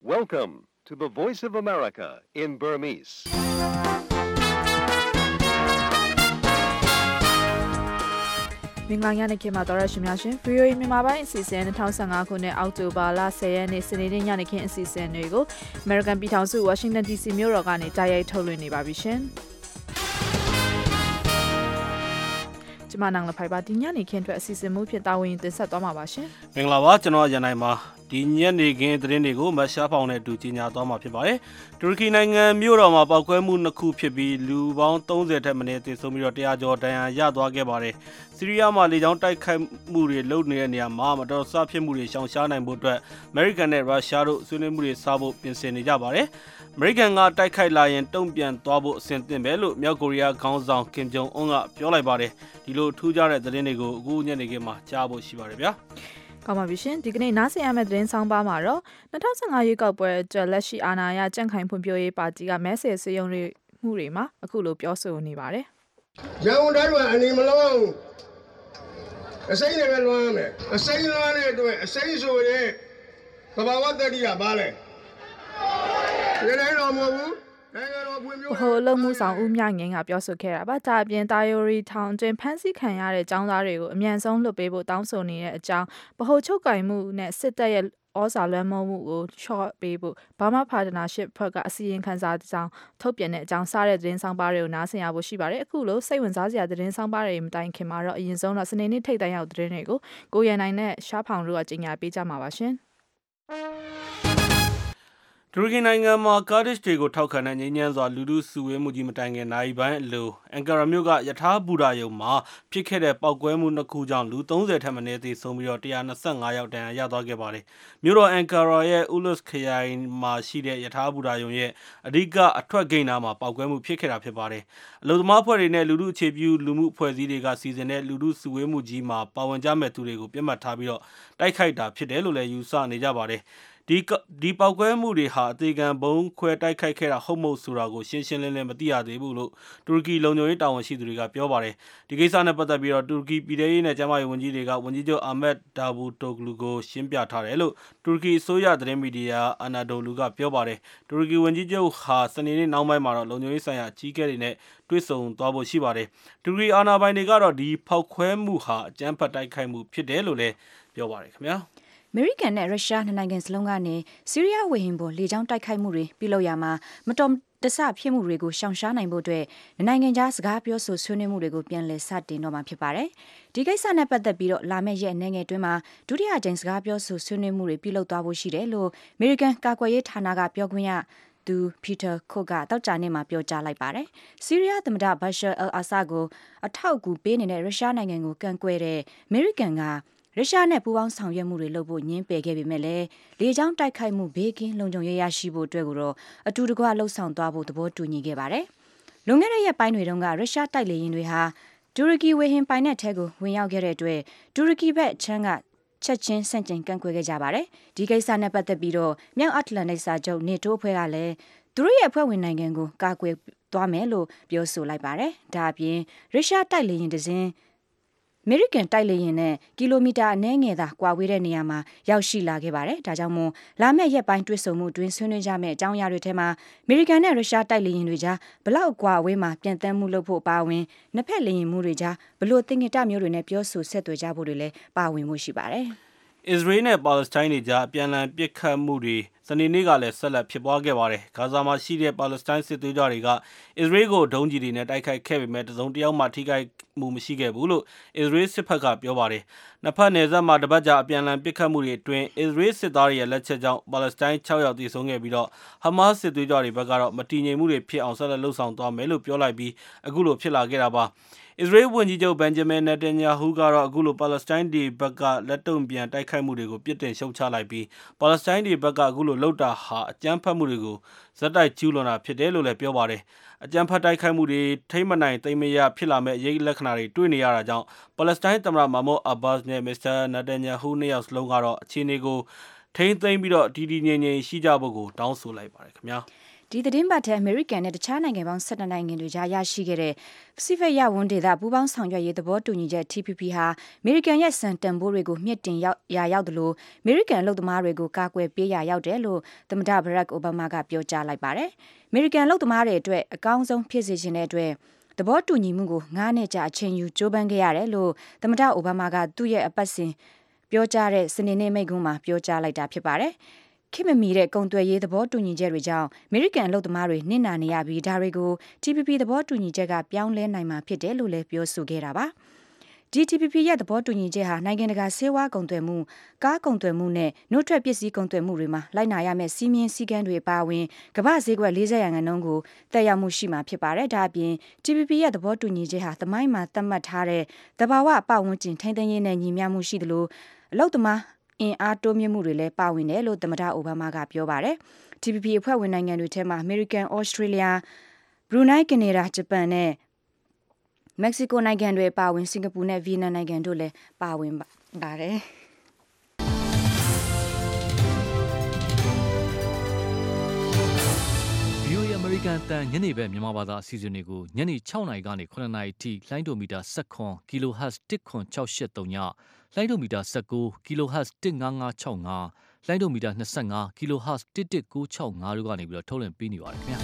Welcome to the Voice of America in Burmese. ။မင်္ဂလာညနေခင်းမှာတော်ရရှိများရှင် VOA မြန်မာပိုင်းအစီအစဉ်2015ခုနှစ်အောက်တိုဘာလ10ရက်နေ့စနေနေ့ညနေခင်းအစီအစဉ်တွေကို American ပြည်ထောင်စု Washington DC မြို့တော်ကနေတိုက်ရိုက်ထုတ်လွှင့်နေပါပြီရှင်။ကျမနန်းလဖိုင်ပါဒီညနေခင်းအတွက်အစီအစဉ်မှုဖြစ်တာဝန်တင်ဆက်သွားမှာပါရှင်။မင်္ဂလာပါကျွန်တော်ရန်နိုင်ပါဒီညနေခင်းသတင်းတွေကိုမရှားဖောင်နဲ့အတူကြီးညာသွားမှာဖြစ်ပါတယ်။တူရကီနိုင်ငံမြို့တော်မှာပောက်ကွဲမှု2ခုဖြစ်ပြီးလူပေါင်း30ထက်မနည်းသေဆုံးပြီးတော့100ကျော်ဒဏ်ရာရသွားခဲ့ပါတယ်။ဆီးရီးယားမှာလေကြောင်းတိုက်ခိုက်မှုတွေလုပ်နေတဲ့နေရာမှာမတော်တဆဖြစ်မှုတွေရှောင်ရှားနိုင်ဖို့အတွက်အမေရိကန်နဲ့ရုရှားတို့ဆွေးနွေးမှုတွေစဖို့ပြင်ဆင်နေကြပါတယ်။အမေရိကန်ကတိုက်ခိုက်လာရင်တုံ့ပြန်သွားဖို့အဆင်သင့်ပဲလို့မြောက်ကိုရီးယားခေါင်းဆောင်ကင်ဂျုံအွန်းကပြောလိုက်ပါတယ်။ဒီလိုထူးခြားတဲ့သတင်းတွေကိုအခုညနေခင်းမှာကြားဖို့ရှိပါတယ်ဗျာ။ကောင်းပါပြီရှင်ဒီကနေ့နားဆင်ရမယ့်သတင်းဆောင်ပါမှာတော့2015ရွေးကောက်ပွဲအတွက်လက်ရှိအာဏာရကြန့်ခိုင်ဖွံ့ဖြိုးရေးပါတီကမဲဆယ်စည်းရုံးမှုတွေမှာအခုလိုပြောဆိုနေပါတယ်။ရန်ကုန်တိုင်းမှာအနေမလုံးအစိမ်းတွေပဲလွှမ်းရမယ်။အစိမ်းလွှမ်းတဲ့အတွက်အစိမ်းဆိုရင်သဘာဝတတိကပါလဲ။ဒီတိုင်းတော့မဟုတ်ဘူး။ဟိုလုံမှုဆောင်ဦးမြငင်းကပြောဆိုခဲ့တာပါဒါအပြင်တာယိုရီထောင်တွင်ဖမ်းဆီးခံရတဲ့ចောင်းသားတွေကိုအမြန်ဆုံးလွှတ်ပေးဖို့တောင်းဆိုနေတဲ့အကြောင်းဗဟိုချုပ်ကိုင်မှုနဲ့စစ်တပ်ရဲ့ဩဇာလွှမ်းမိုးမှုကိုချော့ပေးဖို့ဘာမာပါတနာရှစ်ဖွဲ့ကအစီရင်ခံစာတစ်စောင်ထုတ်ပြန်တဲ့အကြောင်းစားတဲ့သတင်းဆောင်ပါတွေကိုနားဆင်ရဖို့ရှိပါတယ်အခုလိုစိတ်ဝင်စားစရာသတင်းဆောင်ပါတွေမတိုင်ခင်မှာတော့အရင်ဆုံးတော့စနေနေ့ထိပ်တန်းရောက်သတင်းတွေကိုကိုရန်နိုင်နဲ့ရှားဖောင်တို့ကကြေညာပေးကြမှာပါရှင်တူရကီနိုင်ငံမှာကာဒစ်တွေကိုထောက်ခံတဲ့ငြိမ်းချမ်းစွာလူထုစုဝေးမှုကြီးမတိုင်ခင်နိုင်ပိုင်းအလိုအန်ကာရာမြို့ကယထာဘူရာယုံမှာဖြစ်ခဲ့တဲ့ပောက်ကွဲမှု2ခုကြောင့်လူ30ထက်မနည်းသေဆုံးပြီးတော့125ယောက်ဒဏ်ရာရသွားခဲ့ပါတယ်။မြို့တော်အန်ကာရာရဲ့ဥလုစ်ခရိုင်မှာရှိတဲ့ယထာဘူရာယုံရဲ့အဓိကအထွက်ဂိတ်နားမှာပောက်ကွဲမှုဖြစ်ခဲ့တာဖြစ်ပါတယ်။အလုံသမားအဖွဲ့တွေနဲ့လူထုအခြေပြုလူမှုအဖွဲ့အစည်းတွေကစီစဉ်တဲ့လူထုစုဝေးမှုကြီးမှာပါဝင်ကြမဲ့သူတွေကိုပြစ်မှတ်ထားပြီးတော့တိုက်ခိုက်တာဖြစ်တယ်လို့လည်းယူဆနေကြပါတယ်။ဒီပောက်ကွဲမှုတွေဟာအသေးခံဘုံခွဲတိုက်ခိုက်ခဲ့တာဟုတ်မဟုတ်ဆိုတာကိုရှင်းရှင်းလင်းလင်းမသိရသေးဘူးလို့တူရကီလုံခြုံရေးတာဝန်ရှိသူတွေကပြောပါတယ်။ဒီကိစ္စနဲ့ပတ်သက်ပြီးတော့တူရကီပြည်ထောင်ရေးနဲ့ကျန်းမာရေးဝန်ကြီးတွေကဝန်ကြီးချုပ်အာမက်ဒါဘူတိုဂလူကိုရှင်းပြထားတယ်လို့တူရကီအစိုးရသတင်းမီဒီယာအာနာဒိုလူကပြောပါတယ်။တူရကီဝန်ကြီးချုပ်ဟာစနေနေ့နောက်ပိုင်းမှာတော့လုံခြုံရေးဆိုင်ရာအကြီးအကဲတွေနဲ့တွေ့ဆုံသွားဖို့ရှိပါတယ်။တူရကီအာဏာပိုင်တွေကတော့ဒီဖောက်ခွဲမှုဟာအကြမ်းဖက်တိုက်ခိုက်မှုဖြစ်တယ်လို့လည်းပြောပါတယ်ခင်ဗျာ။အမေရိကန်နဲ့ရုရှားနှစ်နိုင်ငံစလုံးကနေဆီးရီးယားဝေဟင်ပေါ်လေကြောင်းတိုက်ခိုက်မှုတွေပြုလုပ်ရမှာမတော်တဆဖြစ်မှုတွေကိုရှောင်ရှားနိုင်ဖို့အတွက်နိုင်ငံခြားစကားပြောဆိုဆွေးနွေးမှုတွေကိုပြန်လည်စတင်တော့မှာဖြစ်ပါတယ်။ဒီကိစ္စနဲ့ပတ်သက်ပြီးတော့လာမယ့်ရက်နိုင်ငံတွင်းမှာဒုတိယအကြိမ်စကားပြောဆိုဆွေးနွေးမှုတွေပြုလုပ်သွားဖို့ရှိတယ်လို့အမေရိကန်ကာကွယ်ရေးဌာနကပြောခွင့်ရသူပီတာခုတ်ကတောက်ကြနေ့မှာပြောကြားလိုက်ပါတယ်။ဆီးရီးယားသမ္မတဘာရှာအယ်အာဆတ်ကိုအထောက်အကူပေးနေတဲ့ရုရှားနိုင်ငံကိုကန့်ကွက်တဲ့အမေရိကန်ကရုရှားနဲ့ပူးပေါင်းဆောင်ရွက်မှုတွေလုပ်ဖို့ညှင်းပယ်ခဲ့ပေမဲ့လည်းလေကြောင်းတိုက်ခိုက်မှုဘေးကင်းလုံခြုံရေးရရှိဖို့အတွက်ကိုတော့အတူတကွလှုပ်ဆောင်သွားဖို့သဘောတူညီခဲ့ပါတယ်။လွန်ခဲ့တဲ့ရက်ပိုင်းတွေတုန်းကရုရှားတိုက်လေယာဉ်တွေဟာတူရကီဝေဟင်ပိုင်နက်ထဲကိုဝင်ရောက်ခဲ့တဲ့အတွက်တူရကီဘက်ချမ်းကချက်ချင်းဆန့်ကျင်ကန့်ကွက်ခဲ့ကြပါတယ်။ဒီကိစ္စနဲ့ပတ်သက်ပြီးတော့မြောက်အတ္တလန္တိတ်စာချုပ်နေတိုးအဖွဲ့ကလည်းသူတို့ရဲ့အဖွဲ့ဝင်နိုင်ငံကိုကာကွယ်သွားမယ်လို့ပြောဆိုလိုက်ပါတယ်။ဒါအပြင်ရုရှားတိုက်လေယာဉ်တစ်စင်းအမေရိကန်တိုက်လေယာဉ်နဲ့ကီလိုမီတာအနည်းငယ်သာကွာဝေးတဲ့နေရာမှာရောက်ရှိလာခဲ့ပါတယ်။ဒါကြောင့်မို့လာမယ့်ရက်ပိုင်းတွေ့ဆုံမှုတွင်ဆွေးနွေးကြမယ့်အကြောင်းအရာတွေထဲမှာအမေရိကန်နဲ့ရုရှားတိုက်လေယာဉ်တွေကြားဘလောက်ကွာဝေးမှာပြန်တမ်းမှုလုပ်ဖို့ပါဝင်နှစ်ဖက်လေယာဉ်မှုတွေကြားဘလို့သင်္ကေတမျိုးတွေနဲ့ပြောဆိုဆက်သွယ်ကြဖို့တွေလည်းပါဝင်မှုရှိပါတယ်။အစ္စရေးနဲ့ပါလက်စတိုင်းတွေကြားအပြန်အလှန်ပစ်ခတ်မှုတွေစနေနေ့ကလည်းဆက်လက်ဖြစ်ပွားခဲ့ပါတယ်။ဂါဇာမှာရှိတဲ့ပါလက်စတိုင်းစစ်သွေးကြွတွေကအစ္စရေးကိုဒုံးကျည်တွေနဲ့တိုက်ခိုက်ခဲ့ပေမဲ့တစုံတစ်ယောက်မှထိခိုက်မှုမရှိခဲ့ဘူးလို့အစ္စရေးစစ်ဘက်ကပြောပါတယ်။နှစ်ဖက်နယ်စပ်မှာတပတ်ကြာအပြန်အလှန်ပစ်ခတ်မှုတွေအတွင်းအစ္စရေးစစ်သားတွေရဲ့လက်ချက်ကြောင့်ပါလက်စတိုင်း6ယောက်သေဆုံးခဲ့ပြီးတော့ဟမတ်စစ်သွေးကြွတွေဘက်ကတော့မတည်ငြိမ်မှုတွေဖြစ်အောင်ဆက်လက်လှုပ်ဆောင်သွားမယ်လို့ပြောလိုက်ပြီးအခုလိုဖြစ်လာခဲ့တာပါ။အစ္စရေးဝန်ကြီးချုပ်ဘန်ဂျမင်နေတန်ယာဟူကတော့အခုလိုပါလက်စတိုင်းတွေဘက်ကလက်တုံ့ပြန်တိုက်ခိုက်မှုတွေကိုပြစ်တင်ရှုတ်ချလိုက်ပြီးပါလက်စတိုင်းတွေဘက်ကအခုလိုလှုပ်တာဟာအကြမ်းဖက်မှုတွေကိုဇက်တိုက်ကျူးလွန်တာဖြစ်တယ်လို့လည်းပြောပါတယ်။အကြမ်းဖက်တိုက်ခိုက်မှုတွေထိမ့်မနိုင်သိမ့်မရဖြစ်လာမဲ့အရေးလက္ခဏာတွေတွေ့နေရတာကြောင့်ပါလက်စတိုင်းသမ္မတမာမုတ်အာဘတ်နဲ့မစ္စတာနေတန်ယာဟူနှစ်ယောက်စလုံးကတော့အခြေအနေကိုထိမ့်သိမ်းပြီးတော့တည်တည်ငြိမ်ငြိမ်ရှိကြဖို့ကိုတောင်းဆိုလိုက်ပါတယ်ခင်ဗျာ။ဒီဒီသတင်းပတ်ထဲအမေရိကန်နဲ့တခြားနိုင်ငံပေါင်း12နိုင်ငံတွေကြားရရှိခဲ့တဲ့ Pacific ရဝန်ဒေသပူးပေါင်းဆောင်ရွက်ရေးသဘောတူညီချက် TPP ဟာအမေရိကန်ရဲ့စံတန်ဖိုးတွေကိုမြင့်တင်ရောက်တယ်လို့အမေရိကန်အလုပ်သမားတွေကိုကာကွယ်ပေးရရောက်တယ်လို့သမ္မတ Barack Obama ကပြောကြားလိုက်ပါတယ်။အမေရိကန်အလုပ်သမားတွေအတွက်အကောင်းဆုံးဖြစ်စေချင်တဲ့အတွက်သဘောတူညီမှုကို9နှစ်ကြာအချိန်ယူကြိုးပမ်းခဲ့ရတယ်လို့သမ္မတအိုဘားမားကသူ့ရဲ့အပတ်စဉ်ပြောကြားတဲ့စနေနေ့မိန့်ခွန်းမှာပြောကြားလိုက်တာဖြစ်ပါတယ်။ခင်မမီတဲ့ကုန်သွယ်ရေးသဘောတူညီချက်တွေကြောင့်အမေရိကန်အလုပ်သမားတွေနစ်နာနေရပြီးဒါတွေကို TPP သဘောတူညီချက်ကပြောင်းလဲနိုင်မှာဖြစ်တယ်လို့လည်းပြောဆိုခဲ့တာပါ။ TPP ရဲ့သဘောတူညီချက်ဟာနိုင်ငံတကာဆေးဝါးကုန်သွယ်မှုကားကုန်သွယ်မှုနဲ့နှုတ်ထွက်ပစ္စည်းကုန်သွယ်မှုတွေမှာလိုက်နာရမယ့်စီးမြင်စည်းကမ်းတွေပါဝင်ကမ္ဘာဈေးကွက်40%ကိုတက်ရောက်မှုရှိမှာဖြစ်ပါတယ်။ဒါအပြင် TPP ရဲ့သဘောတူညီချက်ဟာသမိုင်းမှာသတ်မှတ်ထားတဲ့သဘာဝပတ်ဝန်းကျင်ထိန်းသိမ်းရေးနဲ့ညီမျှမှုရှိသလိုအလုပ်သမားအင်အားတိုးမြင့်မှုတွေလည်းပါဝင်တယ်လို့သမ္မတအိုဘားမားကပြောပါတယ်။ TPP အဖွဲ့ဝင်နိုင်ငံတွေထဲမှာအမေရိကန်၊ဩစတြေးလျ၊ဘရူနိုင်း၊ကနေဒါ၊ဂျပန်နဲ့မက္ကဆီကိုနိုင်ငံတွေပါဝင်စင်ကာပူနဲ့ဗီယက်နမ်နိုင်ငံတို့လည်းပါဝင်ပါတယ်။ VOA အမေရိကန်တန်ညနေပဲမြန်မာဘာသာအစီအစဉ်တွေကိုညနေ6နာရီကနေ9နာရီထိလိုင်းဒိုမီတာ16 kHz 10683ညလိုင်းဒိုမီတာ19 kHz 15565လိုင်းဒိုမီတာ25 kHz 11965တို့ကနေပြီးတော့ထုတ်လွှင့်ပေးနေပါတယ်ခင်ဗျာ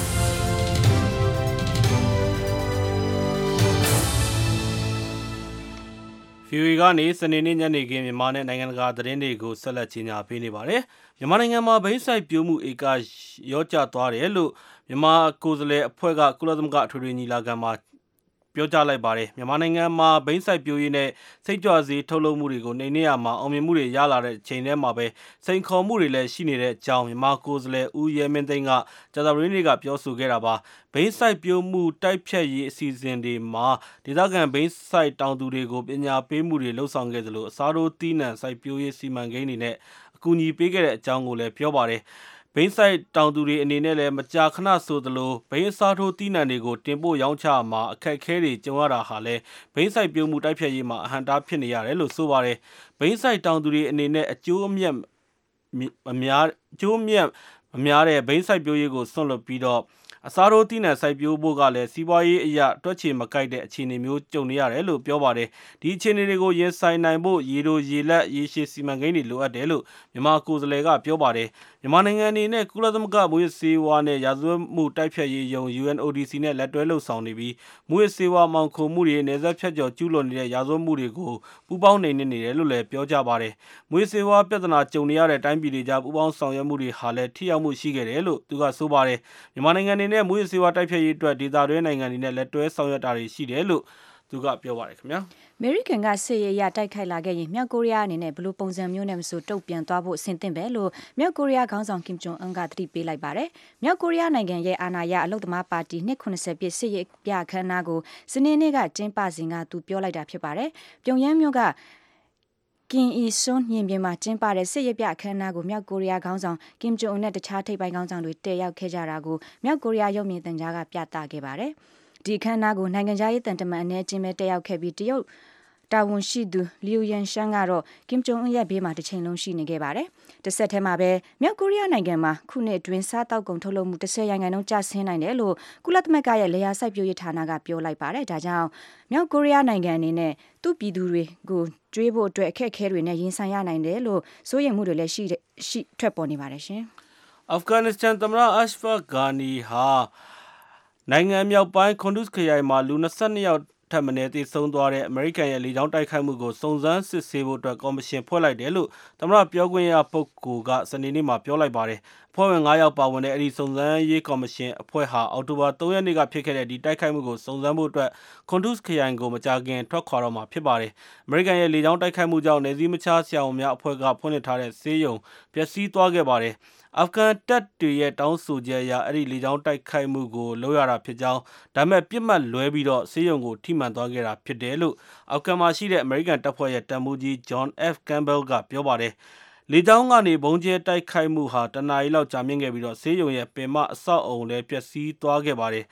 VOA ကနေစနေနေ့ညနေခင်းမြန်မာနဲ့နိုင်ငံတကာသတင်းတွေကိုဆက်လက်ကြီးညာပေးနေပါတယ်။မြန်မာနိုင်ငံမှာဘိန်းစိုက်ပျိုးမှုဧကရော့ကျသွားတယ်လို့မြန်မာကိုယ်စားလှယ်အဖွဲ့ကကုလသမဂ္ဂအထွေထွေညီလာခံမှာပြောကြားလိုက်ပါတယ်။မြန်မာနိုင်ငံမှာဘိန်းစိုက်ပျိုးရေးနဲ့စိတ်ကြွဆေးထုတ်လုပ်မှုတွေကိုနှိမ်နင်းရမှာအောင်မြင်မှုတွေရလာတဲ့ချိန်ထဲမှာပဲစိန်ခေါ်မှုတွေလည်းရှိနေတဲ့အကြောင်းမြန်မာကိုယ်စားလှယ်ဦးရဲမင်းသိန်းကကြာသပတေးနေ့ကပြောဆိုခဲ့တာပါ။ဘိန်းစိုက်ပျိုးမှုတိုက်ဖြတ်ရေးအစီအစဉ်တွေမှာဒေသခံဘိန်းစိုက်တောင်သူတွေကိုပညာပေးမှုတွေလှုပ်ဆောင်ခဲ့သလိုအစားထိုးသီးနှံစိုက်ပျိုးရေးစီမံကိန်းတွေနဲ့အကူအညီပေးခဲ့တဲ့အကြောင်းကိုလည်းပြောပါတယ်။ဘိန်းစိုက်တောင်သူတွေအနေနဲ့လည်းမကြာခဏဆိုသလိုဘိန်းအစားထိုးသီးနှံတွေကိုတင်ပို့ရောင်းချမှာအခက်အခဲတွေကြုံရတာဟာလည်းဘိန်းစိုက်ပျိုးမှုတိုက်ဖြတ်ရေးမှာအဟန့်အတားဖြစ်နေရတယ်လို့ဆိုပါတယ်။ဘိန်းစိုက်တောင်သူတွေအနေနဲ့အကျိုးအမြတ်မများတဲ့ဘိန်းစိုက်ပျိုးရေးကိုစွန့်လွတ်ပြီးတော့အစားထိုးသီးနှံစိုက်ပျိုးဖို့ကလည်းစီးပွားရေးအရာတွက်ချေမကိုက်တဲ့အခြေအနေမျိုးကြုံနေရတယ်လို့ပြောပါတယ်။ဒီအခြေအနေတွေကိုရင်ဆိုင်နိုင်ဖို့ရေတိုရေလက်ရေရှည်စီမံကိန်းတွေလိုအပ်တယ်လို့မြန်မာကိုယ်စားလှယ်ကပြောပါတယ်။မြန်မာနိုင်ငံအနေနဲ့ကုလသမဂ္ဂမွေးစေဝါနဲ့ရာဇဝတ်မှုတိုက်ဖျက်ရေးယုံ UNODC နဲ့လက်တွဲလှုပ်ဆောင်နေပြီးမွေးစေဝါမှောင်ခိုမှုတွေနယ်စပ်ဖြတ်ကျော်ကျူးလွန်နေတဲ့ရာဇဝတ်မှုတွေကိုပူးပေါင်းနေတယ်လို့လည်းပြောကြပါတယ်။မွေးစေဝါပြဿနာကြုံနေရတဲ့တိုင်းပြည်တွေကြားပူးပေါင်းဆောင်ရွက်မှုတွေဟာလည်းထိရောက်မှုရှိခဲ့တယ်လို့သူကဆိုပါတယ်။မြန်မာနိုင်ငံအနေနဲ့မွေးစေဝါတိုက်ဖျက်ရေးအတွက်ဒေသတွင်းနိုင်ငံတွေနဲ့လက်တွဲဆောင်ရွက်တာတွေရှိတယ်လို့သူကပြောပါတယ်ခင်ဗျာ။အမေရိကန်ကစစ်ရေးအရတိုက်ခိုက်လာခဲ့ရင်မြောက်ကိုရီးယားအနေနဲ့ဘလို့ပုံစံမျိုးနဲ့မဆိုတုံ့ပြန်သွားဖို့အဆင်သင့်ပဲလို့မြောက်ကိုရီးယားခေါင်းဆောင်ကင်ဂျုံအွန်ကသတိပေးလိုက်ပါတယ်။မြောက်ကိုရီးယားနိုင်ငံရဲ့အာဏာရအလုသမားပါတီ290ပြည့်စစ်ရေးပြအခမ်းအနားကိုစနေနေ့ကကျင်းပစဉ်ကသူပြောလိုက်တာဖြစ်ပါတယ်။ပြုံယမ်းမြို့ကကင်အီဆွန်ညင်ပြင်မှာကျင်းပတဲ့စစ်ရေးပြအခမ်းအနားကိုမြောက်ကိုရီးယားခေါင်းဆောင်ကင်ဂျုံအွန်နဲ့တခြားထိပ်ပိုင်းခေါင်းဆောင်တွေတက်ရောက်ခဲ့ကြတာကိုမြောက်ကိုရီးယားရုပ်မြင်သံကြားကပြသခဲ့ပါတယ်။ဒီအခမ်းအနားကိုနိုင်ငံခြားရေးတန်တမန်အနေချင်းပဲတက်ရောက်ခဲ့ပြီးတရုတ်တာဝန်ရှိသူလီယိုယန်ရှန်ကတော့ကင်ဂျုံအွန်ရဲ့ဘေးမှာတစ်ချိန်လုံးရှိနေခဲ့ပါတယ်။တစ်ဆက်တည်းမှာပဲမြောက်ကိုရီးယားနိုင်ငံမှာခုနှစ်အတွင်းစားတောက်ကုန်ထုတ်လုပ်မှု10%ကျဆင်းနိုင်တယ်လို့ကုလသမဂ္ဂရဲ့လေယာစိုက်ပျိုးရေးဌာနကပြောလိုက်ပါတယ်။ဒါကြောင့်မြောက်ကိုရီးယားနိုင်ငံအနေနဲ့သူ့ပြည်သူတွေကိုကျွေးဖို့အတွက်အခက်အခဲတွေနဲ့ရင်ဆိုင်ရနိုင်တယ်လို့စိုးရိမ်မှုတွေလည်းရှိထွက်ပေါ်နေပါတယ်ရှင်။အာဖဂန်နစ္စတန်သမ္မတအက်ရှ်ဖတ်ဂါနီဟာနိုင်ငံမြောက်ပိုင်းခွန်ဒုစ်ခရိုင်မှာလူ22ယောက်ထပ်မံသေဆုံးသွားတဲ့အမေရိကန်ရဲ့လေကြောင်းတိုက်ခိုက်မှုကိုစုံစမ်းစစ်ဆေးဖို့အတွက်ကော်မရှင်ဖွဲ့လိုက်တယ်လို့သမ္မတပြောခွင့်ရပုဂ္ဂိုလ်ကစနေနေ့မှာပြောလိုက်ပါတယ်။အဖွဲ့ဝင်9ယောက်ပါဝင်တဲ့အဲဒီစုံစမ်းရေးကော်မရှင်အဖွဲ့ဟာအောက်တိုဘာ3ရက်နေ့ကဖြစ်ခဲ့တဲ့ဒီတိုက်ခိုက်မှုကိုစုံစမ်းဖို့အတွက်ခွန်ဒုစ်ခရိုင်ကိုမကြာခင်ထွက်ခွာတော့မှာဖြစ်ပါတယ်။အမေရိကန်ရဲ့လေကြောင်းတိုက်ခိုက်မှုကြောင့်နယ်စည်းမခြားဆရာဝန်များအဖွဲ့ကဖွင့်လှစ်ထားတဲ့ဆေးရုံပျက်စီးသွားခဲ့ပါတယ်။အာဖဂန်တပ်တွေရဲ့တောင်းဆိုချက်အရအဲ့ဒီလေကြောင်းတိုက်ခိုက်မှုကိုလုပ်ရတာဖြစ်ကြောင်းဒါမဲ့ပြစ်မှတ်လွဲပြီးတော့ဆေးရုံကိုထိမှန်သွားခဲ့တာဖြစ်တယ်လို့အာဖဂန်မှာရှိတဲ့အမေရိကန်တပ်ဖွဲ့ရဲ့တပ်မှူးကြီး John F. Campbell ကပြောပါတယ်။လေကြောင်းကနေဘုံကျဲတိုက်ခိုက်မှုဟာတနာရီလောက်ကြာမြင့်ခဲ့ပြီးတော့ဆေးရုံရဲ့ပင်မအဆောက်အုံလည်းပျက်စီးသွားခဲ့ပါတယ်။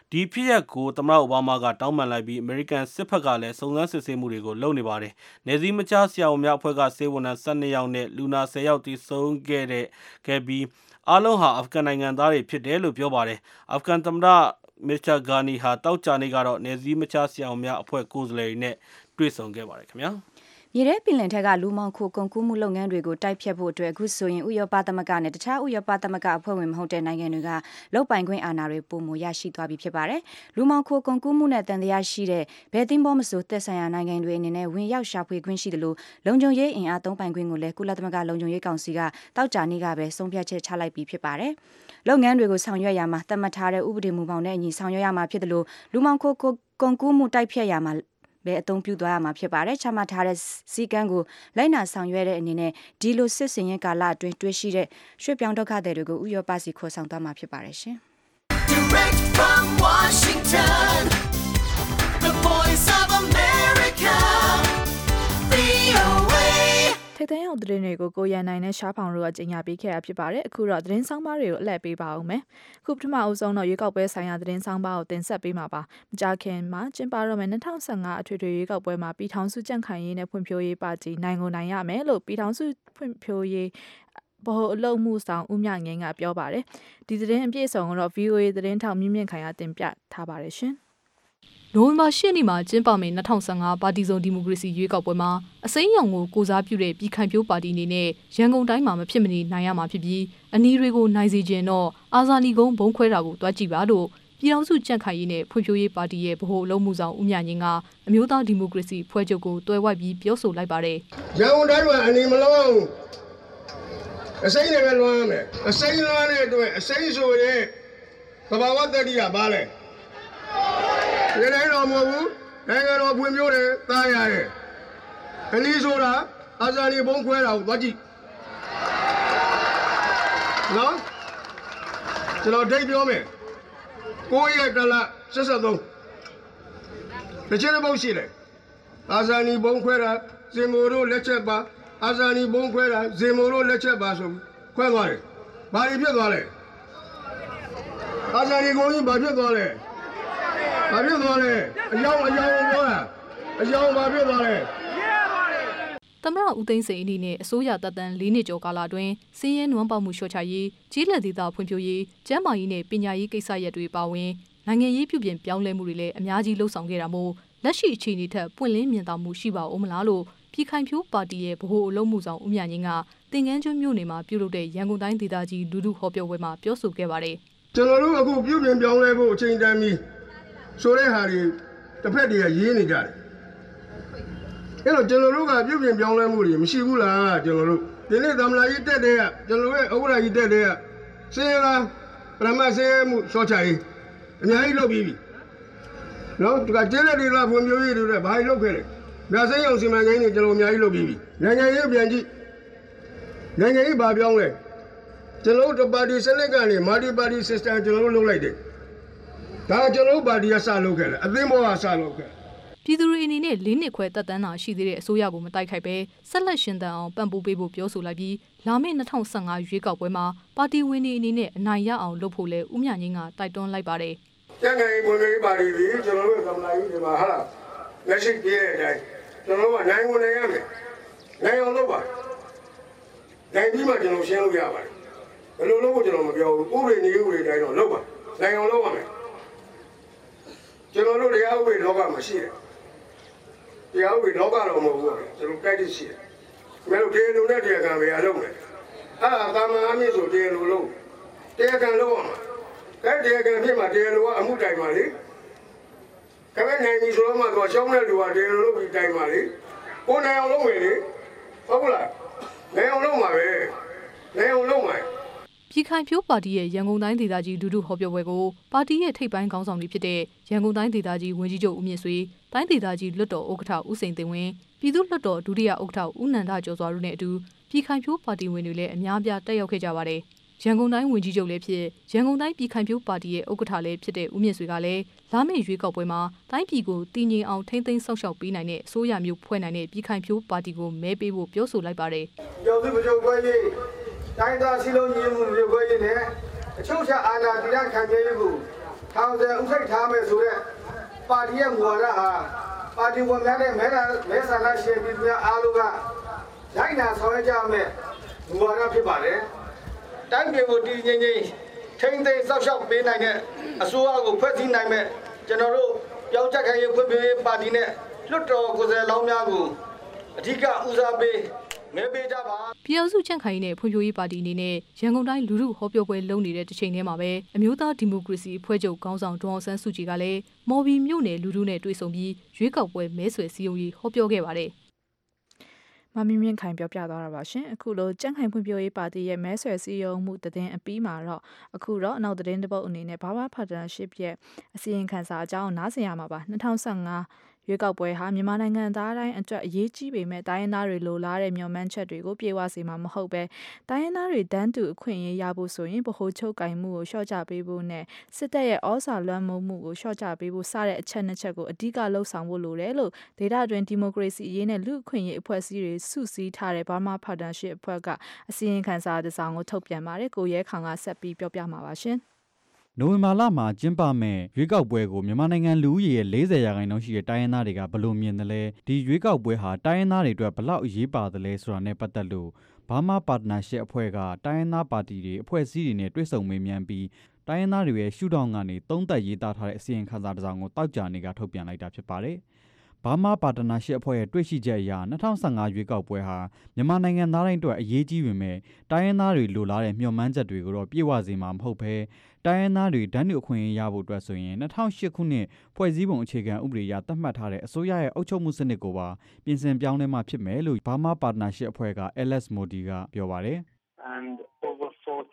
ဒီဖြစ်ရပ်ကိုသမ္မတအိုဘားမားကတောင်းပန်လိုက်ပြီးအမေရိကန်စစ်ဘက်ကလည်းစုံစမ်းစစ်ဆေးမှုတွေကိုလုပ်နေပါတယ်။နယ်စည်းမခြားဆရာဝန်များအဖွဲ့ကဆေးဝန်ထမ်း12ယောက်နဲ့လူနာ10ယောက်တည်ဆုံခဲ့ပြီးအားလုံးဟာအာဖဂန်နိုင်ငံသားတွေဖြစ်တယ်လို့ပြောပါတယ်။အာဖဂန်သမ္မတမစ္စတာဂါနီဟာတောက်ကြနေကတော့နယ်စည်းမခြားဆရာဝန်များအဖွဲ့ကိုယ်စားလှယ်တွေနဲ့တွေ့ဆုံခဲ့ပါတယ်ခင်ဗျာ။မြေထဲပင်လယ်ထက်ကလူမောင်ခိုကုန်ကူးမှုလုပ်ငန်းတွေကိုတိုက်ဖြတ်ဖို့အတွက်အခုဆိုရင်ဥရောပသမဂ္ဂနဲ့တခြားဥရောပသမဂ္ဂအဖွဲ့ဝင်မဟုတ်တဲ့နိုင်ငံတွေကလုပ်ပိုင်ခွင့်အာဏာတွေပုံမရရှိသွားပြီဖြစ်ပါတယ်။လူမောင်ခိုကုန်ကူးမှုနဲ့တန်တရားရှိတဲ့ဘယ်သင်းပေါ်မဆိုသက်ဆိုင်ရာနိုင်ငံတွေအနေနဲ့ဝင်ရောက်ရှာဖွေခွင့်ရှိတယ်လို့လုံခြုံရေးအင်အားသုံးပိုင်ခွင့်ကိုလည်းကုလသမဂ္ဂလုံခြုံရေးကောင်စီကတောက်ကြနေ့ကပဲဆုံးဖြတ်ချက်ချလိုက်ပြီးဖြစ်ပါတယ်။လုပ်ငန်းတွေကိုဆောင်ရွက်ရမှာသတ်မှတ်ထားတဲ့ဥပဒေမူပေါင်းနဲ့အညီဆောင်ရွက်ရမှာဖြစ်တယ်လို့လူမောင်ခိုကုန်ကူးမှုတိုက်ဖြတ်ရမှာပဲအသုံးပြုသွားရမှာဖြစ်ပါတယ်။ချမှတ်ထားတဲ့စီကံကိုလိုက်နာဆောင်ရွက်တဲ့အနေနဲ့ဒီလိုစစ်စင်ရင်ကာလအတွင်းတွေ့ရှိတဲ့ရွှေ့ပြောင်းဒုက္ခသည်တွေကိုဥရောပစီခေါ်ဆောင်သွားမှာဖြစ်ပါတယ်ရှင်။ Direct from Washington, the voice of America, VOA ထိပ်တန်းရောက်သတင်းတွေကိုကိုရန်နိုင်နဲ့ရှားဖောင်တို့ကကြီးညာပေးခဲ့တာဖြစ်ပါတယ်အခုတော့သတင်းဆောင်ပါတွေကိုအလှည့်ပေးပါအောင်မယ်ခုပထမအဦးဆုံးတော့ရွေးကောက်ပွဲဆိုင်ရာသတင်းဆောင်ပါကိုတင်ဆက်ပေးမှာပါမကြာခင်မှာကျင်းပတော့မယ့်2015အထွေထွေရွေးကောက်ပွဲမှာပြည်ထောင်စုကြံ့ခိုင်ရေးနဲ့ဖွံ့ဖြိုးရေးပါတီနိုင်ကိုနိုင်ရမယ်လို့ပြည်ထောင်စုဖွံ့ဖြိုးရေးဗဟိုအလုပ်မှုဆောင်ဦးမြငင်းကပြောပါတယ်ဒီသတင်းအပြည့်အစုံကိုတော့ VOA သတင်းထောက်မြင့်မြင့်ခိုင်ကတင်ပြထားပါတယ်ရှင်နိုဝင်ဘာ10ရက်နေ့မှာကျင်းပမယ့်2015ပါတီစုံဒီမိုကရေစီရွေးကောက်ပွဲမှာအစိမ်းရောင်ကိုကိုစားပြုတဲ့ပြည်ခိုင်ဖြိုးပါတီအနေနဲ့ရန်ကုန်တိုင်းမှာမဖြစ်မနေနိုင်ရမှာဖြစ်ပြီးအနီးတွေကိုနိုင်စေခြင်းတော့အာဇာနည်ကုန်းဘုံခွဲတာကိုတွားကြည့်ပါလို့ပြည်ထောင်စုကြံ့ခိုင်ရေးနဲ့ဖွံ့ဖြိုးရေးပါတီရဲ့ဗဟိုအလုပ်မှုဆောင်ဦးမြငင်းကအမျိုးသားဒီမိုကရေစီဖွဲ့ချုပ်ကိုတွဲဝိုက်ပြီးပြောဆိုလိုက်ပါတယ်။ရန်ကုန်တိုင်းမှာအနီမလုံးအစိမ်းတွေပဲလွှမ်းရမယ်။အစိမ်းလွှမ်းတဲ့အတွက်အစိမ်းဆိုရင်သဘာဝတ္တိကဘာလဲ။ဒီတိုင်းတော့မဟုတ်ဘူးနိုင်ငံတော်ဖွံ့ဖြိုးတယ်တားရတယ်အနည်းဆိုတာအာဇာနည်ဘုံခွဲတာကိုသွားကြည့်နော်ကျွန်တော်ဒိတ်ပြောမယ်9ရက်တလ73တချင်ဘုံရှိတယ်အာဇာနည်ဘုံခွဲတာဇင်မိုတို့လက်ချက်ပါအာဇာနည်ဘုံခွဲတာဇင်မိုတို့လက်ချက်ပါဆိုခွဲသွားတယ်ဘာတွေဖြစ်သွားလဲအာဇာနည်ကိုကြီးဘာဖြစ်သွားလဲဘာဖြစ်သွားလဲအယောင်ပြောတာအယောင်ဘာဖြစ်သွားလဲသမ္မတဦးသိန်းစိန်အနေနဲ့အစိုးရတပ်တန်း4နှစ်ကျော်ကာလအတွင်းစည်ရဲနွမ်းပေါမှုလျှော့ချရေးကြီးလက်ဒေသဖွံ့ဖြိုးရေးကျန်းမာရေးနဲ့ပညာရေးကိစ္စရပ်တွေပါဝင်နိုင်ငံရေးပြုပြင်ပြောင်းလဲမှုတွေလည်းအများကြီးလှုပ်ဆောင်ခဲ့တာမို့လက်ရှိအခြေအနေထက်ပွင့်လင်းမြင်သာမှုရှိပါဦးမလားလို့ပြည်ခိုင်ဖြိုးပါတီရဲ့ဗဟိုအလုပ်မှုဆောင်ဦးမြငင်းကတင်ငန်းကျွန်းမြို့နယ်မှာပြုလုပ်တဲ့ရန်ကုန်တိုင်းဒေသကြီးလူထုဟောပြောပွဲမှာပြောဆိုခဲ့ပါတယ်ကျွန်တော်တို့အခုပြုပြင်ပြောင်းလဲဖို့အချိန်တန်ပြီးဆိုတဲ့ဟာတွေတစ်ဖက်တည်းရေးနေကြတယ်အဲ့တော့ကျွန်တော်တို့ကပြုပြင်ပြောင်းလဲမှုတွေမရှိဘူးလားကျွန်တော်တို့ဒီနေ့သမ္မတကြီးတက်တဲ့ကကျွန်တော်ရဲ့ဥက္ကဋ္ဌကြီးတက်တဲ့ကစင်လာပရမတ်စင်မှုစောချရေးအများကြီးလုပ်ပြီးပြီနော်ဒီကကျေးလက်ဒေသဖွံ့ဖြိုးရေးတွေလည်းဘာကြီးလုပ်ခဲ့လဲမြတ်စိမ်းအောင်စီမံကိန်းတွေကျွန်တော်အများကြီးလုပ်ပြီးပြီနိုင်ငံရေးပြန်ကြည့်နိုင်ငံရေးဘာပြောင်းလဲကျွန်တော်တို့ပါတီစနစ်ကနေမာတီပါတီစတက်ကျွန်တော်တို့လုပ်လိုက်တယ်ဒါကျွန်တော်တို့ပါတီကစလုပ်ခဲ့တယ်အသင်းဘောကစလုပ်ခဲ့ပြည်သူတွေအနေနဲ့၄နှစ်ခွဲတက်တန်းတာရှိသေးတဲ့အစိုးရကိုမတိုက်ခိုက်ပဲဆက်လက်ရှင်သန်အောင်ပံ့ပိုးပေးဖို့ပြောဆိုလိုက်ပြီးလာမယ့်2015ရွေးကောက်ပွဲမှာပါတီဝင်တွေအနေနဲ့အနိုင်ရအောင်လုပ်ဖို့လဲဦးမြငင်းကတိုက်တွန်းလိုက်ပါတယ်။ကျန်းမာရေးဝန်ကြီးပါတီတွေကျွန်တော်တို့သမ္မတကြီးဒီမှာဟာလက်ရှိပြည့်တဲ့အတိုင်းကျွန်တော်တို့ကနိုင်ဝင်နေရမယ်။နိုင်အောင်လုပ်ပါ။နိုင်ပြီးမှကျွန်တော်ရှင်းလို့ရပါတယ်။ဘယ်လိုလုပ်ဖို့ကျွန်တော်မပြောဘူး။ဥပဒေနည်းဥပဒေတိုင်းတော့လုပ်ပါ။နိုင်အောင်လုပ်ပါမယ်။ကျွန်တော်တို့တရားဥပဒေလောကမှာရှိတယ်။တရားဥပဒေလောကတော့မဟုတ်ဘူး။ကျွန်တော်ကြိုက်တဲ့ရှိတယ်။ဘယ်လိုတရားလိုနဲ့တရားခံပဲအလုပ်မယ်။အဲ့ဒါသာမန်အမြင့်ဆိုတရားလိုလုပ်တရားခံလုပ်အောင်အဲ့တရားခံဖြစ်မှာတရားလိုကအမှုတိုင်ပါလေခမဲနိုင်ပြီဆိုတော့မှတော့ရှောင်းတဲ့လူကတရားလိုလုပ်ပြီးတိုင်ပါလေကိုနိုင်အောင်လုပ်မယ်လေဟုတ်လားနိုင်အောင်လုပ်မှာပဲနိုင်အောင်လုပ်မှာပြည်ခိုင်ဖြိုးပါတီရဲ့ရန်ကုန်တိုင်းဒေသကြီးဒုဟောပြောပွဲကိုပါတီရဲ့ထိပ်ပိုင်းခေါင်းဆောင်တွေဖြစ်တဲ့ရန်ကုန်တိုင်းဒေသကြီးဝန်ကြီးချုပ်ဦးမြင့်ဆွေတိုင်းဒေသကြီးလွှတ်တော်ဥက္ကဋ္ဌဦးစိန်သိန်းဝင်းပြည်သူ့လွှတ်တော်ဒုတိယဥက္ကဋ္ဌဦးနန္ဒကျော်စွာတို့နဲ့အတူပြည်ခိုင်ဖြိုးပါတီဝင်တွေလည်းအများပြားတက်ရောက်ခဲ့ကြပါတယ်ရန်ကုန်တိုင်းဝန်ကြီးချုပ်လည်းဖြစ်ရန်ကုန်တိုင်းပြည်ခိုင်ဖြိုးပါတီရဲ့ဥက္ကဋ္ဌလည်းဖြစ်တဲ့ဦးမြင့်ဆွေကလည်းလာမယ့်ရွေးကောက်ပွဲမှာတိုင်းပြည်ကိုတည်ငြိမ်အောင်ထိန်းသိမ်းစောင့်ရှောက်ပေးနိုင်တဲ့အစိုးရမျိုးဖွဲ့နိုင်တဲ့ပြည်ခိုင်ဖြိုးပါတီကိုမဲပေးဖို့ပြောဆိုလိုက်ပါတယ်။ကျောင်းစုချုပ်ပွဲရေးတိုင်းသားစည်းလုံးညီမှုမျိုးပွဲရေးနဲ့အချုပ်ချာအာဏာတည်တံ့ခံရရေးကိုထထောင်ဥခိတ်ထားမယ်ဆိုတဲ့ပါတီရဲ့မူဝါဒဟာပါတီဝင်များတဲ့မဲဆန္ဒရှင်ပြည်သူများအားလုံးကလိုက်နာဆောင်ရွက်ကြမယ်မူဝါဒဖြစ်ပါတယ်တိုင်းပြည်ကိုတည်ငြိမ်ထိန်းသိမ်းစောင့်ရှောက်ပေးနိုင်တဲ့အစိုးရကိုဖွဲ့စည်းနိုင်မဲ့ကျွန်တော်တို့ပြောင်းချက်ခိုင်ရေးဖွံ့ဖြိုးရေးပါတီနဲ့လွတ်တော်ကိုယ်စားလှယ်လောင်းများကိုအထူးဦးစားပေးမဲပေးကြပါပြည်အောင်စုကြံ့ခိုင်နဲ့ဖွံ့ဖြိုးရေးပါတီအနေနဲ့ရန်ကုန်တိုင်းလူထုဟောပြောပွဲလုပ်နေတဲ့တစ်ချိန်တည်းမှာပဲအမျိုးသားဒီမိုကရေစီအဖွဲ့ချုပ်ခေါင်းဆောင်ဒေါ်အောင်ဆန်းစုကြည်ကလည်းမော်ဘီမြို့နယ်လူထုနဲ့တွေ့ဆုံပြီးရွေးကောက်ပွဲမဲဆွယ်စည်းရုံးရေးဟောပြောခဲ့ပါတယ်မမင်းမြင့်ခိုင်ပြောပြသွားတာပါရှင်အခုလိုကြံ့ခိုင်ဖွံ့ဖြိုးရေးပါတီရဲ့မဲဆွယ်စည်းရုံးမှုသတင်းအပြီးမှာတော့အခုတော့နောက်သတင်းတစ်ပုဒ်အနေနဲ့ဘာဘာဖတ်တန်ရှစ်ရဲ့အစီရင်ခံစာအကြောင်းနားဆင်ရမှာပါ2015ရွေးကောက်ပွဲဟာမြန်မာနိုင်ငံသားတိုင်းအတွက်အရေးကြီးပေမဲ့တိုင်းရင်းသားတွေလိုလားတဲ့မျှော်မှန်းချက်တွေကိုပြေဝစေမှာမဟုတ်ပဲတိုင်းရင်းသားတွေတန်းတူအခွင့်အရေးရဖို့ဆိုရင်ဗဟိုချုပ်ကိုင်မှုကိုလျှော့ချပေးဖို့နဲ့စစ်တပ်ရဲ့ဩဇာလွှမ်းမိုးမှုကိုလျှော့ချပေးဖို့စတဲ့အချက်နှစ်ချက်ကိုအဓိကလှုံ့ဆော်ဖို့လိုတယ်လို့ဒေတာတွင်ဒီမိုကရေစီအရေးနဲ့လူ့အခွင့်အရေးအဖွဲ့အစည်းတွေစုစည်းထားတဲ့ Burma Partnership အဖွဲ့ကအစီရင်ခံစာတစ်စောင်ကိုထုတ်ပြန်ပါတယ်ကိုရဲခေါင်ကဆက်ပြီးပြောပြမှာပါရှင်နိုဝင်ဘာလမှာကျင်းပမဲ့ရွေးကောက်ပွဲကိုမြန်မာနိုင်ငံလူဦးရေရဲ့40%ရှိတဲ့တိုင်းရင်းသားတွေကဘယ်လိုမြင်သလဲဒီရွေးကောက်ပွဲဟာတိုင်းရင်းသားတွေအတွက်ဘယ်လောက်အရေးပါသလဲဆိုတာနဲ့ပတ်သက်လို့ Burma Partnership အဖွဲ့ကတိုင်းရင်းသားပါတီတွေအဖွဲ့အစည်းတွေနဲ့တွေ့ဆုံမေးမြန်းပြီးတိုင်းရင်းသားတွေရဲ့ရှုထောင့်ကနေသုံးသပ်ရေးသားထားတဲ့အစီရင်ခံစာတစ်စောင်ကိုတောက်ကြနေကထုတ်ပြန်လိုက်တာဖြစ်ပါတယ်Burma Partnership အဖွဲ့ရဲ့တွေ့ရှိချက်အရ2015ရွေးကောက်ပွဲဟာမြန်မာနိုင်ငံသားတိုင်းအတွက်အရေးကြီးပေမဲ့တိုင်းရင်းသားတွေလိုလားတဲ့မျှော်မှန်းချက်တွေကိုတော့ပြည့်ဝစေမှာမဟုတ်ဘဲတိုင်းရင်းသားတွေတန်းတူအခွင့်အရေးရဖို့အတွက်ဆိုရင်2008ခုနှစ်ဖွဲ့စည်းပုံအခြေခံဥပဒေအရသတ်မှတ်ထားတဲ့အစိုးရရဲ့အုပ်ချုပ်မှုစနစ်ကိုပါပြင်ဆင်ပြောင်းလဲမှဖြစ်မယ်လို့ Burma Partnership အဖွဲ့က LS Modi ကပြောပါတယ် And over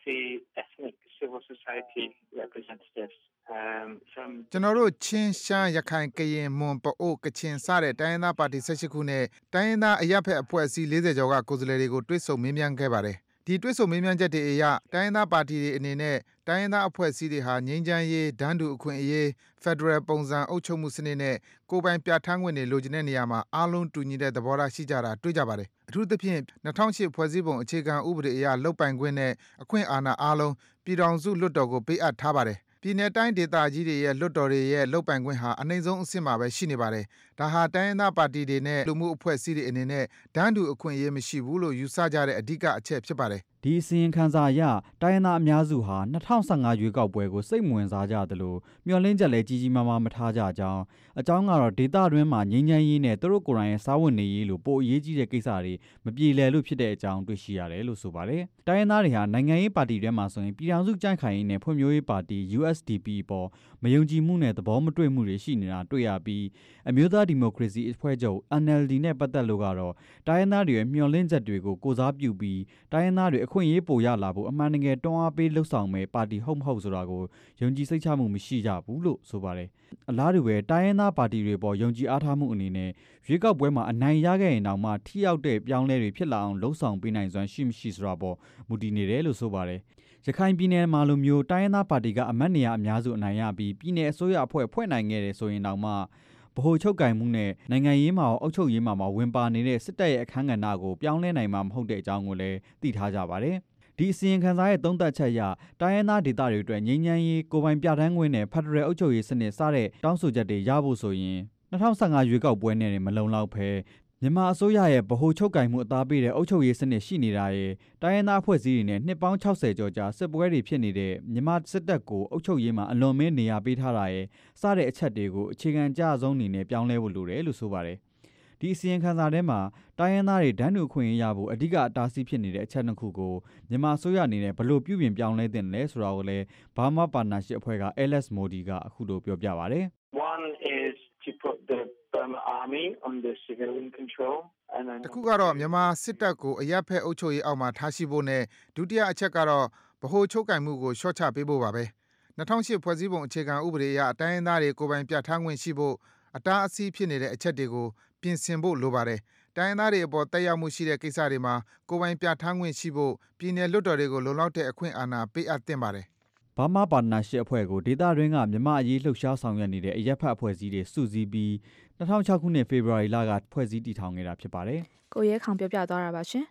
40 ethnic civil society representatives ကျွန်တော်တို့ချင်းရှမ်းရခိုင်ကရင်မွန်ပအို့ကချင်စတဲ့တိုင်းရင်းသားပါတီ18ခုနဲ့တိုင်းရင်းသားအရက်ဖက်အဖွဲ့အစည်း40ကျော်ကကိုယ်စားလှယ်တွေကိုတွေ့ဆုံမေးမြန်းခဲ့ပါတယ်ဒီတွေ့ဆုံမေးမြန်းချက်တွေအရတိုင်းရင်းသားပါတီတွေအနေနဲ့တိုင်းရင်းသားအဖွဲ့အစည်းတွေဟာငြိမ်းချမ်းရေးဒန်းတူအခွင့်အရေးဖက်ဒရယ်ပုံစံအုပ်ချုပ်မှုစနစ်နဲ့ကိုယ်ပိုင်ပြဋ္ဌာန်းခွင့်တွေလိုချင်တဲ့နေရာမှာအားလုံးတူညီတဲ့သဘောထားရှိကြတာတွေ့ကြပါတယ်အထူးသဖြင့်2008ဖွဲ့စည်းပုံအခြေခံဥပဒေအရလုပ်ပိုင်ခွင့်နဲ့အခွင့်အာဏာအားလုံးပြည်ထောင်စုလွှတ်တော်ကိုပေးအပ်ထားပါတယ်ပြည်내တိုင်းဒေသကြီးတွေရဲ့လွှတ်တော်တွေရဲ့လုပ်ပိုင်ခွင့်ဟာအနှိမ့်ဆုံးအဆင့်မှာပဲရှိနေပါတယ်။ဒါဟာတိုင်းရင်းသားပါတီတွေနဲ့လူမှုအဖွဲ့အစည်းတွေအနေနဲ့ဒန်းတူအခွင့်အရေးမရှိဘူးလို့ယူဆကြတဲ့အဓိကအချက်ဖြစ်ပါတယ်။ဒီအစီရင်ခံစာအရတိုင်းရင်းသားအများစုဟာ2015ရွေးကောက်ပွဲကိုစိတ်မဝင်စားကြသလိုမျှော်လင့်ချက်လည်းကြီးကြီးမားမားမထားကြကြောင်းအကြောင်းကတော့ဒေသတွင်းမှာငြိမ်းချမ်းရေးနဲ့သူတို့ကိုယ်တိုင်ရဲ့စားဝတ်နေရေးလိုပိုအရေးကြီးတဲ့ကိစ္စတွေမပြေလည်လို့ဖြစ်တဲ့အကြောင်းတွေ့ရှိရတယ်လို့ဆိုပါတယ်။တိုင်းရင်းသားတွေဟာနိုင်ငံရေးပါတီတွေမှာဆိုရင်ပြည်ထောင်စုကြံ့ခိုင်ရေးနဲ့ဖွံ့ဖြိုးရေးပါတီ USDP ပေါ်မယုံကြည်မှုနဲ့သဘောမတွေ့မှုတွေရှိနေတာတွေ့ရပြီးအမျိုးသားဒီမိုကရေစီအဖွဲ့ချုပ် NLD နဲ့ပတ်သက်လို့ကတော့တိုင်းရင်းသားတွေရဲ့မျှော်လင့်ချက်တွေကိုကိုစားပြုပြီးတိုင်းရင်းသားတွေအခွင့်အရေးပိုရလာဖို့အမှန်တကယ်တွန်းအားပေးလှုပ်ဆောင်မဲ့ပါတီဟုတ်မဟုတ်ဆိုတာကိုယုံကြည်စိတ်ချမှုမရှိကြဘူးလို့ဆိုပါတယ်။အလားတူပဲတိုင်းရင်းသားပါတီတွေပေါ်ယုံကြည်အားထားမှုအနေနဲ့ရွေးကောက်ပွဲမှာအနိုင်ရခဲ့ရင်တောင်မှထိရောက်တဲ့ပြောင်းလဲတွေဖြစ်လာအောင်လှုံ့ဆော်ပေးနိုင်စွမ်းရှိမရှိဆိုတာပေါ်မူတည်နေတယ်လို့ဆိုပါတယ်။ရခိုင်ပြည်နယ်မှာလိုမျိုးတိုင်းရင်းသားပါတီကအမတ်နေရာအများစုအနိုင်ရပြီးပြည်내အစိုးရအဖွဲ့ဖွဲ့နိုင်ခဲ့တယ်ဆိုရင်တောင်မှဗဟိုချုပ်ကိုင်မှုနဲ့နိုင်ငံရေးမှာအုပ်ချုပ်ရေးမှာဝင်ပါနေတဲ့စစ်တပ်ရဲ့အခမ်းကဏ္ဍကိုပြောင်းလဲနိုင်မှာမဟုတ်တဲ့အကြောင်းကိုလည်းသိထားကြပါတယ်။ဒီအစီရင်ခံစာရဲ့သုံးသပ်ချက်အရတိုင်းရင်းသားဒေသတွေအတွက်ငြိမ်းချမ်းရေးကိုယ်ပိုင်ပြဋ္ဌာန်းခွင့်နဲ့ဖက်ဒရယ်အုပ်ချုပ်ရေးစနစ်စတဲ့တောင်းဆိုချက်တွေရဖို့ဆိုရင်2015ရွေးကောက်ပွဲနဲ့မလုံလောက်ဘဲမြန်မာအစိုးရရဲ့ဗဟိုချုပ်ကိုင်မှုအသားပေးတဲ့အုပ်ချုပ်ရေးစနစ်ရှိနေတာရဲ့တိုင်းရင်းသားအဖွဲ့အစည်းတွေနဲ့နှစ်ပေါင်း60ကျော်ကြာစစ်ပွဲတွေဖြစ်နေတဲ့မြန်မာစစ်တပ်ကိုအုပ်ချုပ်ရေးမှာအလွန်မင်းနေရာပေးထားတာရဲ့စတဲ့အချက်တွေကိုအခြေခံကြဆုံးအနေနဲ့ပြောင်းလဲဖို့လိုတယ်လို့ဆိုပါတယ်။ဒီအစီရင်ခံစာထဲမှာတိုင်းရင်းသားတွေဒန်းတူခွင့်ရဖို့အဓိကအတားဆီးဖြစ်နေတဲ့အချက်နှစ်ခုကိုမြန်မာအစိုးရအနေနဲ့ဘယ်လိုပြုပြင်ပြောင်းလဲသင့်လဲဆိုတာကိုလည်း Burma Partnership အဖွဲ့က LS Modi ကအခုလိုပြောပြပါတယ်။ One is to put the Burma Army under civilian control and then တခုကတော့မြန်မာစစ်တပ်ကိုအရက်ဖက်အုပ်ချုပ်ရေးအောက်မှာထားရှိဖို့နဲ့ဒုတိယအချက်ကတော့ဗဟိုချုပ်ကိုင်မှုကိုလျှော့ချပေးဖို့ပါပဲ2008ဖွဲ့စည်းပုံအခြေခံဥပဒေအရအတိုင်းအသားတွေကိုယ်ပိုင်ပြဋ္ဌာန်းခွင့်ရှိဖို့အတားအဆီးဖြစ်နေတဲ့အချက်တွေကိုပြင်ဆင်ဖို့လိုပါတယ်တိုင်းရင်းသားတွေအပေါ်တက်ရောက်မှုရှိတဲ့ကိစ္စတွေမှာကိုယ်ပိုင်ပြဋ္ဌာန်းခွင့်ရှိဖို့ပြည်내လွှတ်တော်တွေကိုလုံလောက်တဲ့အခွင့်အာဏာပေးအပ်သင့်ပါတယ် Burma Partnership အဖွဲ့ကိုဒေသတွင်းကမြန်မာအရေးလှုပ်ရှားဆောင်ရွက်နေတဲ့အရက်ဖက်အဖွဲ့အစည်းတွေစုစည်းပြီး2006ခုနှစ်ဖေဖော်ဝါရီလကဖွဲ့စည်းတည်ထောင်ခဲ့တာဖြစ်ပါတယ်။ကိုရဲခေါင်ပြောပြသွားတာပါရှင်။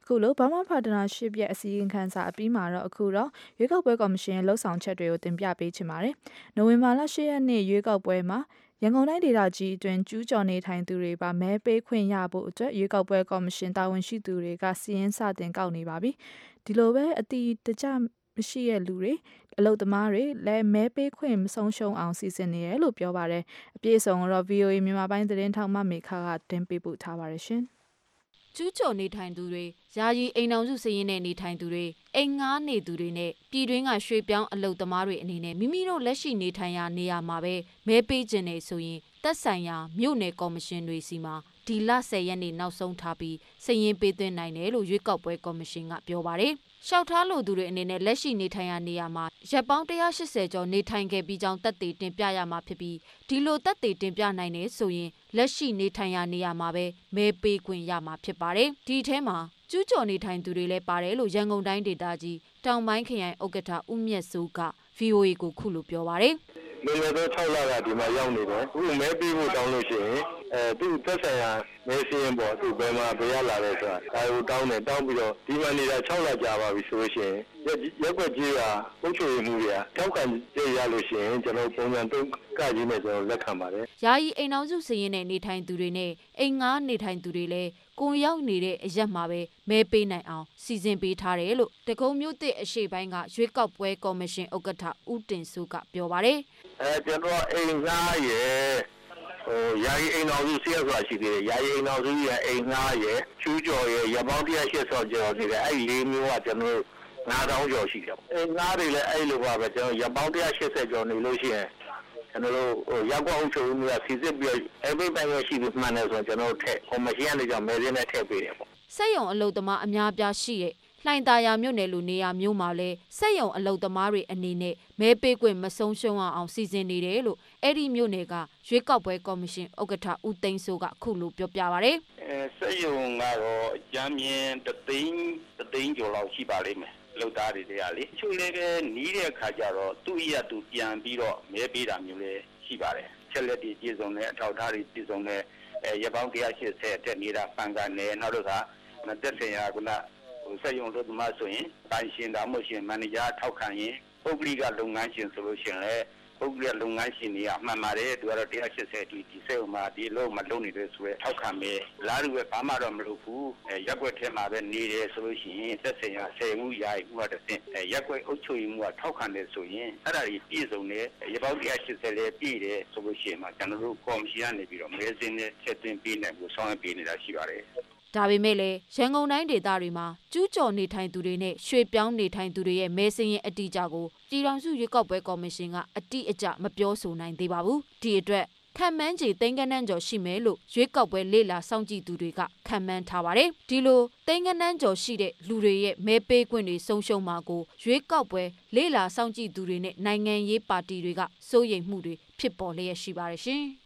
အခုလိုဘာမှပါတနာရှစ်ရဲ့အစည်းအဝေးခန်းစာအပြီးမှာတော့အခုတော့ရွေးကောက်ပွဲကော်မရှင်ရဲ့လှုပ်ဆောင်ချက်တွေကိုတင်ပြပေးချင်ပါတယ်။နိုဝင်ဘာလ10ရက်နေ့ရွေးကောက်ပွဲမှာရန်ကုန်တိုင်းဒေသကြီးအတွင်းကျူးကျော်နေထိုင်သူတွေပါမဲပေးခွင့်ရဖို့အတွက်ရွေးကောက်ပွဲကော်မရှင်တာဝန်ရှိသူတွေကစီရင်စတင်ကောက်နေပါပြီ။ဒီလိုပဲအတီတကြမရှိရဲ့လူတွေအလုပ်သမားတွေလည်းမဲပေးခွင့်မဆုံးရှုံးအောင်စီစဉ်နေတယ်လို့ပြောပါတယ်။အပြည့်အစုံတော့ VOA မြန်မာပိုင်းသတင်းထောက်မမေခကတင်ပြပို့ထားပါတယ်ရှင်။ကျူးကျော်နေထိုင်သူတွေယာယီအိမ်အောင်စုစည်ရင်းနဲ့နေထိုင်သူတွေအိမ်ငားနေသူတွေနဲ့ပြည်တွင်းကရွှေပြောင်းအလုပ်သမားတွေအနေနဲ့မိမိတို့လက်ရှိနေထိုင်ရာနေရာမှာပဲမဲပေးခြင်းနေဆိုရင်သက်ဆိုင်ရာမြို့နယ်ကော်မရှင်တွေစီမှာဒီလ10ရက်နေ့နောက်ဆုံးထားပြီးစည်ရင်ပေးသွင်းနိုင်တယ်လို့ရွေးကောက်ပွဲကော်မရှင်ကပြောပါတယ်။ရှောက်ထားလို့သူတွေအနေနဲ့လက်ရှိနေထိုင်ရာနေရာမှာရပ်ပေါင်း180ကျော်နေထိုင်ခဲ့ပြီးကြောင်းသက်သေတင်ပြရမှာဖြစ်ပြီးဒီလိုသက်သေတင်ပြနိုင်တယ်ဆိုရင်လက်ရှိနေထိုင်ရာနေရာမှာပဲမဲပေးခွင့်ရမှာဖြစ်ပါတယ်။ဒီထဲမှာကျူးကျော်နေထိုင်သူတွေလည်းပါတယ်လို့ရန်ကုန်တိုင်းဒေသကြီးတောင်ပိုင်းခရိုင်ဥက္ကဋ္ဌဦးမြတ်စိုးက VOA ကိုခုလိုပြောပါတယ်။လွန်ခဲ့သော6လကဒီမှာရောက်နေတယ်အခုမဲပေးဖို့တောင်းလို့ရှိရင်သူ့သက်ဆိုင်ရာမဲစင်းပေါ်သူ့ဘယ်မှာဘယ်ရလာလဲဆိုတာဒါကိုတောင်းပြီးတော့ဒီမှာနေတာ6လကြာပါပြီဆိုလို့ရှိရင်ရက်ွက်ကြီးကအုပ်ချုပ်ရေးမှုတွေကတောက်ခံကြရလို့ရှိရင်ကျွန်တော်ပုံစံ3ကကြီးနဲ့ကျွန်တော်လက်ခံပါတယ်။ယာယီအိမ်အောင်စုစည်ရင်နဲ့နေထိုင်သူတွေနဲ့အိမ်ငားနေထိုင်သူတွေလည်းကိုရောက်နေတဲ့အရက်မှာပဲမဲပေးနိုင်အောင်စီစဉ်ပေးထားတယ်လို့တကုံမြို့သစ်အရှိပိုင်းကရွေးကောက်ပွဲကော်မရှင်ဥက္ကဋ္ဌဦးတင်စိုးကပြောပါတယ်။ကျွန်တော်အိမ်ငားရဲ့ယာယီအိမ်အောင်စုဆက်ဆိုတာရှိသေးတယ်ယာယီအိမ်အောင်စုရဲ့အိမ်ငားရဲ့ချူးကျော်ရဲ့ရပေါင်း180ကျော်နေတယ်အဲ့ဒီ၄မျိုးကကျွန်တော်9000ကျော်ရှိတယ်အိမ်ငားတွေလည်းအဲ့လိုပါပဲကျွန်တော်ရပေါင်း180ကျော်နေလို့ရှိရင်ကျွန်တော်တို့ရောက်ကွာအောင်ချုပ်မျိုးစီစစ်ပြီးအဲ့ဒီပိုင်းရရှိပြီးမှန်တယ်ဆိုရင်ကျွန်တော်တို့ထက်ကော်မရှင်ကနေကြောင့်မဲရင်းနဲ့ထည့်ပေးတယ်ပေါ့စက်ရုံအလုပ်သမားအများပြားရှိရဲ့လှိုင်သာယာမြို့နယ်လိုနေရာမျိုးမှာလဲစက်ရုံအလုပ်သမားတွေအနေနဲ့မဲပေးခွင့်မဆုံးရှုံးအောင်စီစဉ်နေတယ်လို့အဲ့ဒီမြို့နယ်ကရွေးကောက်ပွဲကော်မရှင်ဥက္ကဋ္ဌဦးသိန်းစိုးကခုလိုပြောပြပါဗျ။စက်ရုံကတော့အကြမ်းမြင်တသိန်းကျော်လောက်ရှိပါလိမ့်မယ်။လောက်သားတွေတည်းကလေချို့လည်းပဲနီးတဲ့အခါကျတော့သူ့ရသူပြန်ပြီးတော့မဲပေးတာမျိုးလည်းရှိပါတယ်။ချက်လက်တွေပြည်စုံတဲ့အထောက်အထားတွေပြည်စုံတဲ့ရပောင်း180တက်နေတာပန်ကန်နဲ့နောက်တော့ကသက်ဆိုင်ရာကစက်ရုံတို့မှဆိုရင်တိုင်ရှင်တာမှရှင်မန်နေဂျာထောက်ခံရင်ပုဂ္ဂလိကလုပ်ငန်းရှင်ဆိုလို့ရှိရင်လည်းပုဂ္ဂလိကလုပ်ငန်းရှင်တွေအမှန်ပါတယ်သူကတော့180ဒီစက်ရုံမှာဒီလုံးမလုံးနေတယ်ဆိုရထောက်ခံမယ်လားလူပဲဘာမှတော့မလုပ်ဘူးရက်ွက်ထဲမှာပဲနေတယ်ဆိုလို့ရှိရင်သက်ဆိုင်ရာဆယ်မှုယာယီမှုကတဆင့်ရက်ွက်အုပ်ချုပ်ရေးမှုကထောက်ခံတယ်ဆိုရင်အဲ့ဒါကြီးပြည့်စုံတယ်ရပောင်း180လည်းပြည့်တယ်ဆိုလို့ရှိရင်မှကျွန်တော်တို့ကော်မရှင်ကနေပြီးတော့မဲစင်းနဲ့ချက်သွင်းပေးနိုင်ဖို့ဆောင်ရွက်ပေးနေတာရှိပါတယ်ဒါပေမဲ့လည်းရန်ကုန်တိုင်းဒေသတွေမှာကျူးကျော်နေထိုင်သူတွေနဲ့ရွှေပြောင်းနေထိုင်သူတွေရဲ့မဲစင်းရင်အတိအကျကိုပြည်ထောင်စုရွေးကောက်ပွဲကော်မရှင်ကအတိအကျမပြောဆိုနိုင်သေးပါဘူး။ဒီအတွက်ခံမှန်းခြေသိန်းကနန်းကျော်ရှိမယ်လို့ရွေးကောက်ပွဲလေ့လာစောင့်ကြည့်သူတွေကခံမှန်းထားပါတယ်။ဒီလိုသိန်းကနန်းကျော်ရှိတဲ့လူတွေရဲ့မဲပေးခွင့်တွေဆုံးရှုံးမှာကိုရွေးကောက်ပွဲလေ့လာစောင့်ကြည့်သူတွေနဲ့နိုင်ငံရေးပါတီတွေကစိုးရိမ်မှုတွေဖြစ်ပေါ်လျက်ရှိပါတယ်ရှင်။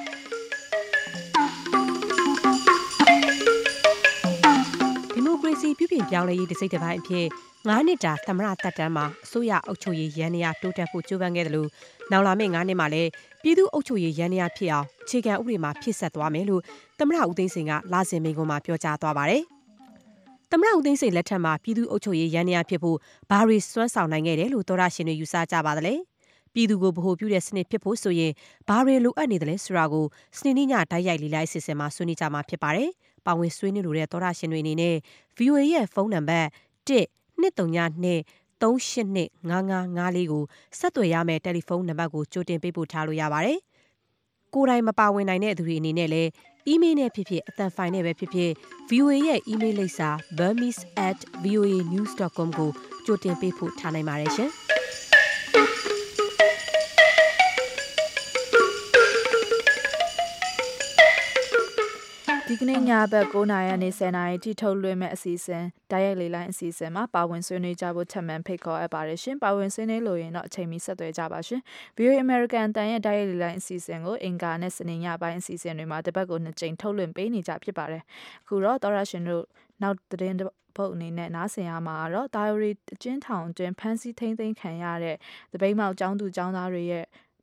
ဒီမိုကရေစီပြုပြင်ပြောင်းလဲရေးတစ်စိတ်တစ်ပိုင်းအဖြစ်9နှစ်တာသမ္မတတပ်တန်းမှာအစိုးရအုပ်ချုပ်ရေးရန်ရာတိုးတက်ဖို့ကြိုးပမ်းခဲ့တယ်လို့နောက်လာမယ့်9နှစ်မှာလည်းပြည်သူ့အုပ်ချုပ်ရေးရန်ရာဖြစ်အောင်အခြေခံဥပဒေမှာဖြည့်ဆက်သွားမယ်လို့သမ္မတဦးသိန်းစိန်ကလာစဉ်မိန့်ခွန်းမှာပြောကြားသွားပါတယ်။သမ္မတဦးသိန်းစိန်လက်ထက်မှာပြည်သူ့အုပ်ချုပ်ရေးရန်ရာဖြစ်ဖို့ဘာတွေစွမ်းဆောင်နိုင်ခဲ့တယ်လို့သောရရှင်တွေယူဆကြပါသလဲ။ပြည်သူကိုဗဟိုပြုတဲ့စနစ်ဖြစ်ဖို့ဆိုရင်ဘာတွေလိုအပ်နေတယ်လဲဆိုတာကိုစနေနေ့ညတိုက်ရိုက်လေးလိုက်အစီအစဉ်မှာဆွေးနွေးကြမှာဖြစ်ပါတယ်။ပါဝင်ဆွေးနွေးလိုတဲ့သောရရှင်တွေအနေနဲ့ VOA ရဲ့ဖုန်းနံပါတ်1-232-382-5554ကိုဆက်သွယ်ရမယ့်တယ်လီဖုန်းနံပါတ်ကိုကြိုတင်ပေးပို့ထားလို့ရပါတယ်။ကိုယ်တိုင်မပါဝင်နိုင်တဲ့သူတွေအနေနဲ့လည်းအီးမေးလ်နဲ့ဖြစ်ဖြစ်အသံဖိုင်နဲ့ပဲဖြစ်ဖြစ် VOA ရဲ့အီးမေးလ်လိပ်စာ burmese@voanews.com ကိုကြိုတင်ပေးပို့ထားနိုင်ပါတယ်ရှင်။ဒီကနေ့ညဘက်9:00နာရီနဲ့10:00နာရီထိထုတ်လွှင့်မဲ့အစီအစဉ်တိုက်ရိုက်လေလိုင်းအစီအစဉ်မှာပါဝင်ဆွေးနွေးကြဖို့ထပ်မံဖိတ်ခေါ်အပ်ပါတယ်ရှင်ပါဝင်ဆွေးနွေးလို့ရင်တော့အချိန်မီဆက်သွယ်ကြပါရှင် VOA American တန်ရဲ့တိုက်ရိုက်လေလိုင်းအစီအစဉ်ကိုအင်္ဂါနဲ့စနေညပိုင်းအစီအစဉ်တွေမှာတစ်ပတ်ကို2ကြိမ်ထုတ်လွှင့်ပေးနေကြဖြစ်ပါတယ်အခုတော့သောရရှင်တို့နောက်သတင်းပုတ်အနေနဲ့နားဆင်ရမှာတော့တာယိုရီအကျဉ်းထောင်အတွင်းဖမ်းဆီးထိန်းသိမ်းခံရတဲ့တပိတ်မောက်ကျောင်းသူကျောင်းသားတွေရဲ့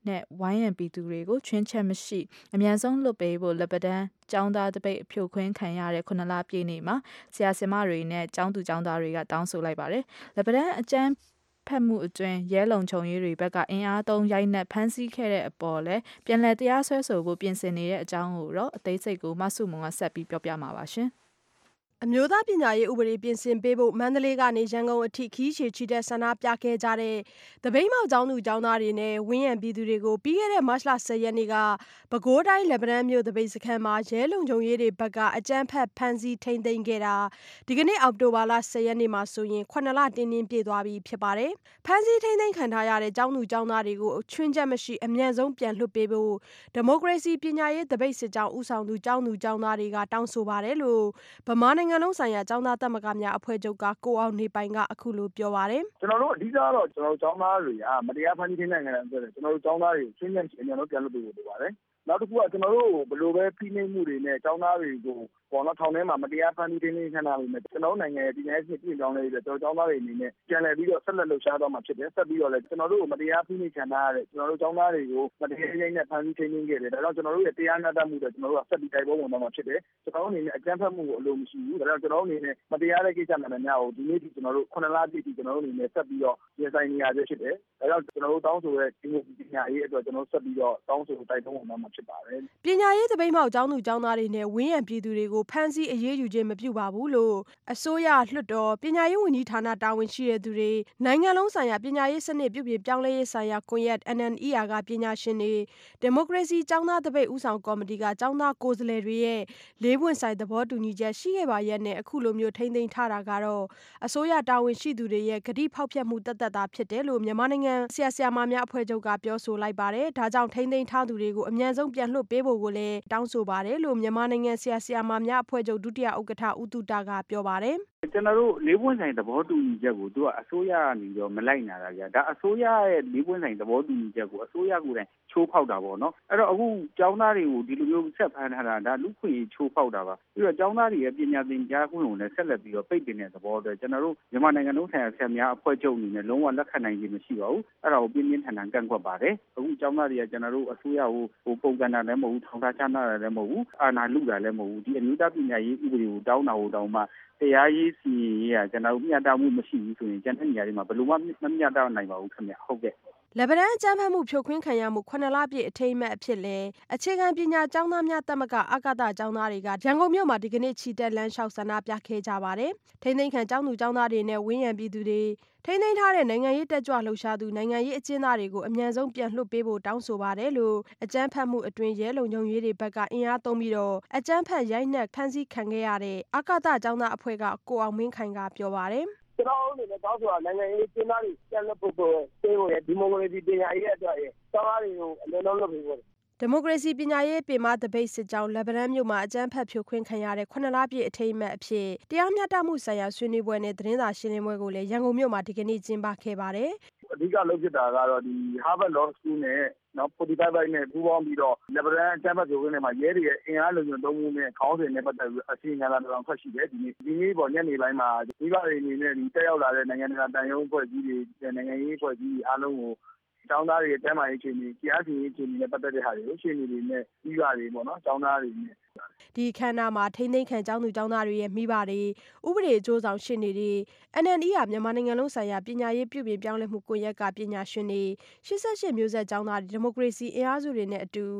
နဲ့ဝိုင်းရံပြည်သူတွေကိုချွင်းချက်မရှိအမြန်ဆုံးလွတ်ပေးဖို့လက်ပတန်းကျောင်းသားတပိတ်အဖြိုခွင်းခံရတဲ့9လပြည့်နေ့မှာဆရာဆရာမတွေနဲ့ကျောင်းသူကျောင်းသားတွေကတောင်းဆိုလိုက်ပါတယ်လက်ပတန်းအကျန်းဖက်မှုအတွင်းရဲလုံခြုံရေးတွေဘက်ကအင်အားသုံးရိုက်နှက်ဖမ်းဆီးခဲ့တဲ့အပေါ်လဲပြန်လည်တရားစွဲဆိုဖို့ပြင်ဆင်နေတဲ့အကြောင်းကိုတော့အသေးစိတ်ကိုမဆုမွန်ကဆက်ပြီးပြောပြမှာပါရှင်အမျိုးသားပညာရေးဥပဒေပြင်ဆင်ပေးဖို့မန္တလေးကနေရန်ကုန်အထိခီးချေချီတဲ့ဆန္ဒပြခဲ့ကြတဲ့တပိတ်မောက်ကျောင်းသူကျောင်းသားတွေနဲ့ဝင်းရံပြည်သူတွေကိုပြီးခဲ့တဲ့မတ်လ10ရက်နေ့ကပဲခူးတိုင်းလက်ပံမြို့တပိတ်စခန်းမှာရဲလုံခြုံရေးတွေဘက်ကအကြမ်းဖက်ဖမ်းဆီးထိန်းသိမ်းခဲ့တာဒီကနေ့အောက်တိုဘာလ10ရက်နေ့မှာဆိုရင်9လတင်းတင်းပြည့်သွားပြီဖြစ်ပါတယ်ဖမ်းဆီးထိန်းသိမ်းခံထားရတဲ့ကျောင်းသူကျောင်းသားတွေကိုချွင်းချက်မရှိအမြန်ဆုံးပြန်လွှတ်ပေးဖို့ဒီမိုကရေစီပညာရေးတပိတ်စစ်ကြောင်းဦးဆောင်သူကျောင်းသူကျောင်းသားတွေကတောင်းဆိုပါတယ်လို့ဗမာနိုင်ငံလုံးဆိုင်ရာကျောင်းသားသမဂ္ဂများအဖွဲ့ချုပ်ကကိုအောင်နေပိုင်ကအခုလိုပြောပါတယ်ကျွန်တော်တို့အဓိကတော့ကျွန်တော်တို့ကျောင်းသားတွေကမတရားဖမ်းဆီးထိန်းသိမ်းခံရတဲ့အတွက်ကျွန်တော်တို့ကျောင်းသားတွေကိုရှင်းရှင်းအမြန်ဆုံးပြန်လွှတ်ပေးဖို့လိုပါတယ်နောက်တစ်ခုကကျွန်တော်တို့ဘယ်လိုပဲဖိနှိပ်မှုတွေနဲ့ကျောင်းသားတွေကိုပေါ်တော့ထောင်ထဲမှာမတရားဖမ်းဆီးထိန်းသိမ်းခံရပြီမဲ့ကျွန်တော်တို့နိုင်ငံရဲ့ဒီနေ့ပြည်ကြောင်းလေးတွေကျွန်တော်ကျောင်းသားတွေအနေနဲ့ပြန်လည်ပြီးတော့ဆက်လက်လှုပ်ရှားသွားမှာဖြစ်တယ်ဆက်ပြီးတော့လည်းကျွန်တော်တို့မတရားဖိနှိပ်ခံရတဲ့ကျွန်တော်တို့ကျောင်းသားတွေကိုမတရားရိုက်နှက်ဖမ်းဆီးထိန်းသိမ်းခဲ့တယ်ဒါကြောင့်ကျွန်တော်တို့ရဲ့တရားမျှတမှုတွေကျွန်တော်တို့ကဆက်ပြီးတိုက်ပွဲဝင်သွားမှာဖြစ်တယ်ကျွန်တော်တို့အနေနဲ့အကြမ်းဖက်မှုကိုအလိုမရှိဘူးဒါကြောင့်ကျွန်တော်တို့အနေနဲ့မတရားတဲ့ကိစ္စမှန်သမျှကိုဒီနေ့ဒီကျွန်တော်တို့9လပြည့်ပြီကျွန်တော်တို့အနေနဲ့ဆက်ပြီးတော့ရင်ဆိုင်နေရခြင်းဖြစ်တယ်ဒါကြောင့်ကျွန်တော်တို့တောင်းဆိုတဲ့ဒီမိုကရေစီပညာရေးအတွက်ကျွန်တော်တို့ဆက်ပြီးတော့တောင်းဆိုတိုက်ပွဲဝင်သွားမှာဖြစ်ပါတယ်ပညာရေးတပိတ်မောက်ကျောင်းသူကျောင်းသားတွေနဲ့ဝင်းရံပြည်သူတွေကိုဖမ်းဆီးအရေးယူခြင်းမပြုပါဘူးလို့အစိုးရလွှတ်တော်ပညာရေးဝန်ကြီးဌာနတာဝန်ရှိတဲ့သူတွေနိုင်ငံလုံးဆိုင်ရာပညာရေးစနစ်ပြုပြင်ပြောင်းလဲရေးဆိုင်ရာကွန်ရက် NNER ကပညာရှင်တွေဒီမိုကရေစီကျောင်းသားတပိတ်ဦးဆောင်ကော်မတီကကျောင်းသားကိုယ်စားလှယ်တွေရဲ့လေးပွင့်ဆိုင်သဘောတူညီချက်ရှိခဲ့ပါရဲ့နဲ့အခုလိုမျိုးထိန်းသိမ်းထားတာကတော့အစိုးရတာဝန်ရှိသူတွေရဲ့ဂတိဖောက်ဖျက်မှုတသက်တာဖြစ်တယ်လို့မြန်မာနိုင်ငံဆရာဆရာမများအဖွဲ့ချုပ်ကပြောဆိုလိုက်ပါတယ်ဒါကြောင့်ထိန်းသိမ်းထားသူတွေကိုအမြန်ဆုံးပြန်လွှတ်ပေးဖို့ကိုလည်းတောင်းဆိုပါတယ်လို့မြန်မာနိုင်ငံဆရာဆရာမများအဖွဲ့ချုပ်ဒုတိယဥက္ကဋ္ဌဦးတူတာကပြောပါတယ်ကျွန်တော်တို့လေးပွင့်ဆိုင်သဘောတူညီချက်ကိုသူကအစိုးရကနေတော့မလိုက်နာတာကြဒါအစိုးရရဲ့လေးပွင့်ဆိုင်သဘောတူညီချက်ကိုအစိုးရကိုယ်တိုင်ချိုးဖောက်တာပေါ့နော်အဲ့တော့အခုကျောင်းသားတွေကိုဒီလိုမျိုးဆက်ဖမ်းထားတာဒါလူခွင့်ချိုးဖောက်တာပါပြီးတော့ကျောင်းသားတွေရဲ့ပညာသင်ကြားခွင့်ကိုလည်းဆက်လက်ပြီးတော့ပိတ်ပင်တဲ့သဘောအတွက်ကျွန်တော်တို့မြန်မာနိုင်ငံလုံးဆိုင်ရာဆရာများအဖွဲ့ချုပ်အနေနဲ့လုံးဝလက်ခံနိုင်ခြင်းမရှိပါဘူးအဲ့ဒါကိုပြင်းပြင်းထန်ထန်ကန့်ကွက်ပါတယ်အခုကျောင်းသားတွေကကျွန်တော်တို့အစိုးရကိုပုံစံတာလည်းမဟုတ်ဘူးထောင်ထားချနာတာလည်းမဟုတ်ဘူးအာဏာလုတာလည်းမဟုတ်ဘူးဒီအမျိုးသားပညာရေးဥပဒေကိုတောင်းတာဟိုတောင်းမှတရားရေးစီရေးကကျွန်တော်မျှတမှုမရှိဘူးဆိုရင်ကျန်တဲ့နေရာတွေမှာဘယ်လိုမှမမျှတနိုင်ပါဘူးခင်ဗျဟုတ်ကဲ့လက်ပံအကြမ်းဖက်မှုဖြိုခွင်းခံရမှု9လပြည့်အထိမ်းအမှတ်အဖြစ်လဲအခြေခံပညာကျောင်းသားများတက်မကအကတကျောင်းသားတွေကရန်ကုန်မြို့မှာဒီကနေ့ချီတက်လမ်းလျှောက်ဆန္ဒပြခဲ့ကြပါတယ်ထိန်းသိမ်းခံကျောင်းသူကျောင်းသားတွေနဲ့ဝင်းရံပြည်သူတွေထိန်းသိမ်းထားတဲ့နိုင်ငံရေးတက်ကြွလှုပ်ရှားသူနိုင်ငံရေးအကျဉ်းသားတွေကိုအမြန်ဆုံးပြန်လွှတ်ပေးဖို့တောင်းဆိုပါတယ်လို့အကြမ်းဖက်မှုအတွင်းရဲလုံခြုံရေးတွေဘက်ကအင်အားသုံးပြီးတော့အကြမ်းဖက်ရိုက်နှက်ဖမ်းဆီးခံခဲ့ရတဲ့အကတကျောင်းသားအဖွဲ့ကကိုအောင်မင်းခိုင်ကပြောပါတယ်ကျွန်တော်အနေနဲ့တောင်းဆိုတာနိုင်ငံရေးကျင်းသားတွေပြန်လွှတ်ဖို့ပေးဖို့ဒီမိုကရေစီပညာရေးအတွက်ကျောင်းသားတွေကိုအမြန်ဆုံးလွှတ်ပေးဖို့ဒီမိုကရေစီပညာရေးပင်မတပိတ်စစ်ကြောင်းလက်ပံမြို့မှာအကြမ်းဖက်ဖြိုခွင်းခံရတဲ့9လပြည့်အထိမ်းအမှတ်အဖြစ်တရားမျှတမှုဆိုင်ရာဆွေးနွေးပွဲနဲ့သတင်းစာရှင်းလင်းပွဲကိုလည်းရန်ကုန်မြို့မှာဒီကနေ့ကျင်းပခဲ့ပါတယ်အဓိကလုပ်ဖြစ်တာကတော့ဒီ Harvard Law School နဲ့နော်45 byte နဲ့ပူးပေါင်းပြီးတော့လက်ပံအကြမ်းဖက်ဖြိုခွင်းတွေမှာရဲတွေရဲ့အင်အားလုံခြုံသုံးမှုနဲ့ခေါင်းစဉ်နဲ့ပတ်သက်ပြီးအစီအစဉ်တော်ဖတ်ရှိတယ်ဒီနေ့ပေါ်ညနေပိုင်းမှာဒီကတွေအနေနဲ့ဒီတက်ရောက်လာတဲ့နိုင်ငံတကာတန်ယုံအဖွဲ့အစည်းတွေနိုင်ငံရေးအဖွဲ့အစည်းတွေအားလုံးကိုကျောင်းသားတွေရဲ့တန်းမာရေးအခြေအနေကြားစီရေးအခြေအနေနဲ့ပတ်သက်တဲ့ဟာတွေကိုရှင်းနေနေနဲ့ပြီးပါတွေပေါ့နော်ကျောင်းသားတွေနဲ့ဒီခန္ဓာမှာထိန်းသိမ်းခံကျောင်းသူကျောင်းသားတွေရဲ့မိဘတွေဥပဒေအကျိုးဆောင်ရှင်းနေတွေ NNER မြန်မာနိုင်ငံလုံးဆိုင်ရာပညာရေးပြုပြင်ပြောင်းလဲမှုကွန်ရက်ကပညာရှင်တွေ88မျိုးဆက်ကျောင်းသားဒီမိုကရေစီအင်အားစုတွေနဲ့အတူ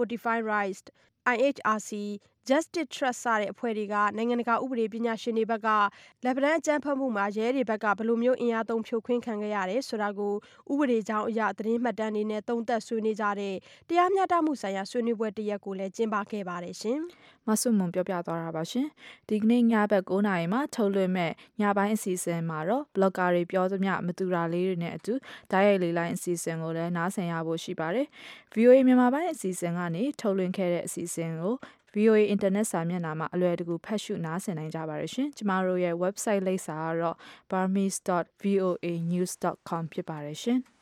45 Rights IHRC Justice Trust စတဲ့အဖွဲ့တွေကနိုင်ငံတကာဥပဒေပညာရှင်တွေဘက်ကလက်ပံအကြမ်းဖက်မှုမှာရဲတွေဘက်ကဘယ်လိုမျိုးအင်အားသုံးဖြိုခွင်းခံခဲ့ရတယ်ဆိုတာကိုဥပဒေကြောင်းအရသတင်းမှတ်တမ်းတွေနဲ့သုံးသပ်ဆွေးနွေးကြတဲ့တရားမျှတမှုဆိုင်ရာဆွေးနွေးပွဲတစ်ရက်ကိုလည်းကျင်းပခဲ့ပါတယ်ရှင်။မဆုမွန်ပြောပြသွားတာပါရှင်။ဒီကနေ့ညဘက်9:00 နာရီမှာထုတ်လွှင့်မဲ့ညပိုင်းအစီအစဉ်မှာတော့ဘလော့ဂါတွေပြောသမျှမတူတာလေးတွေနဲ့အတူဓာတ်ရိုက်လေးလိုင်းအစီအစဉ်ကိုလည်းနားဆင်ရဖို့ရှိပါတယ်။ VOA မြန်မာပိုင်းအစီအစဉ်ကနေထုတ်လွှင့်ခဲ့တဲ့အစီအစဉ်ကိုVOA အင်တာနက်စာမျက်နှာမှာအလွယ်တကူဖတ်ရှုနားဆင်နိုင်ကြပါတယ်ရှင်။ကျမတို့ရဲ့ website လိပ်စာကတော့ burmese.voanews.com ဖြစ်ပါတယ်ရှင်။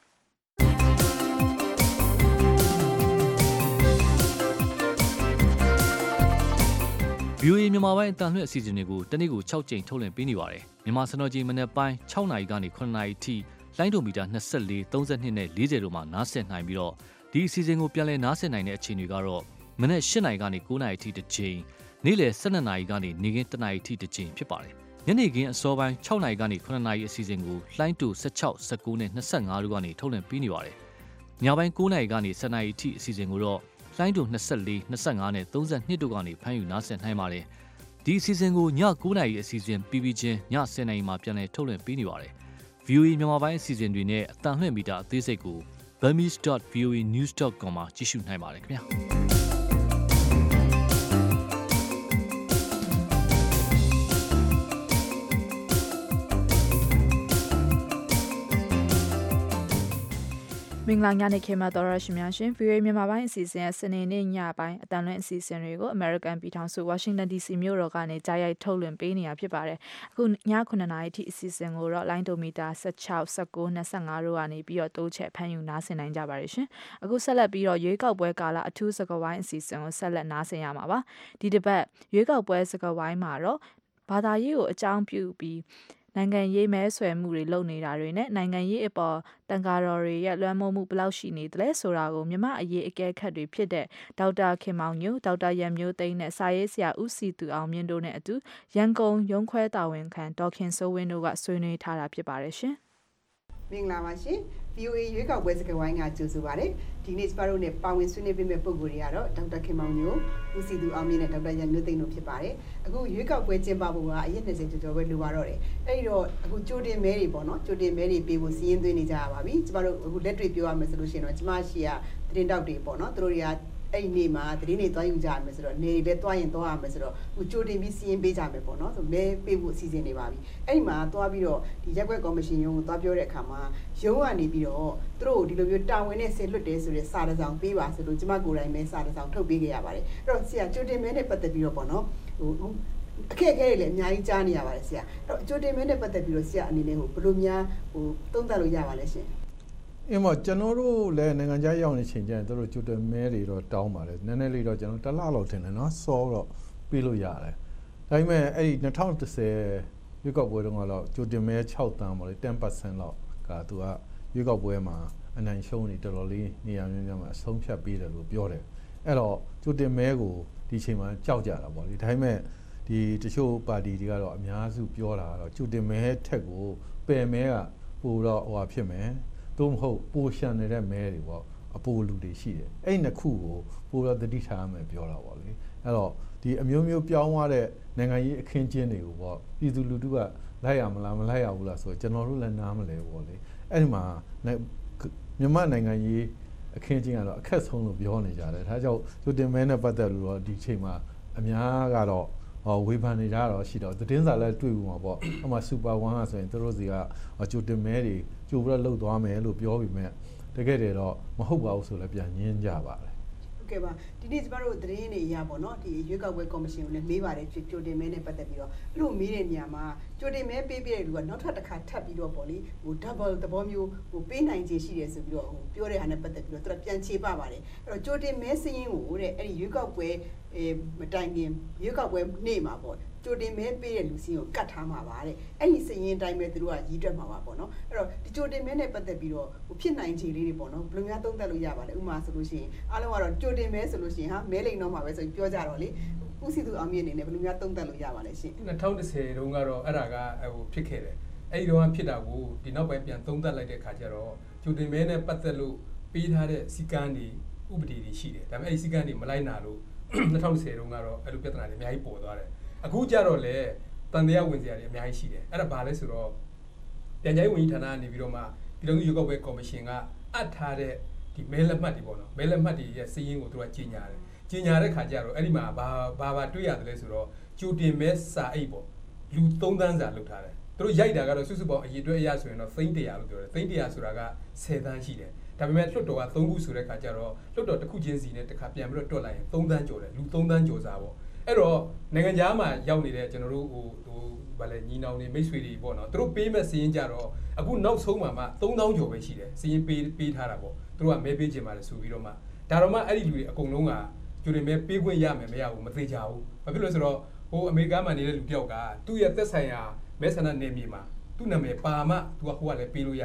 VOA မြန်မာပိုင်းအတန်လွှင့်အစီအစဉ်တွေကိုတနေ့ကို6ကြိမ်ထုတ်လွှင့်ပေးနေပါတယ်။မြန်မာစံတော်ချိန်မနေ့ပိုင်း6နာရီကနေ9နာရီထိလိုင်းဒိုမီတာ24 32နဲ့40တို့မှာနားဆင်နိုင်ပြီးတော့ဒီအစီအစဉ်ကိုပြန်လည်နားဆင်နိုင်တဲ့အချိန်တွေကတော့မနက်၈ နာရီကနေ9 နာရီထိတစ်ချိန်နေ့လယ်12 နာရီကနေနေ့ခင်း1 နာရီထိတစ်ချိန်ဖြစ်ပါတယ်ညနေခင်းအစောပိုင်း6 နာရီကနေ9 နာရီအစီအစဉ်ကိုလှိုင်းတူ16 19နဲ့25တို့ကနေထုတ်လွှင့်ပေးနေပါတယ်ညပိုင်း9 နာရီကနေ10 နာရီထိအစီအစဉ်ကိုတော့လှိုင်းတူ24 25နဲ့32တို့ကနေဖမ်းယူနားဆင်နိုင်ပါတယ်ဒီအစီအစဉ်ကိုည9 နာရီအစီအစဉ်ပြီးပြီးချင်းည10 နာရီမှာပြန်လည်ထုတ်လွှင့်ပေးနေပါတယ် VOA မြန်မာပိုင်းအစီအစဉ်တွေနဲ့အတန်လှည့်မီတာအသေးစိတ်ကို burmese.voanews.com မှာကြည့်ရှုနိုင်ပါတယ်ခင်ဗျာမင်္ဂလာညနေခင်းမှာတော်ရရှိများရှင် VOA မြန်မာပိုင်းအစီအစဉ်ရဲ့စနေနေ့ညပိုင်းအတန်လွင့်အစီအစဉ်တွေကို American ပြည်ထောင်စု Washington DC မြို့တော်ကနေကြားရိုက်ထုတ်လွှင့်ပေးနေတာဖြစ်ပါတယ်။အခုည9 နာရီထိအစီအစဉ်ကိုတော့လိုင်းဒိုမီတာ16 19 25တို့ကနေပြီးတော့တိုးချက်ဖမ်းယူနားဆင်နိုင်ကြပါတယ်ရှင်။အခုဆက်လက်ပြီးတော့ရွေးကောက်ပွဲကာလအထူးစကားဝိုင်းအစီအစဉ်ကိုဆက်လက်နားဆင်ရမှာပါ။ဒီတစ်ပတ်ရွေးကောက်ပွဲစကားဝိုင်းမှာတော့ဘာသာရေးကိုအကြောင်းပြုပြီးနိုင်ငံရေးမဲဆွယ်မှုတွေလုပ်နေတာတွေနဲ့နိုင်ငံရေးအပေါ်တန်ကာတော်တွေရဲ့လွှမ်းမိုးမှုဘယ်လောက်ရှိနေသလဲဆိုတာကိုမြမအရေးအကဲခတ်တွေဖြစ်တဲ့ဒေါက်တာခင်မောင်ညိုဒေါက်တာရန်မျိုးသိန်းနဲ့စာရေးဆရာဦးစီသူအောင်မြင့်တို့နဲ့အတူရန်ကုန်ရုံးခွဲတာဝန်ခံဒေါခင်စိုးဝင်းတို့ကဆွေးနွေးထားတာဖြစ်ပါတယ်ရှင်မင်္ဂလာပါရှင် VOA ရွေးကောက်ပွဲစကားဝိုင်းကကြိုဆိုပါရစေဒီနေ့စပါရိုနဲ့ပါဝင်ဆွေးနွေးပေးမယ့်ပုံကိုယ်တွေကတော့ဒေါက်တာခင်မောင်ညိုဦးစီသူအောင်မြင့်နဲ့ဒေါက်တာရန်မျိုးသိန်းတို့ဖြစ်ပါတယ်အခုရွေးကောက်ပွဲကျင်းပဖို့ကအရက်20ကျော်ကျော်ပဲလိုပါတော့တယ်အဲ့ဒီတော့အခုကြိုတင်မဲတွေပေါ့နော်ကြိုတင်မဲတွေပေးဖို့စီးရင်သွင်းနေကြရပါပြီကျမတို့အခုလက်တွေ့ပြောရမယ်ဆိုလို့ရှိရင်တော့ကျမရှိကသတင်းတောက်တွေပေါ့နော်သူတို့တွေကအဲ့ဒီနေ့မှာသတင်းတွေတွားယူကြရမယ်ဆိုတော့နေတွေလည်းတွားရင်တွားရမယ်ဆိုတော့ဟိုကြိုတင်ပြီးစီးရင်ပေးကြမယ်ပေါ့နော်ဆိုမဲပေးဖို့အစီအစဉ်နေပါပြီအဲ့ဒီမှာတွားပြီးတော့ဒီရက်ွက်ကော်မရှင်ရုံးကိုတွားပြောတဲ့အခါမှာရုံးကနေပြီးတော့သူတို့ဒီလိုမျိုးတာဝန်နဲ့ဆင်လွတ်တယ်ဆိုတဲ့စာတစောင်ပေးပါဆိုလို့ကျမကိုယ်တိုင်ပဲစာတစောင်ထုတ်ပေးခဲ့ရပါတယ်အဲ့တော့ဆရာကြိုတင်မဲနဲ့ပတ်သက်ပြီးတော့ပေါ့နော်ဟိုအခက်အခဲတွေလည်းအများကြီးကြားနေရပါတယ်ဆရာအဲ့တော့ကြိုတင်မဲနဲ့ပတ်သက်ပြီးတော့ဆရာအနေနဲ့ဟိုဘယ်လိုများဟိုသုံးသပ်လို့ရပါလဲရှင်အင်းမကျွန်တော်တို့လည်းနိုင်ငံခြားရောက်နေချိန်ကျရင်တို့ကျွတ်တယ်မဲတွေတော့တောင်းပါတယ်နည်းနည်းလေးတော့ကျွန်တော်တစ်လလောက်ထင်တယ်နော်စောတော့ပြီးလို့ရတယ်ဒါပေမဲ့အဲ့ဒီ2010ရွေးကောက်ပွဲတုန်းကတော့ကျွတ်တယ်မဲ6တန်းပေါ့လေ 10% လောက်ကသူကရွေးကောက်ပွဲမှာအနိုင်ရှုံးနေတော်တော်လေးနေရာများများမှာအဆုံးဖြတ်ပေးတယ်လို့ပြောတယ်အဲ့တော့ကျွတ်တယ်မဲကိုဒီချိန်မှာကြောက်ကြတာပေါ့လေဒါပေမဲ့ဒီတချို့ပါတီတွေကတော့အများစုပြောတာကတော့ကျွတ်တယ်မဲထက်ကိုပယ်မဲကပိုတော့ဟိုဖြစ်မယ်တို့မဟုတ်ပိုရှန်နေတဲ့မဲတွေပေါ့အပိုလူတွေရှိတယ်အဲ့နှစ်ခုကိုပိုတော့တတိထားရမယ်ပြောတာပေါ့လေအဲ့တော့ဒီအမျိုးမျိုးပြောင်းသွားတဲ့နိုင်ငံရေးအခင်းကျင်းတွေကိုပေါ့ပြည်သူလူထုကလိုက်ရမလားမလိုက်ရဘူးလားဆိုတော့ကျွန်တော်တို့လည်းနားမလဲပေါ့လေအဲ့ဒီမှာမြန်မာနိုင်ငံရေးအခင်းကျင်းကတော့အခက်ဆုံးလို့ပြောနေကြတယ်ဒါကြောင့်သူတင်မဲနဲ့ပတ်သက်လို့တော့ဒီချိန်မှာအများကတော့ဝေဖန်နေကြတော့ရှိတော့သတင်းစာလည်းတွေ့ဘူးမှာပေါ့အမှစူပါ1ကဆိုရင်တို့စီကကြိုတင်မဲတွေကြိုပြီးတော့လှုပ်သွားမယ်လို့ပြောပြီးမြဲတကယ်တည်းတော့မဟုတ်ပါဘူးဆိုလည်းပြန်ညင်းကြပါတယ်ဟုတ်ကဲ့ပါဒီနေ့ကျမတို့သတင်းတွေအရပေါ့နော်ဒီရွေးကောက်ပွဲကော်မရှင်ကိုလည်းမေးပါတယ်ကြိုတင်မဲနဲ့ပတ်သက်ပြီးတော့အဲ့လိုမေးတဲ့နေရာမှာကြိုတင်မဲပေးပြတဲ့လူကနောက်ထပ်တစ်ခါထပ်ပြီးတော့ပေါ့လေဟို double သဘောမျိုးဟိုပေးနိုင်ခြေရှိတယ်ဆိုပြီးတော့ဟိုပြောတဲ့ဟာနဲ့ပတ်သက်ပြီးတော့သူကပြန်ခြေပပါတယ်အဲ့တော့ကြိုတင်မဲစရင်းကိုတဲ့အဲ့ဒီရွေးကောက်ပွဲမတိုင်ခင်ရွေးကောက်ပွဲနေ့မှာပေါ့ကြိုတင်မဲပေးတဲ့လူစီကိုကတ်ထားမှာပါတဲ့အဲ့ဒီစရင်အတိုင်းပဲသူတို့ကရည်တွက်မှာပါပေါ့နော်အဲ့တော့ဒီကြိုတင်မဲနဲ့ပတ်သက်ပြီးတော့ဟိုဖြစ်နိုင်ခြေလေးတွေပေါ့နော်ဘယ်လိုများသုံးသပ်လို့ရပါလဲဥပမာဆိုလို့ရှိရင်အားလုံးကတော့ကြိုတင်မဲဆိုလို့ရှိရင်ဟာမဲလိမ်တော့မှာပဲဆိုပြီးပြောကြတော့လေဦးစီသူအောင်မြင့်အနေနဲ့ဘယ်လိုများသုံးသပ်လို့ရပါလဲရှင် 2010တုန်းကတော့အဲ့ဒါကဟိုဖြစ်ခဲ့တယ်အဲ့ဒီတော့ဖြစ်တာကိုဒီနောက်ပိုင်းပြန်သုံးသပ်လိုက်တဲ့ခါကျတော့ကြိုတင်မဲနဲ့ပတ်သက်လို့ပေးထားတဲ့စီကံတွေဥပဒေတွေရှိတယ်ဒါပေမဲ့အဲ့ဒီစီကံတွေမလိုက်နာလို့2010တုန်းကတော့အဲ့လိုပြဿနာတွေအများကြီးပေါ်သွားတယ်အခုကျတော့လေတန်တရားဝင်စရာတွေအများကြီးရှိတယ်အဲ့ဒါဘာလဲဆိုတော့ပြန်ကြားရေးဝန်ကြီးဌာနကနေပြီးတော့မှပြည်ထောင်စုရွေးကောက်ပွဲကော်မရှင်ကအပ်ထားတဲ့ဒီမဲလက်မှတ်တွေပေါ့နော်မဲလက်မှတ်တွေရဲ့စည်းရင်းကိုသူကကြီးညာတယ်ကြီးညာတဲ့ခါကျတော့အဲ့ဒီမှာဘာတွေ့ရတယ်လဲဆိုတော့ကြိုတင်မဲစာအိတ်ပေါ့လူ3သန်းစာလုပ်ထားတယ်သူတို့ရိုက်တာကတော့စုစုပေါင်းအရေအတွက်အရဆိုရင်တော့သိန်း100လို့ပြောတယ်သိန်း100ဆိုတာက10သန်းရှိတယ်ဒါပေမဲ့လွှတ်တော်က3ခုဆိုတဲ့ခါကျတော့လွှတ်တော်တစ်ခုချင်းစီနဲ့တစ်ခါပြန်ပြီးတော့တွက်လိုက်ရင်3သန်းကျော်တယ်လူ3သန်းကျော်စားပေါ့အဲ့တော့နိုင်ငံခြားမှာရောက်နေတဲ့ကျွန်တော်တို့ဟိုဗာလဲညီနောင်တွေမိတ်ဆွေတွေပေါ့နော်သူတို့ပေးမဲ့စီးရင်ကြတော့အခုနောက်ဆုံးမှာမှ3000ကျော်ပဲရှိတယ်စီးရင်ပေးထားတာပေါ့သူတို့ကမဲပေးချင်ပါတယ်ဆိုပြီးတော့မှဒါတော့မှအဲ့ဒီလူတွေအကုန်လုံးကကျိုးတွေမဲပေးခွင့်ရမယ်မရဘူးမသေးကြဘူးဘာဖြစ်လို့ဆိုတော့ဟိုအမေရိကန်မှာနေတဲ့လူတယောက်ကသူ့ရဲ့သက်ဆိုင်ရာမဲဆန္ဒနယ်မြေမှာသူ့နာမည်ပါမှသူကဟိုကလည်းပေးလို့ရမှာ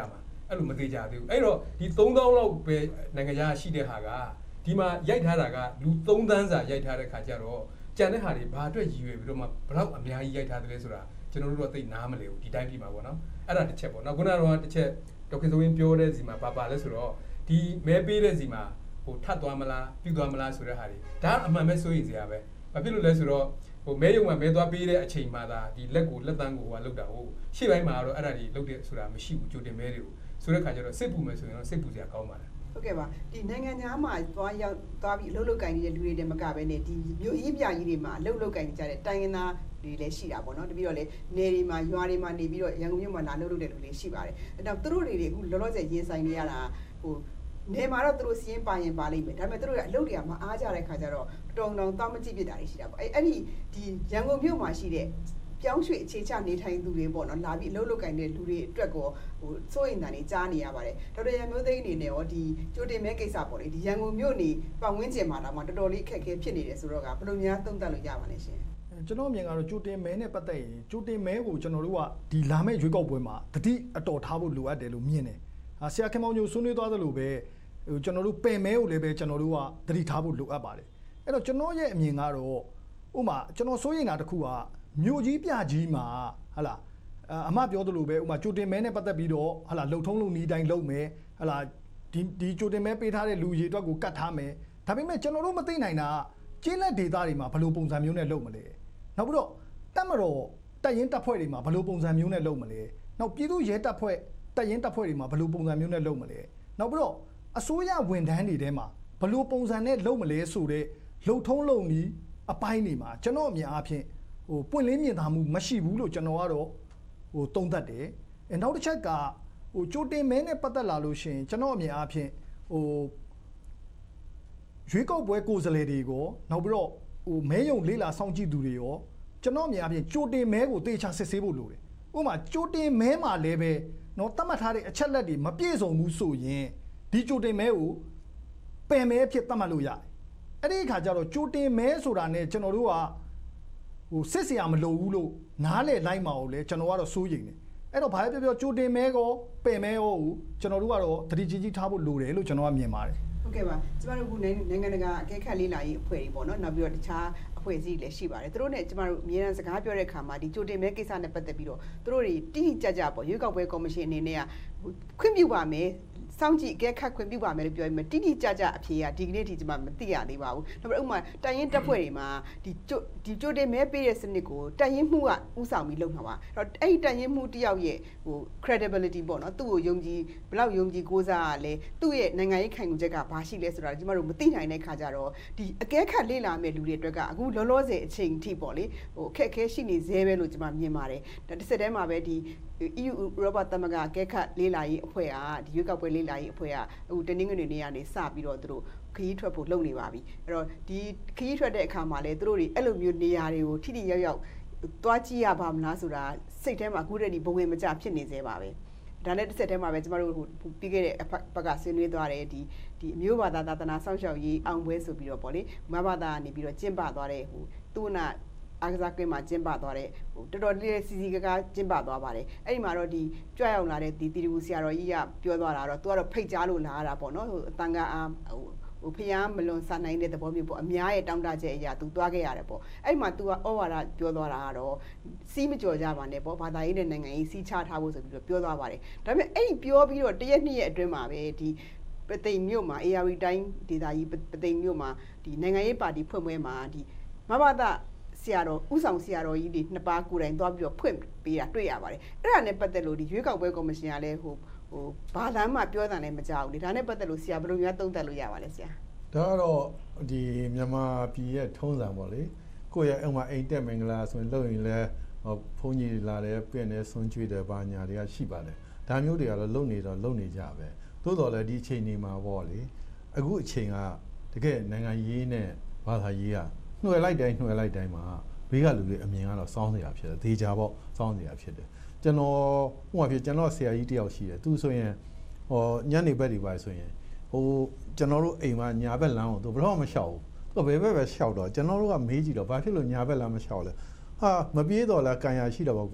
အဲ့လိုမသေးကြသေးဘူးအဲ့တော့ဒီ3000လောက်ပဲနိုင်ငံခြားရှိတဲ့ဟာကဒီမှာရိုက်ထားတာကလူ3သန်းစာရိုက်ထားတဲ့ခါကျတော့ကြံတဲ့ဟာတွေဘာအတွက်ရည်ရွယ်ပြီးတော့မှဘယ်လောက်အများကြီးရိုက်ထားတယ်လဲဆိုတာကျွန်တော်တို့တော့သိနားမလဲဘူးဒီတိုင်းပြည်မှာပေါ့နော်အဲ့ဒါတစ်ချက်ပေါ့နော်ခုနကတော့တစ်ချက်ဒေါက်တာဆိုရင်ပြောတဲ့စီမှာပါလဲဆိုတော့ဒီမဲပေးတဲ့စီမှာဟိုထပ်သွားမလားပြုတ်သွားမလားဆိုတဲ့ဟာတွေဒါအမှန်ပဲစိုးရိမ်စရာပဲဘာဖြစ်လို့လဲဆိုတော့ဟိုမဲယုံမှာမဲသွားပေးတဲ့အချိန်မှသာဒီလက်တန်းကိုဟိုလောက်တာဟုတ်ရှေ့ပိုင်းမှာတော့အဲ့ဒါတွေလောက်တဲ့ဆိုတာမရှိဘူးကြိုတင်မဲတွေကိုဆိုတဲ့ခါကျတော့စစ်ပူမယ်ဆိုရင်တော့စစ်ပူစရာကောင်းပါတယ်ဟုတ်ကဲ့ပါဒီနိုင်ငံသားမှာသွားပြီးအလုပ်လုပ်ကင်နေတဲ့လူတွေတည်းမကပဲနဲ့ဒီမြို့အေးပြကြီးတွေမှာအလုပ်လုပ်ကင်နေကြတဲ့တိုင်းရင်းသားတွေလည်းရှိတာပေါ့နော်တပြီးတော့လေနေတွေမှာရွာတွေမှာနေပြီးတော့ရန်ကုန်မြို့မှာလာလုပ်တဲ့လူတွေရှိပါတယ်အဲ့တော့သူတို့တွေအခုလောလောဆယ်ရင်ဆိုင်နေရတာဟိုနေမှာတော့သူတို့စီးရင်ပါရင်ပါလိမ့်မယ်ဒါပေမဲ့သူတို့ကအလုပ်တွေကမအားကြတဲ့ခါကျတော့တောင်တောင်မကြည့်ပြတာတွေရှိတာပေါ့အဲ့ဒီဒီရန်ကုန်မြို့မှာရှိတဲ့ပြောင်းရွှေ့အခြေချနေထိုင်သူတွေပေါ့နော်လာပြီးအလုပ်လုပ်ကင်တဲ့လူတွေအတွက်ကိုဟိုစိုးရိမ်တာနေကြားနေရပါတယ်ဒေါက်တာရန်မျိုးသိန်းအနေနဲ့ရောဒီကြိုတင်မဲကိစ္စပေါ့လေဒီရန်ကုန်မြို့နေပတ်ဝန်းကျင်မှာတော့တော်တော်လေးအခက်အခဲဖြစ်နေတယ်ဆိုတော့ကဘယ်လိုများသုံးသပ်လို့ရပါလဲရှင်ကျွန်တော်အမြင်ကတော့ကြိုတင်မဲနဲ့ပတ်သက်ရင်ကြိုတင်မဲကိုကျွန်တော်တို့ကဒီလာမယ့်ရွေးကောက်ပွဲမှာတတိအတော်ထားဖို့လိုအပ်တယ်လို့မြင်တယ်ဆရာခင်မောင်ညိုဆွေးနွေးသွားသလိုပဲဟိုကျွန်တော်တို့ပယ်မဲကိုလည်းပဲကျွန်တော်တို့ကတတိထားဖို့လိုအပ်ပါတယ်အဲ့တော့ကျွန်တော်ရဲ့အမြင်ကတော့ဥမာကျွန်တော်စိုးရိမ်တာတစ်ခုကမြို့ကြီးပြကြီးမှာဟာလာအမပြောသလိုပဲဥမာကြိုတင်မဲနဲ့ပတ်သက်ပြီးတော့ဟာလာလှုပ်ထုံးလုံနီးတိုင်းလုပ်မယ်ဟာလာဒီကြိုတင်မဲပေးထားတဲ့လူကြီးအတွက်ကိုကတ်ထားမယ်ဒါပေမဲ့ကျွန်တော်တို့မသိနိုင်တာကျင်းလက်ဒေသတွေမှာဘယ်လိုပုံစံမျိုးနဲ့လုပ်မလဲနောက်ပြီးတော့တက်မတော်တက်ရင်တပ်ဖွဲ့တွေမှာဘယ်လိုပုံစံမျိုးနဲ့လုပ်မလဲနောက်ပြည်သူရဲတပ်ဖွဲ့တက်ရင်တပ်ဖွဲ့တွေမှာဘယ်လိုပုံစံမျိုးနဲ့လုပ်မလဲနောက်ပြီးတော့အစိုးရဝန်ထမ်းတွေထဲမှာဘယ်လိုပုံစံနဲ့လုပ်မလဲဆိုတဲ့လှုပ်ထုံးလုံနီးအပိုင်းတွေမှာကျွန်တော်အမြင်အားဖြင့်ဟိုပွင့်လင်းမြင်သာမှုမရှိဘူးလို့ကျွန်တော်ကတော့ဟိုသုံးသပ်တယ်နောက်တစ်ချက်ကဟိုကြိုတင်မဲနဲ့ပတ်သက်လာလို့ရှိရင်ကျွန်တော်အမြင်အားဖြင့်ဟိုရွေးကောက်ပွဲကိုယ်စားလှယ်တွေကိုနောက်ပြီးတော့ဟိုမဲယုံလေးလာစောင့်ကြည့်သူတွေရောကျွန်တော်အမြင်အားဖြင့်ကြိုတင်မဲကိုတေချာစစ်ဆေးဖို့လိုတယ်ဥပမာကြိုတင်မဲမှာလည်းပဲနော်သတ်မှတ်ထားတဲ့အချက်လက်တွေမပြည့်စုံဘူးဆိုရင်ဒီကြိုတင်မဲကိုပယ်မဲအဖြစ်သတ်မှတ်လို့ရတယ်အဲ့ဒီအခါကျတော့ကြိုတင်မဲဆိုတာနဲ့ကျွန်တော်တို့ကဟိုစစ်စရာမလိုဘူးလို့နားလေလိုက်မှာကိုလည်းကျွန်တော်ကတော့စိုးရိမ်တယ်အဲ့တော့ဘာပဲပြောကြိုတင်မဲကောပယ်မဲရောကိုကျွန်တော်တို့ကတော့တတိကြီးထားဖို့လိုတယ်လို့ကျွန်တော်ကမြင်ပါတယ်ဟုတ်ကဲ့ပါကျမတို့ကနိုင်ငံတကာအကဲခတ်လေးလာရေးအဖွဲ့တွေပေါ့နော်နောက်ပြီးတော့တခြားအဖွဲ့အစည်းလည်းရှိပါတယ်သူတို့နဲ့ကျမတို့အများအားစကားပြောတဲ့အခါမှာဒီကြိုတင်မဲကိစ္စနဲ့ပတ်သက်ပြီးတော့သူတို့တွေတိတိကျကျပေါ့ရွေးကောက်ပွဲကော်မရှင်အနေနဲ့ကခွင့်ပြုပါမယ်စောင့်ကြည့်အကဲခတ်ခွင့်ပြုပါမယ်လို့ပြောရင်တိတိကျကျအဖြေကဒီကနေ့ထိကျမမသိရသေးပါဘူး။နောက်ပြီးဥပမာတိုင်ရင်တပ်ဖွဲ့တွေမှာဒီကြိုတင်မဲပေးတဲ့စနစ်ကိုတိုင်ရင်မှုကဥဆောင်ပြီးလုပ်မှာပါ။အဲ့တော့အဲ့ဒီတိုင်ရင်မှုတယောက်ရဲ့ဟို credibility ပေါ့နော်သူ့ကိုယုံကြည်ဘယ်လောက်ယုံကြည်ကိုးစားရလဲသူ့ရဲ့နိုင်ငံရေးခံယူချက်ကဘာရှိလဲဆိုတာကျမတို့မသိနိုင်တဲ့ခါကျတော့ဒီအကဲခတ်လေ့လာမဲ့လူတွေအတွက်ကအခုလောလောဆယ်အချိန်ထိပေါ့လေဟိုအခက်အခဲရှိနေသေးပဲလို့ကျမမြင်ပါတယ်။ဒါတစ်စက်တည်းမှာပဲဒီ EU ဥရောပသမဂ္ဂအကဲခတ်လေးလာရေးအဖွဲ့ကဒီရွေးကောက်ပွဲလေးလာရေးအဖွဲ့ကအခုတနင်္ဂနွေနေ့ကနေစပြီးတော့သူတို့ခရီးထွက်ဖို့လုပ်နေပါပြီအဲ့တော့ဒီခရီးထွက်တဲ့အခါမှာလည်းသူတို့တွေအဲ့လိုမျိုးနေရာတွေကိုထိထိရောက်ရောက်သွားကြည့်ရပါမလားဆိုတာစိတ်ထဲမှာအခုတည်းကဘဝင်မကျဖြစ်နေသေးပါပဲဒါနဲ့တစ်ဆက်တည်းမှာပဲကျမတို့ပြီးခဲ့တဲ့ဘက်ကဆွေးနွေးသွားတဲ့ဒီအမျိုးဘာသာသာသနာစောင့်ရှောက်ရေးအောင်ပွဲဆိုပြီးတော့ပေါ့လေမဘာသာကနေပြီးတော့ကျင်းပသွားတဲ့ဟိုသူနာအားကစားကွင်းမှာကျင်းပသွားတဲ့ဟိုတော်တော်လေးစီစီကားကျင်းပသွားပါတယ်အဲ့ဒီမှာတော့ဒီကြွရောက်လာတဲ့ဒီတီတူဆရာတော်ကြီးကပြောသွားတာတော့သူကတော့ဖိတ်ကြားလို့လာတာပေါ့နော်ဟိုအတန်ကအားဟိုဖျားမလွန်ဆန်နိုင်တဲ့သဘောမျိုးပေါ့အများရဲ့တောင်းတချက်အရာသူသွားခဲ့ရတယ်ပေါ့အဲ့မှာ तू ကဩဝါဒပြောသွားတာကတော့စီးမကြော်ကြပါနဲ့ပေါ့ဘာသာရေးနဲ့နိုင်ငံရေးစီးချထားဖို့ဆိုပြီးတော့ပြောသွားပါတယ်ဒါပေမဲ့အဲ့ဒီပြောပြီးတော့တရက်နှစ်ရက်အတွင်းမှာပဲဒီပသိမ်မြို့မှာ AR တိုင်းဒေသကြီးပသိမ်မြို့မှာဒီနိုင်ငံရေးပါတီဖွင့်ပွဲမှာဒီမဘာသာဆရာတော်ဥဆောင်ဆရာတော်ကြီးတွေနှစ်ပါးကိုယ်တိုင်သွားပြီးတော့ဖွင့်ပေးတာတွေ့ရပါတယ်အဲ့ဒါနဲ့ပတ်သက်လို့ဒီရွေးကောက်ပွဲကော်မရှင်ကလည်းဟိုဘာသာမှပြောတာလည်းမကြောက်ဘူးလေဒါနဲ့ပတ်သက်လို့ဆရာဘယ်လိုများသုံးသပ်လို့ရပါလဲဆရာဒါကတော့ဒီမြန်မာပြည်ရဲ့ထုံးစံပေါ့လေကိုယ့်ရဲ့အိမ်မှာအိမ်တက်မင်္ဂလာဆိုရင်လုပ်ရင်လည်းဘုန်းကြီးလာတယ်ပြင်တယ်ဆွန်ကျွေးတယ်ဘာညာတွေကရှိပါတယ်ဒါမျိုးတွေကတော့လုပ်နေကြပဲသို့တော်လည်းဒီအချိန်ဒီမှာပေါ့လေအခုအချိန်ကတကယ်နိုင်ငံရေးနဲ့ဘာသာရေးကနှွယ်လိုက်တိုင်းမှာဘေးကလူတွေအမြင်ကတော့စောင်းစရာဖြစ်တယ်ဒေချာပေါ့စောင်းစရာဖြစ်တယ်ကျွန်တော်ဟိုမှာဖြစ်ကျွန်တော်ဆရာကြီးတယောက်ရှိတယ်သူဆိုရင်ညနေဘက်တွေပါဆိုရင်ဟိုကျွန်တော်တို့အိမ်မှာညာဘက်လမ်းကိုသူဘယ်တော့မှမလျှောက်ဘူးသူဘယ်ဘက်ပဲလျှောက်တော့ကျွန်တော်တို့ကမေးကြည့်တော့ဘာဖြစ်လို့ညာဘက်လမ်းမလျှောက်လဲဟာမပြေးတော့လားကန်ရရှိတော့ပေါ့ကွာတ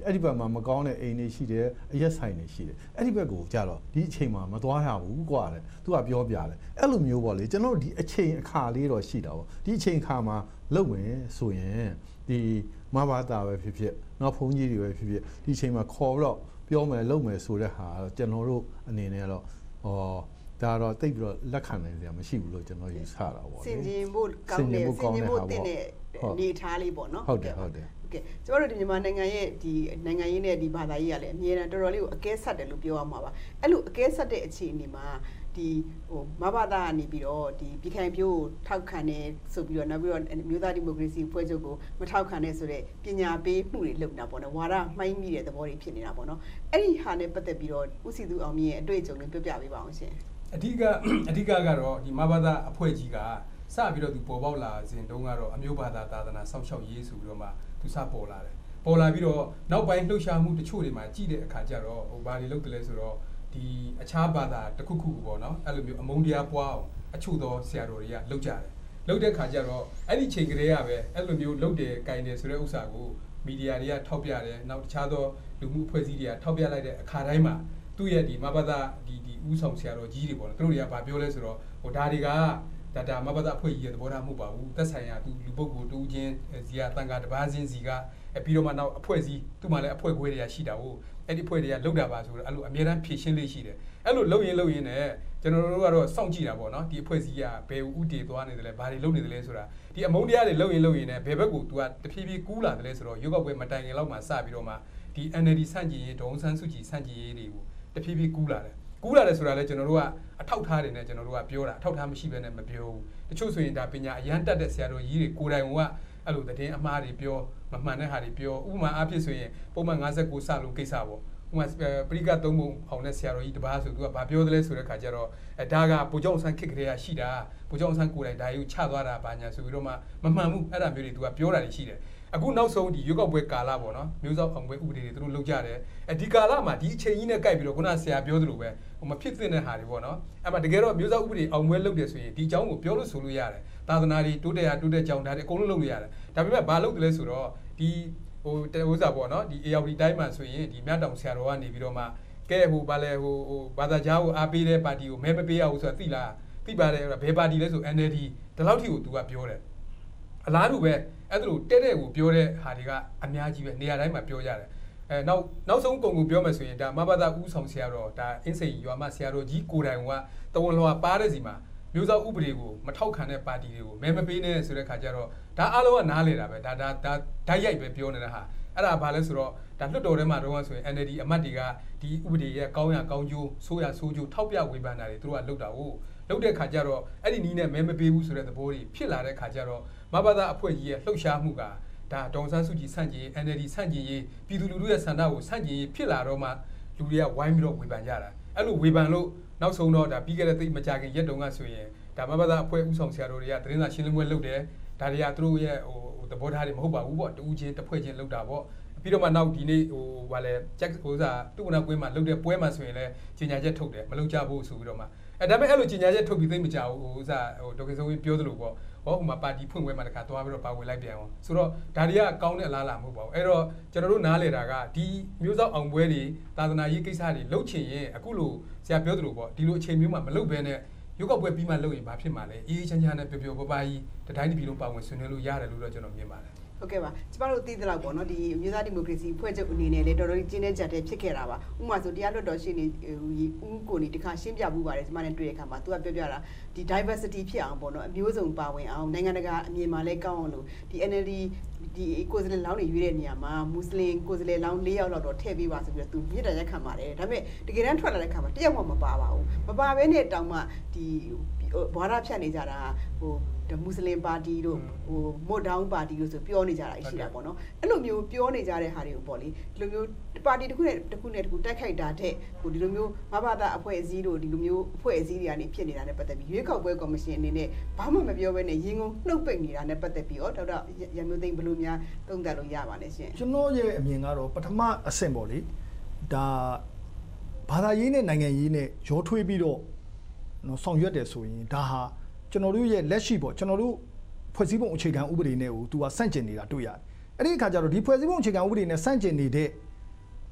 အဲ့ဒီဘက်မှာမကောင်းတဲ့အိမ်တွေရှိတယ်အရက်ဆိုင်တွေရှိတယ်အဲ့ဒီဘက်ကိုကြတော့ဒီအချိန်မှာမသွားရဘူးကွာတဲ့သူကပြောပြတယ်အဲ့လိုမျိုးပေါ့လေကျွန်တော်တို့ဒီအချိန်အခါလေးတော့ရှိတာပေါ့ဒီအချိန်အခါမှာလုပ်မယ်ဆိုရင်ဒီမဘာသာပဲဖြစ်ဖြစ်နောက်ဘုန်းကြီးတွေပဲဖြစ်ဖြစ်ဒီအချိန်မှာခေါ်တော့ပြောမယ်လုပ်မယ်ဆိုတဲ့ဟာတော့ကျွန်တော်တို့အနေနဲ့တော့ဒါတော့တိတ်ပြီးတော့လက်ခံနိုင်စရာမရှိဘူးလို့ကျွန်တော်ယူဆတာပေါ့စင်ကျင်ဖို့ကောင်းတယ်စင်ကျင်ဖို့တင်တဲ့နေထားလေးပေါ့နော်ဟုတ်တယ်ကျမတို့ဒီမြန်မာနိုင်ငံရဲ့ဒီနိုင်ငံရေးနဲ့ဒီဘာသာရေးကလည်းအမြဲတမ်းတော်တော်လေးကိုအကဲဆက်တယ်လို့ပြောရမှာပါအဲ့လိုအကဲဆက်တဲ့အခြေအနေမှာဒီမဘာသာကနေပြီးတော့ဒီပြည်ခိုင်ဖြိုးကိုထောက်ခံတယ်ဆိုပြီးတော့နောက်ပြီးတော့မြို့သားဒီမိုကရေစီဖွဲ့ချုပ်ကိုမထောက်ခံတဲ့ဆိုတဲ့ပညာပေးမှုတွေလုပ်နေတာပေါ့နော်ဝါဒမှိုင်းမိတဲ့သဘောတွေဖြစ်နေတာပေါ့နော်အဲ့ဒီဟာနဲ့ပတ်သက်ပြီးတော့ဦးစီသူအောင်မြင့်ရဲ့အတွေ့အကြုံတွေပြောပြပေးပါအောင်ရှင်အဓိကကတော့ဒီမဘာသာအဖွဲ့ကြီးကစပြီးတော့သူပေါ်ပေါက်လာစဉ်တုန်းကတော့အမျိုးဘာသာသာသနာစောင့်ရှောက်ရေးဆိုပြီးတော့မှသူစပေါ်လာတယ်ပေါ်လာပြီးတော့နောက်ပိုင်းလှုပ်ရှားမှုတချို့တွေမှာကြည့်တဲ့အခါကျတော့ဘာတွေလုပ်တယ်လဲဆိုတော့ဒီအခြားဘာသာတစ်ခုခုပေါ့နော်အဲ့လိုမျိုးအမုန်းတရားပွားအောင်အချို့သောဆရာတော်တွေကလုပ်ကြတယ်လုပ်တဲ့အခါကျတော့အဲ့ဒီချိန်ကလေးကပဲအဲ့လိုမျိုးလုပ်တယ်ကင်တယ်ဆိုတဲ့ဥစ္စာကိုမီဒီယာတွေကထောက်ပြတယ်နောက်တခြားသောလူမှုအဖွဲ့အစည်းတွေကထောက်ပြလိုက်တဲ့အခါတိုင်းမှာသူ့ရဲ့ဒီမဘာသာဒီဥဆောင်ဆရာတော်ကြီးတွေပေါ့နော်သူတို့တွေကဘာပြောလဲဆိုတော့ဒါတွေကဒါမဘာသာအဖွဲ့ကြီးရဲ့သဘောထားမဟုတ်ပါဘူးသက်ဆိုင်ရာသူလူပုဂ္ဂိုလ်တူချင်းစီကတန်ခါတပါးချင်းစီကပြီးတော့မှနောက်အဖွဲ့အစည်းသူ့မှာလည်းအဖွဲ့ခွဲတွေကရှိတာဟုတ်အဲ့ဒီအဖွဲ့တွေကလောက်တာပါဆိုတော့အဲ့လိုအများတန်းဖြည့်ရှင်းလေးရှိတယ်အဲ့လိုလုပ်ရင်နဲ့ကျွန်တော်တို့ကတော့စောင့်ကြည့်တာပေါ့နော်ဒီအဖွဲ့အစည်းကဘယ်ဥတည်သွားနေတယ်လဲဘာတွေလုပ်နေတယ်လဲဆိုတာဒီအမုန်းတရားတွေလုပ်ရင်နဲ့ဘယ်ဘက်ကို तू ကတဖြည်းဖြည်းကူးလာတယ်လဲဆိုတော့ရုပ်ောက်ပွဲမတိုင်ခင်လောက်မှာစပြီးတော့မှဒီ NLD စန့်ကျင်ရေးဒေါ်ဆန်းစုကြည်စန့်ကျင်ရေးတွေကိုတဖြည်းဖြည်းကူးလာတယ်ဆိုတာလဲကျွန်တော်တို့ကအထောက်ထားတယ်နဲ့ကျွန်တော်တို့ကပြောတာအထောက်ထားမရှိဘဲနဲ့မပြောဘူးတချို့ဆိုရင်ဒါပညာအရန်တက်တဲ့ဆရာတော်ကြီးတွေကိုယ်တိုင်ကအဲ့လိုသတင်းအမှားတွေပြောမမှန်တဲ့ဟာတွေပြောဥပမာအားဖြင့်ဆိုရင်ပုံမှန်59စလုံးကိစ္စပေါ့ဥပမာပရိကသုံးပုံအောင်တဲ့ဆရာတော်ကြီးတပါးဆိုသူကဘာပြောသလဲဆိုတဲ့ခါကျတော့ဒါကဗိုလ်ချုပ်ဆန်းခစ်ကလေးကရှိတာဗိုလ်ချုပ်ဆန်းကိုယ်တိုင်ဒါကြီးကိုချသွားတာဘာညာဆိုပြီးတော့မှမမှန်ဘူးအဲ့ဒါမျိုးတွေသူကပြောတာတွေရှိတယ်အခုနောက်ဆုံးဒီရွေးကောက်ပွဲကာလပေါ့နော်မျိုးစောက်အောင်ပွဲဥပဒေတွေသူတို့လုပ်ကြတယ်ဒီကာလမှာဒီအချိန်ကြီးနဲ့ကိုက်ပြီးတော့ခုနဆရာပြောသလိုပဲမဖြစ်သင့်တဲ့ဟာတွေပေါ့နော်အဲ့မှာတကယ်တော့မျိုးစောက်ဥပဒေအောင်ပွဲလုပ်တယ်ဆိုရင်ဒီအကြောင်းကိုပြောလို့ဆိုလို့ရတယ်သာသနာတွေတိုးတက်ကြောင်းဒါတွေအကုန်လုံးလုပ်လို့ရတယ်ဒါပေမဲ့ဘာလုပ်တယ်လဲဆိုတော့ဒီဥစ္စာပေါ့နော်ဒီ ARD တိုင်းမှာဆိုရင်ဒီမြတ်တောင်ဆရာတော်ကနေပြီးတော့မှကဲဘာလဲဘာသာကြားကိုအားပေးတဲ့ပါတီကိုမဲမပေးရဘူးဆိုတာသိလားသိပါတယ်ဘယ်ပါတီလဲဆို NLD ဒီလောက်ထိကိုသူကပြောတယ်အလားတူပဲအဲ့ဒါလိုတဲ့ကိုပြောတဲ့ဟာတွေကအများကြီးပဲနေရာတိုင်းမှာပြောကြတယ်နောက်ဆုံးကုန်ပြောမယ်ဆိုရင်ဒါမဘာသာဦးဆောင်ဆရာတော်ဒါအင်းစိန်ရွာမဆရာတော်ကြီးကိုယ်တိုင်ကတဝန်လွှာပါတဲ့စီမှာမျိုးစောက်ဥပဒေကိုမထောက်ခံတဲ့ပါတီတွေကိုမဲမပေးနဲ့ဆိုတဲ့ခါကျတော့ဒါအားလုံးကနားလေတာပဲဒါဓာတ်ရိုက်ပဲပြောနေတာဟာအဲ့ဒါဘာလဲဆိုတော့ဒါလွှတ်တော်ထဲမှာတော့ဆိုရင် NLD အမတ်တွေကဒီဥပဒေရဲ့ကောင်းရကောင်းကျိုးဆိုးရဆိုးကျိုးထောက်ပြဝေဖန်တာတွေသူတို့ကလုပ်တာဟုတ်လုပ်တဲ့ခါကျတော့အဲ့ဒီနီးနဲ့မဲမပေးဘူးဆိုတဲ့သဘောတွေဖြစ်လာတဲ့ခါကျတော့မဘာသာအဖွဲ့ကြီးရဲ့လှုပ်ရှားမှုကဒါဒေါ်ဆန်းစုကြည်ဆန့်ကျင် NLD ဆန့်ကျင်ရေးပြည်သူလူထုရဲ့ဆန္ဒကိုဆန့်ကျင်ရေးဖြစ်လာတော့မှလူတွေကဝိုင်းပြီးတော့ဝေဖန်ကြတာအဲ့လိုဝေဖန်လို့နောက်ဆုံးတော့ဒါပြီးခဲ့တဲ့သိမကြခင်ရက်တုန်းကဆိုရင်ဒါမဘာသာအဖွဲ့ဥဆောင်ဆရာတော်တွေကသတင်းစာရှင်းလင်းပွဲလုပ်တယ်ဒါတွေကသူတို့ရဲ့သဘောထားတွေမဟုတ်ပါဘူးပေါ့တူးချင်းတစ်ဖွဲ့ချင်းလုပ်တာပေါ့ပြီးတော့မှနောက်ဒီနေ့ဗာလဲချက်သူ့ကနာကွင်းမှာလုပ်တဲ့ပွဲမှာဆိုရင်လည်းကြီးညာချက်ထုတ်တယ်မလုပ်ကြဘူးဆိုပြီးတော့မှဒါပေမဲ့အဲ့လိုကြီးညာချက်ထုတ်ပြီးသိမကြဘူးဒေါက်တာစိုးဝင်းပြောသလိုပေါ့ဟိုမှာပါတီဖွင့်ပွဲမှာတခါသွားပြီးတော့ပါဝင်လိုက်ပြန်အောင်ဆိုတော့ဒါတွေကကောင်းတဲ့အလားအလာမဟုတ်ပါဘူးအဲ့တော့ကျွန်တော်တို့နားလေတာကဒီမျိုးစောက်အောင်ပွဲတွေသာသနာရေးကိစ္စတွေလုပ်ချင်ရင်အခုလိုဆရာပြောသလိုပေါ့ဒီလိုအချိန်မျိုးမှာမလုပ်ဘဲနဲ့ရုပ်ောက်ပွဲပြီးမှလုပ်ရင်ဘာဖြစ်မှာလဲအေးချမ်းချမ်းနဲ့ပျော်ပျော်ပါပါကြီးတတိုင်းတစ်ပြည်လုံးပါဝင်ဆွေးနွေးလို့ရတယ်လို့တော့ကျွန်တော်မြင်ပါတယ်ဟုတ်ကဲ့ပါကျမတို့သိသလောက်ပေါ့နော်ဒီမျိုးသားဒီမိုကရေစီဖွဲ့ချုပ်အနေနဲ့လည်းတော်တော်ကြီးကျင်းတဲ့ကြက်တဲ့ဖြစ်ခဲ့တာပါဥပမာဆိုတရားလွတ်တော်ရှိနေဦးကိုနေတခါရှင်းပြမှုပါတယ်ကျမနဲ့တွေ့တဲ့အခါမှာသူကပြောပြတာဒီ diversity ဖြစ်အောင်ပေါ့နော်အမျိုးစုံပါဝင်အောင်နိုင်ငံတကာအမြင်မှာလည်းကောင်းအောင်လို့ဒီ NLD ဒီကိုယ်စားလှယ်လောင်းတွေရွေးတဲ့နေရာမှာမွတ်စလင်ကိုယ်စားလှယ်လောင်း၄ယောက်လောက်တော့ထည့်ပေးပါဆိုပြီးတော့သူမြစ်တာရက်ခံပါတယ်ဒါပေမဲ့တကယ်တမ်းထွက်လာတဲ့အခါမှာတယောက်မှမပါပါဘူးမပါဘဲနဲ့တောင်မှဒီဘွားရဖြတ်နေကြတာမွတ်စလင်ပါတီတို့မို့ဒေါင်းပါတီတို့ဆိုပြောနေကြတာရှိတာပေါ့နော်အဲ့လိုမျိုးပြောနေကြတဲ့ဟာတွေကိုပေါ့လေဒီလိုမျိုးပါတီတစ်ခုနဲ့တိုက်ခိုက်တာတဲ့ဒီလိုမျိုးမဘာသာအဖွဲ့အစည်းတို့ဒီလိုမျိုးအဖွဲ့အစည်းတွေကနေဖြစ်နေတာနဲ့ပတ်သက်ပြီးရွေးကောက်ပွဲကော်မရှင်အနေနဲ့ဘာမှမပြောဘဲနဲ့ရင်ကုန်နှုတ်ပိတ်နေတာနဲ့ပတ်သက်ပြီးတော့ဒေါက်တာရမျိုးသိန်းဘယ်လိုများသုံးသပ်လို့ရပါလဲရှင်ကျွန်တော်ရဲ့အမြင်ကတော့ပထမအဆင့်ပေါ့လေဒါဘာသာရေးနဲ့နိုင်ငံရေးနဲ့ရောထွေးပြီးတော့ဆောင်ရွက်တယ်ဆိုရင်ဒါဟာကျွန်တော်တို့ရဲ့လက်ရှိပေါ့ကျွန်တော်တို့ဖွဲ့စည်းပုံအခြေခံဥပဒေနဲ့ကိုသူကဆန့်ကျင်နေတာတွေ့ရတယ်။အဲ့ဒီအခါကျတော့ဒီဖွဲ့စည်းပုံအခြေခံဥပဒေနဲ့ဆန့်ကျင်နေတဲ့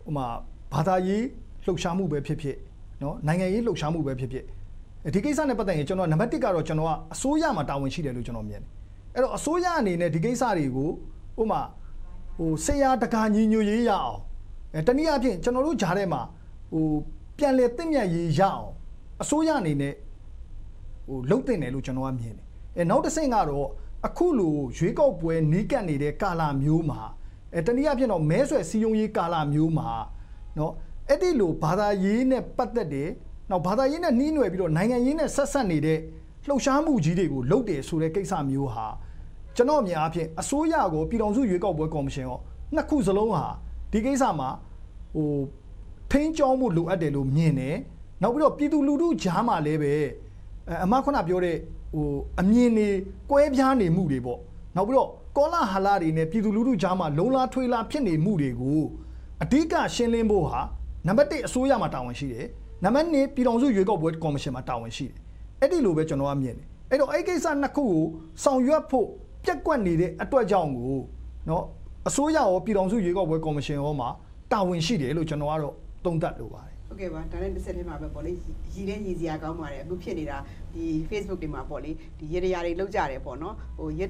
မာဘာသာရေးလှုပ်ရှားမှုပဲဖြစ်ဖြစ်နော်နိုင်ငံရေးလှုပ်ရှားမှုပဲဖြစ်ဖြစ်ဒီကိစ္စနဲ့ပတ်သက်ရင်ကျွန်တော်နံပါတ်1ကတော့ကျွန်တော်ကအစိုးရမှာတာဝန်ရှိတယ်လို့ကျွန်တော်မြင်တယ်အဲ့တော့အစိုးရအနေနဲ့ဒီကိစ္စတွေကိုဥမာဆရာတကာညီညွတ်ရေးရအောင်တနည်းအားဖြင့်ကျွန်တော်တို့ဂျားထဲမှာပြန်လည်တင့်မြတ်ရေးရအောင်အစိုးရအနေနဲ့လှုပ်တင်တယ်လို့ကျွန်တော်ကမြင်တယ်နောက်တစ်ဆင့်ကတော့အခုလိုရွေးကောက်ပွဲနီးကပ်နေတဲ့ကာလမျိုးမှာတနည်းအားဖြင့်တော့မဲဆွယ်စည်းရုံးရေးကာလမျိုးမှာနော်အဲ့ဒီလိုဘာသာရေးနဲ့ပတ်သက်တဲ့နောက်ဘာသာရေးနဲ့နှီးနွယ်ပြီးတော့နိုင်ငံရေးနဲ့ဆက်ဆက်နေတဲ့လှုပ်ရှားမှုကြီးတွေကိုလုပ်တယ်ဆိုတဲ့ကိစ္စမျိုးဟာကျွန်တော်အမြင်အားဖြင့်အစိုးရကိုပြည်ထောင်စုရွေးကောက်ပွဲကော်မရှင်ရောနှစ်ခုစလုံးဟာဒီကိစ္စမှာထိန်းကျောင်းမှုလိုအပ်တယ်လို့မြင်တယ်နောက်ပြီးတော့ပြည်သူလူထုကြားမှာလည်းပဲအမခုနပြောတဲ့အမြင်တွေကွဲပြားနေမှုတွေပေါ့နောက်ပြီးတော့ကောလာဟလာတွေနဲ့ပြည်သူလူထုကြားမှာလုံလားထွေးလားဖြစ်နေမှုတွေကိုအဓိကရှင်းလင်းဖို့ဟာနံပါတ်1အစိုးရမှာတာဝန်ရှိတယ်နံပါတ်2ပြည်ထောင်စုရွေးကောက်ပွဲကော်မရှင်မှာတာဝန်ရှိတယ်အဲ့ဒီလိုပဲကျွန်တော်ကမြင်တယ်အဲ့တော့အဲ့ကိစ္စနှစ်ခုကိုဆောင်ရွက်ဖို့ပြက်ကွက်နေတဲ့အတွက်ကြောင့်ကိုเนาะအစိုးရရောပြည်ထောင်စုရွေးကောက်ပွဲကော်မရှင်ရောမှာတာဝန်ရှိတယ်လို့ကျွန်တော်ကတော့သုံးသပ်လိုပါတယ်ဟုတ်ကဲ့ပါဒါနဲ့တစ်ဆက်တည်းမှာပဲပေါ့လေရည်တဲ့ရည်စရာကောင်းပါတယ်အခုဖြစ်နေတာဒီ Facebook တွေမှာပေါ့လေဒီရရတွေလောက်ကြတယ်ပေါ့နော်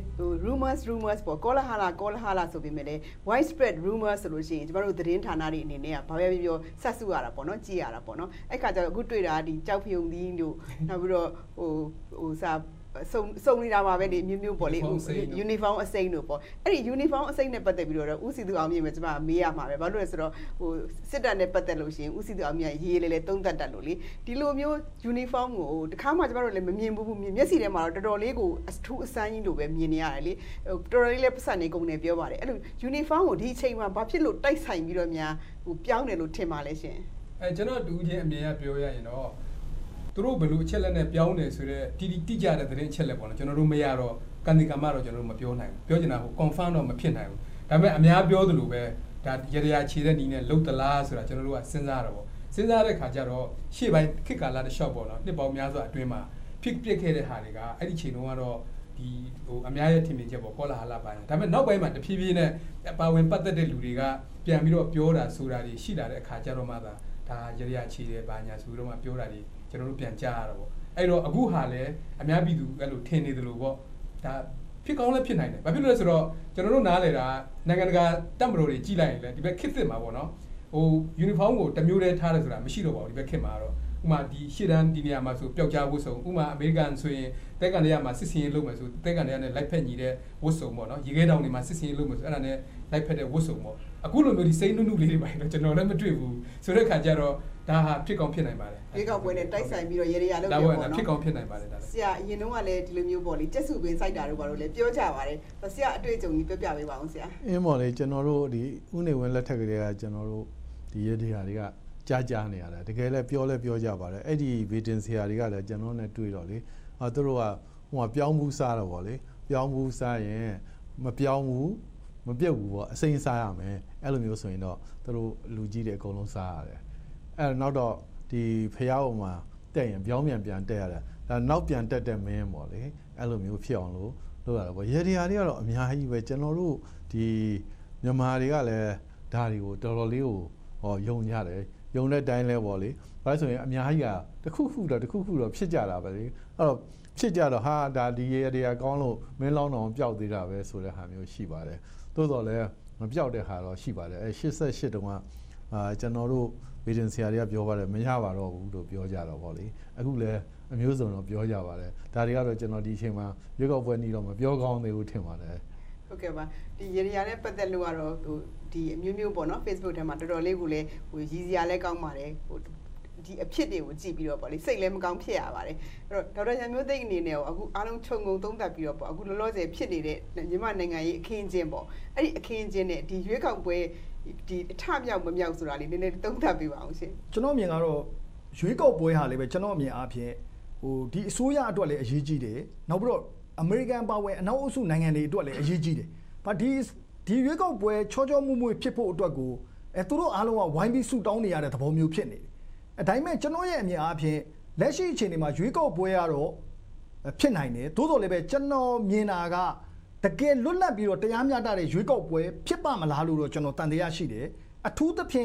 rumors ပေါ့ကောလာဟာလာဆိုပေမဲ့လည်း widespread rumors ဆိုလို့ရှိရင်ကျမတို့သတင်းဌာနတွေအနေနဲ့ကဘာပဲပြောဆက်စုရတာပေါ့နော်ကြည့်ရတာပေါ့နော်အဲ့ခါကျတော့အခုတွေ့တာဒီကြောက်ဖြုံသီးတို့နောက်ပြီးတော့စာစုံနေတာပါပဲလေမျိုးပေါ့လေ uniform အစိမ်းတို့ပေါ့အဲ့ဒီ uniform အစိမ်းနဲ့ပတ်သက်ပြီးတော့ဦးစီသူအောင်မြင့်ပဲကျမမေးရမှာပဲဘာလို့လဲဆိုတော့စစ်တပ်နဲ့ပတ်သက်လို့ရှိရင်ဦးစီသူအောင်မြင့်ရေးလေသုံးသက်တတ်လို့လေဒီလိုမျိုး uniform ကိုတခါမှကျမတို့လည်းမမြင်ဘူးမျက်စိထဲမှာတော့တော်တော်လေးကိုအထူးအဆန်းကြီးလိုပဲမြင်နေရတယ်လေတော်တော်လေးလည်းပတ်စံနေကုန်နေပြောပါတယ်အဲ့လို uniform ကိုဒီအချိန်မှာဘာဖြစ်လို့တိုက်ဆိုင်ပြီးတော့များပြောင်းတယ်လို့ထင်ပါလဲရှင်ကျွန်တော်တူချင်းအမြင်ကပြောရရင်တော့သူတို့ဘယ်လိုအချက်လက်နဲ့ပြောင်းတယ်ဆိုတော့တိကျတဲ့သတင်းအချက်လက်ပေါ့နော်ကျွန်တော်တို့မရတော့ကန်ဒီကမတော့ကျွန်တော်တို့မပြောနိုင်ဘူးပြောချင်တာဟို confirm တော့မဖြစ်နိုင်ဘူးဒါပေမဲ့အများပြောသလိုပဲဒါရရခြေတဲ့နီးနဲ့လှုပ်သလားဆိုတာကျွန်တော်တို့ကစဉ်းစားတော့ပေါ့စဉ်းစားတဲ့ခါကျတော့ရှေ့ပိုင်းခေတ်ကာလတစ်လျှောက်ပေါ့နော်နှစ်ပေါင်းများစွာအတွင်းမှာဖြစ်ပစ်ခဲ့တဲ့ဟာတွေကအဲ့ဒီချိန်တုန်းကတော့ဒီအများရဲ့ထင်မြင်ချက်ပေါ့ကောလာဟလပိုင်းဒါပေမဲ့နောက်ပိုင်းမှာတဖြည်းဖြည်းနဲ့ပါဝင်ပတ်သက်တဲ့လူတွေကပြန်ပြီးတော့ပြောတာဆိုတာတွေရှိလာတဲ့အခါကျတော့မှဒါရရခြေတဲ့ဘာညာဆိုတော့မှပြောတာတွေကျွန်တော်တို့ပြန်ကြားရတော့ပေါ့အဲ့တော့အခုဟာလည်းအများပြည်သူအဲ့လိုထင်နေတယ်လို့ပေါ့ဒါဖြစ်ကောင်းလည်းဖြစ်နိုင်တယ်ဘာဖြစ်လို့လဲဆိုတော့ကျွန်တော်တို့နားလေတာနိုင်ငံတကာတပ်မတော်တွေကြီးလိုက်ရင်လည်းဒီဘက်ခစ်သစ်မှာပေါ့နော်ဟို uniform ကိုတမျိုးတည်းထားတယ်ဆိုတာမရှိတော့ပါဘူးဒီဘက်ခစ်မှာတော့ဥမာဒီရှေ့တန်းဒီနေရာမှာဆိုပျောက်ကြားဝတ်စုံဥမာအမေရိကန်ဆိုရင်တဲကန်တွေကမှာစစ်စင်ရေးလုပ်မယ်ဆိုတဲကန်တွေကနဲ့လိုက်ဖက်ညီတဲ့ဝတ်စုံပေါ့နော်ရေခဲတောင်တွေမှာစစ်စင်ရေးလုပ်မယ်ဆိုအဲ့ဒါနဲ့လိုက်ဖက်တဲ့ဝတ်စုံပေါ့အခုလိုမျိုးဒီစိမ့်နုနုလေးတွေပါတော့ကျွန်တော်လည်းမတွေ့ဘူးဆိုတဲ့ခါကျတော့ဒါဟာဖြစ်ကောင်းဖြစ်နိုင်ပါတယ်ဒီကောက်ပွဲနဲ့တိုက်ဆိုင်ပြီးတော့ရေရလုပ်ပြောပေါ့နော်ဖြစ်ကောင်းဖြစ်နိုင်ပါတယ်ဒါလည်းဆရာအရင်တုန်းကလည်းဒီလိုမျိုးပေါ့လေကျက်စုပင်စိုက်တာတို့ဘာလို့လဲပြောကြပါတယ်ဆရာအတွေ့အကြုံကြီးပြောပြပေးပါအောင်ဆရာအင်းပေါ့လေကျွန်တော်တို့ဒီဥနေဝင်လက်ထက်ကလေးကကျွန်တော်တို့ဒီရေဒီဟာတွေကကြားနေရတယ်တကယ်လည်းပြောကြပါတယ်အဲ့ဒီဗီတင်ဆရာတွေကလည်းကျွန်တော်နဲ့တွေ့တော့လေသူတို့ကဟိုပြောင်းမှုစားတော့ဗောလေပြောင်းမှုစားရင်မပြောင်းဘူးမပြုတ်ဘူးဗောအစိမ်းစားရမယ်အဲ့လိုမျိုးဆိုရင်တော့သူတို့လူကြီးတွေအကုန်လုံးစားရတယ်အဲ့နောက်တော့ဒီဖျားပေါ်မှာတက်ရင်ပြောင်းပြန်တက်ရတယ်ဒါနောက်ပြန်တက်တဲ့မင်းဗောလေအဲ့လိုမျိုးဖြစ်အောင်လို့လုပ်ရတာဗောရေဒီယာတွေကတော့အများကြီးပဲကျွန်တော်တို့ဒီမြန်မာတွေကလည်းဒါတွေကိုတော်တော်လေးကိုယုံကြတယ်ယုံတဲ့တိုင်းလဲပေါ့လေဘာလို့ဆိုရင်အများကြီးကတခုခုတော့ဖြစ်ကြတာပဲလေအဲ့တော့ဖြစ်ကြတော့ဟာဒါဒီရေတွေကကောင်းလို့မင်းလောင်းတော်ပျောက်သေးတာပဲဆိုတဲ့ဟာမျိုးရှိပါတယ်သို့တော်လည်းမပျောက်တဲ့ဟာတော့ရှိပါတယ်အဲ88တုန်းကကျွန်တော်တို့ဗီဒင်ဆရာတွေကပြောပါတယ်မရပါတော့ဘူးလို့ပြောကြတော့ဗောလေအခုလည်းအမျိုးစုံတော့ပြောကြပါတယ်ဒါတွေကတော့ကျွန်တော်ဒီအချိန်မှာရွေးကောက်ပွဲနေတော့မပြောကောင်းသေးဘူးထင်ပါတယ်ဟုတ်ကဲ့ပါဒီရေဒီယာနဲ့ပတ်သက်လို့ကတော့ဒီအမျိုးပေါ့နော် Facebook ထဲမှာတော်တော်လေးကိုလည်းဟိုရည်စရာလည်းကောင်းပါတယ်ဟိုဒီအဖြစ်တွေကိုကြည့်ပြီးတော့ပေါ့လေစိတ်လည်းမကောင်းဖြစ်ရပါတယ်အဲ့တော့ဒေါက်တာရန်မျိုးသိန်းအနေနဲ့အခုအားလုံးခြုံငုံသုံးသပ်ပြီးတော့ပေါ့အခုလောလောဆယ်ဖြစ်နေတဲ့မြန်မာနိုင်ငံရေးအခင်းအကျင်းပေါ့အဲ့ဒီအခင်းအကျင်းနဲ့ဒီရွေးကောက်ပွဲဒီအထမြောက်မမြောက်ဆိုတာလေးနည်းနည်းသုံးသပ်ပေးပါအောင်ရှင်ကျွန်တော်မြင်ကတော့ရွေးကောက်ပွဲဟာလည်းပဲကျွန်တော်အမြင်အားဖြင့်ဟိုဒီအစိုးရအတွက်လည်းအရေးကြီးတယ်နောက်ပြီးတော့အမေရိကန်ပါဝင်အနောက်အုပ်စုနိုင်ငံတွေအတွက်လည်းအရေးကြီးတယ်ဘာဒီရွေးကောက်ပွဲချောမွေ့ဖြစ်ဖို့အတွက်ကိုသူတို့အားလုံးကဝိုင်းပြီးဆူတောင်းနေရတဲ့သဘောမျိုးဖြစ်နေတယ်။ဒါပေမဲ့ကျွန်တော်ရဲ့အမြင်အားဖြင့်လက်ရှိအခြေအနေမှာရွေးကောက်ပွဲကတော့ဖြစ်နိုင်တယ်။သို့တော်လည်းပဲကျွန်တော်မြင်တာကတကယ်လွတ်လပ်ပြီးတော့တရားမျှတတဲ့ရွေးကောက်ပွဲဖြစ်ပါမလားလို့တော့ကျွန်တော်တန်တရားရှိတယ်။အထူးသဖြင့်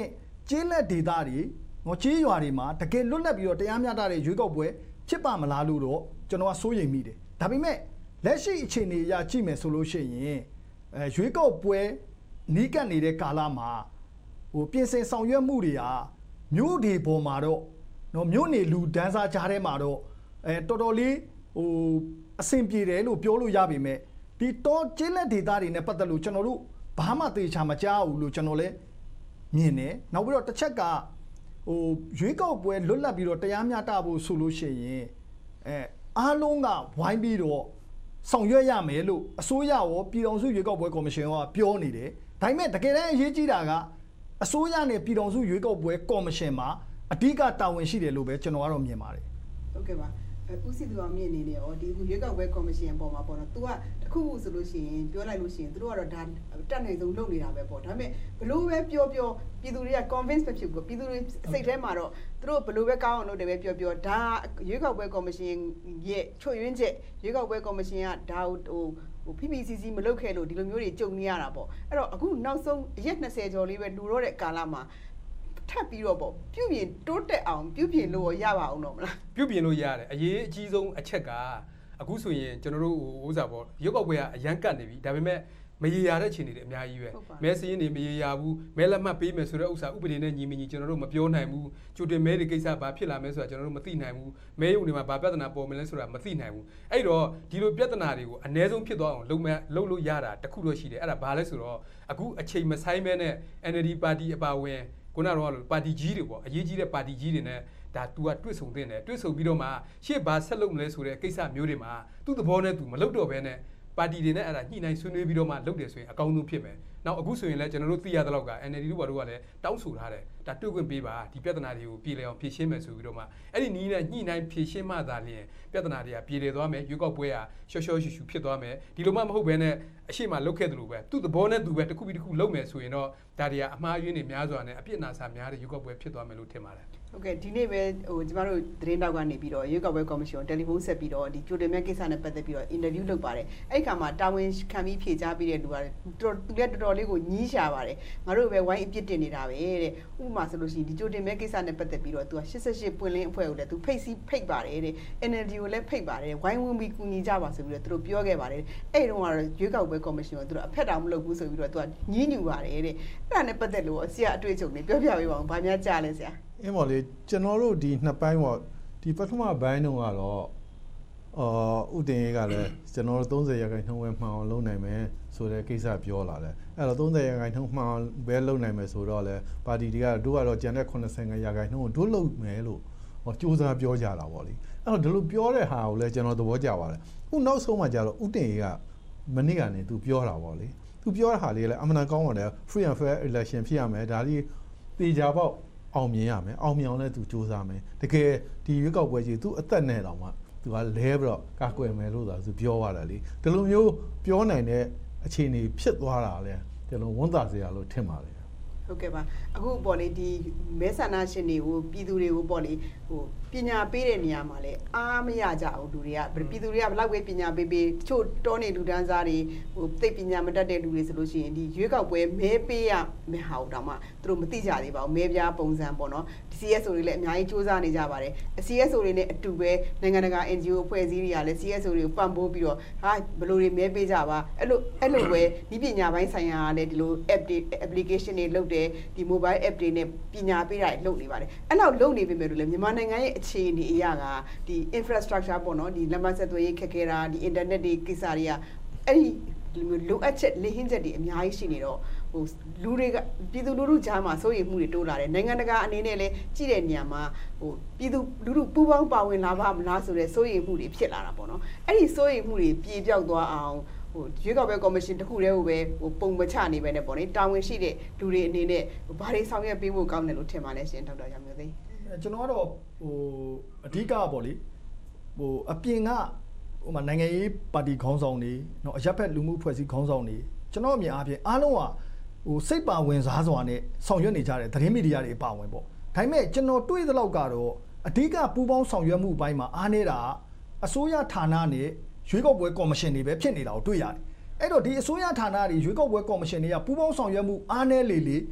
ကျေးလက်ဒေသတွေကျေးရွာတွေမှာတကယ်လွတ်လပ်ပြီးတော့တရားမျှတတဲ့ရွေးကောက်ပွဲဖြစ်ပါမလားလို့တော့ကျွန်တော်ကစိုးရိမ်မိတယ်ဒါပေမဲ့လက်ရှိအခြေအနေအရကြည့်မယ်ဆိုလို့ရှိရင်ရွေးကောက်ပွဲနီးကပ်နေတဲ့ကာလမှာပြင်ဆင်ဆောင်ရွက်မှုတွေဟာမြို့တွေပေါ်မှာတော့မြို့နေလူဒန်းစားကြားထဲမှာတော့တော်တော်လေးအဆင်ပြေတယ်လို့ပြောလို့ရပေမဲ့ဒီတော့ကျေးလက်ဒေသတွေနဲ့ပတ်သက်လို့ကျွန်တော်တို့ဘာမှသေချာမကြားဘူးလို့ကျွန်တော်လည်းမြင်တယ်နောက်ပြီးတော့တစ်ချက်ကရွေးကောက်ပွဲလွတ်လပ်ပြီးတော့တရားမျှတဖို့ဆိုလို့ရှိရင်အားလုံးကဝိုင်းပြီးတော့ဆောင်ရွက်ရမယ်လို့အစိုးရရောပြည်ထောင်စုရွေးကောက်ပွဲကော်မရှင်ရောပြောနေတယ်ဒါပေမဲ့တကယ်တမ်းအရေးကြီးတာကအစိုးရနဲ့ပြည်ထောင်စုရွေးကောက်ပွဲကော်မရှင်မှာအဓိကတာဝန်ရှိတယ်လို့ပဲကျွန်တော်ကတော့မြင်ပါတယ်ဟုတ်ကဲ့ပါဦးစီသူအောင်မြင့်အနေနဲ့ရောဒီရွေးကောက်ပွဲကော်မရှင်ပေါ်မှာပေါ့နော် तू ကတခုခုဆိုလို့ရှိရင်ပြောလိုက်လို့ရှိရင်သူတို့ကတော့ဒါတက်နိုင်ဆုံးလုပ်နေတာပဲပေါ့ဒါပေမဲ့ဘလို့ပဲပြောပြည်သူတွေက convince ပဲဖြစ်ဘူးပြည်သူတွေစိတ်ထဲမှာတော့သူတို့ဘလို့ပဲကောင်းအောင်လုပ်တယ်ပဲပြောဒါရွေးကောက်ပွဲကော်မရှင်ရဲ့ချွတ်ယွင်းချက်ရွေးကောက်ပွဲကော်မရှင်ကဒါဟို PPCC မလုပ်ခဲ့လို့ဒီလိုမျိုးတွေကြုံနေရတာပေါ့အဲ့တော့အခုနောက်ဆုံးရက်20ကျော်လေးပဲလူတော့တဲ့ကာလမှာထပ်ပြီးတော့ပေါ့ပြုပြင်တိုးတက်အောင်ပြုပြင်လို့ရပါအောင်တော့မလားပြုပြင်လို့ရတယ်အရေးအကြီးဆုံးအချက်ကအခုဆိုရင်ကျွန်တော်တို့ဥစားပေါ့ရုပ်ောက်ပွဲကအရန်ကတ်နေပြီဒါပေမဲ့မရေရာတဲ့အခြေအနေတွေအများကြီးပဲမဲစင်းတွေမရေရာဘူးမဲလက်မှတ်ပေးမယ်ဆိုတဲ့ဥစ္စာဥပဒေနဲ့ညီမညီကျွန်တော်တို့မပြောနိုင်ဘူးကြိုတင်မဲတွေကိစ္စဘာဖြစ်လာမဲဆိုတာကျွန်တော်တို့မသိနိုင်ဘူးမဲရုံတွေမှာဘာပြဿနာပေါ်မလဲဆိုတာမသိနိုင်ဘူးအဲ့တော့ဒီလိုပြဿနာတွေကိုအ ਨੇ ဆုံးဖြစ်သွားအောင်လုပ်လို့ရတာတခုတော့ရှိတယ်အဲ့ဒါဘာလဲဆိုတော့အခုအချိန်မဆိုင်မဲနဲ့ NLD ပါတီအပါဝင်ခုနကတော့ပါတီကြီးတွေပေါ့အရေးကြီးတဲ့ပါတီကြီးတွေနဲ့ဒါ तू ကတွေ့ဆုံတင်တယ်တွေ့ဆုံပြီးတော့မှရှေ့ဘာဆက်လုပ်မလဲဆိုတဲ့ကိစ္စမျိုးတွေမှာသူ့သဘောနဲ့ तू မလုပ်တော့ဘဲနဲ့ပါတီတွေနဲ့အဲ့ဒါညှိနှိုင်းဆွေးနွေးပြီးတော့မှလုပ်တယ်ဆိုရင်အကောင်းဆုံးဖြစ်မယ်။နောက်အခုဆိုရင်လည်းကျွန်တော်တို့သိရတဲ့လောက်က NLD တို့ဘာတို့ကလည်းတောင်းဆိုထားတယ်။ဒါတွေ့ခွင့်ပေးပါဒီပြဿနာတွေကိုပြေလည်အောင်ဖြေရှင်းမယ်ဆိုပြီးတော့မှအဲ့ဒီနီးနဲ့ညှိနှိုင်းဖြေရှင်းမှသာလျှင်ပြဿနာတွေကပြေလည်သွားမယ်ရွေးကောက်ပွဲကရှော့ရှော့ရှူရှူဖြစ်သွားမယ်ဒီလိုမှမဟုတ်ဘဲနဲ့အရှိမလုပ်ခဲ့တယ်လို့ပဲသူ့သဘောနဲ့သူပဲတစ်ခုပြီးတစ်ခုလုပ်မယ်ဆိုရင်တော့ဒါတွေကအမှားယွင်းတွေများစွာနဲ့အပြစ်နာစာများတဲ့ရွေးကောက်ပွဲဖြစ်သွားမယ်လို့ထင်ပါတယ်။ဟုတ်ကဲ့ဒီနေ့ပဲကျမတို့သတင်းတောက်ကနေပြီးတော့ရွေးကောက်ပွဲကော်မရှင်ကိုတယ်လီဖုန်းဆက်ပြီးတော့ဒီကြိုတင်မဲ့ကိစ္စနဲ့ပတ်သက်ပြီးတော့အင်တာဗျူးလုပ်ပါတယ်အဲ့ခါမှာတာဝန်ခံပြီးဖြေကြားပြီးတဲ့လူကသူလည်းတော်တော်လေးကိုညှိရှာပါတယ်ငါတို့ပဲဝိုင်းအပြစ်တင်နေတာပဲတဲ့ဥပမာဆိုလို့ရှိရင်ဒီကြိုတင်မဲ့ကိစ္စနဲ့ပတ်သက်ပြီးတော့သူက88ပွင့်လင်းအဖွဲ့ကိုလည်းသူဖိတ်ပါတယ်တဲ့ NLD ကိုလည်းဖိတ်ပါတယ်ဝိုင်းဝန်းပြီးကူညီကြပါဆိုပြီးတော့သူတို့ပြောခဲ့ပါတယ်အဲ့တုန်းကတော့ရွေးကောက်ပွဲကော်မရှင်ကသူတို့အဖက်တောင်မလုပ်ဘူးဆိုပြီးတော့သူကညှိညူပါတယ်တဲ့အဲ့ဒါနဲ့ပတ်သက်လို့ဆရာအတွေ့အကြုံတွေပြောပြပေးပါဦးဘာများကြားလဲဆရာအင်းပါလေကျွန်တော်တို့ဒီနှစ်ပိုင်းပေါ့ဒီပထမပိုင်းတုန်းကတော့ဥတင်ရေးကလည်းကျွန်တော်တို့30ရာခိုင်နှုန်းပဲမှန်အောင်လုပ်နိုင်မယ်ဆိုတဲ့ကိစ္စပြောလာတယ်အဲ့တော့30ရာခိုင်နှုန်းမှန်အောင်ပဲလုပ်နိုင်မယ်ဆိုတော့လေပါတီတွေကတို့ကတော့ကျန်တဲ့80ရာခိုင်နှုန်းကိုတို့လုပ်မယ်လို့စူးစမ်းပြောကြတာပေါ့လေအဲ့တော့ဒီလိုပြောတဲ့ဟာကိုလည်းကျွန်တော်သဘောကျပါတယ်ခုနောက်ဆုံးမှကျတော့ဥတင်ရေးကမနေ့ကနေသူပြောတာပေါ့လေသူပြောတဲ့ဟာလေးလည်းအမှန်တန်ကောင်းပါတယ် free and fair election ဖြစ်ရမယ်ဒါလေးတေချာပေါက်အောင်မြင်ရမယ်အောင်မြင်အောင်လည်းသူစူးစမ်းမယ်တကယ်ဒီရွေးကောက်ပွဲကြီးသူအသက်နဲ့တောင်မှသူကလဲပြီးတော့ကာကွယ်မယ်လို့သာသူပြောရတယ်လေဒီလိုမျိုးပြောနိုင်တဲ့အခြေအနေဖြစ်သွားတာလဲကျွန်တော်ဝန်တာစရာလို့ထင်ပါတယ်ဟုတ်ကဲ့ပါအခုပေါ့လေဒီမဲဆန္ဒရှင်တွေကိုပြည်သူတွေကိုပေါ့လေဟိုပညာပေးတဲ့နေရာမှာလဲအားမရကြဘူးလူတွေကပြည်သူတွေကဘလောက်ပဲပညာပေးတချို့တောနေလူတန်းစားတွေဟိုသိပညာမတတ်တဲ့လူတွေဆိုလို့ရှိရင်ဒီရွေးကောက်ပွဲမဲပေးရမယ်ဟာတောင်မှသူတို့မသိကြသေးပါဘူးမဲပြားပုံစံပေါ့နော် CSO တွေလည်းအများကြီးစူးစမ်းနေကြပါတယ် CSO တွေနဲ့အတူပဲနိုင်ငံတကာ NGO အဖွဲ့အစည်းတွေကလည်း CSO တွေကိုပံ့ပိုးပြီးတော့ဟာဘယ်လိုတွေမဲပေးကြပါအဲ့လိုပဲဒီပညာပိုင်းဆိုင်ရာကလည်းဒီလို app တွေ application တွေလုပ်တယ်ဒီ mobile app တွေနဲ့ပညာပေးတာလုပ်နေပါတယ်အဲ့လောက်လုပ်နေပြီမဲ့လို့လည်းမြန်မာနိုင်ငံရဲ့အခြေအနေအရာကဒီ infrastructure ပေါ့နော်ဒီလမ်းမဆက်သွယ်ရေးခက်ခဲတာဒီ internet တွေကိစ္စတွေကအဲ့ဒီလိုအပ်ချက်လေ့ဟင်းချက်တွေအများကြီးရှိနေတော့ဟိုလူတွေကပြည်သူလူထုကြားမှာစိုးရိမ်မှုတွေတိုးလာတယ်နိုင်ငံတကာအနေနဲ့လည်းကြည့်တဲ့နေရာမှာဟိုပြည်သူလူထုပူးပေါင်းပါဝင်လာပါမလားဆိုတဲ့စိုးရိမ်မှုတွေဖြစ်လာတာပေါ့နော်အဲ့ဒီစိုးရိမ်မှုတွေပြေပြောက်သွားအောင်ဟိုရွေးကောက်ပွဲကော်မရှင်တခုတည်းကိုပဲဟိုပုံမချနေပဲနဲ့ပေါ့လေတာဝန်ရှိတဲ့လူတွေအနေနဲ့ဘာတွေဆောင်ရွက်ပေးဖို့ကောင်းတယ်လို့ထင်ပါလဲရှင်ဒေါက်တာရမျိုးသိန်းကျွန်တော်ကတော့ဟိုအဓိကပေါ့လေဟိုအပြင်ကဟိုမှာနိုင်ငံရေးပါတီခေါင်းဆောင်တွေเนาะအရပ်ဖက်လူမှုဖွဲ့စည်းခေါင်းဆောင်တွေကျွန်တော်အမြင်အားဖြင့်အားလုံးကဟိုစိတ်ပါဝင်စားစွာနဲ့ဆောင်ရွက်နေကြတဲ့သတင်းမီဒီယာတွေအပါဝင်ပေါ့ဒါပေမဲ့ကျွန်တော်တွေ့သလောက်ကတော့အဓိကပူးပေါင်းဆောင်ရွက်မှုအပိုင်းမှာအားနေတာအစိုးရဌာနနဲ့ရွေးကောက်ပွဲကော်မရှင်တွေပဲဖြစ်နေတာကိုတွေ့ရတယ်အဲ့တော့ဒီအစိုးရဌာနတွေရွေးကောက်ပွဲကော်မရှင်တွေကပူးပေါင်းဆောင်ရွက်မှုအားနည်းလေထ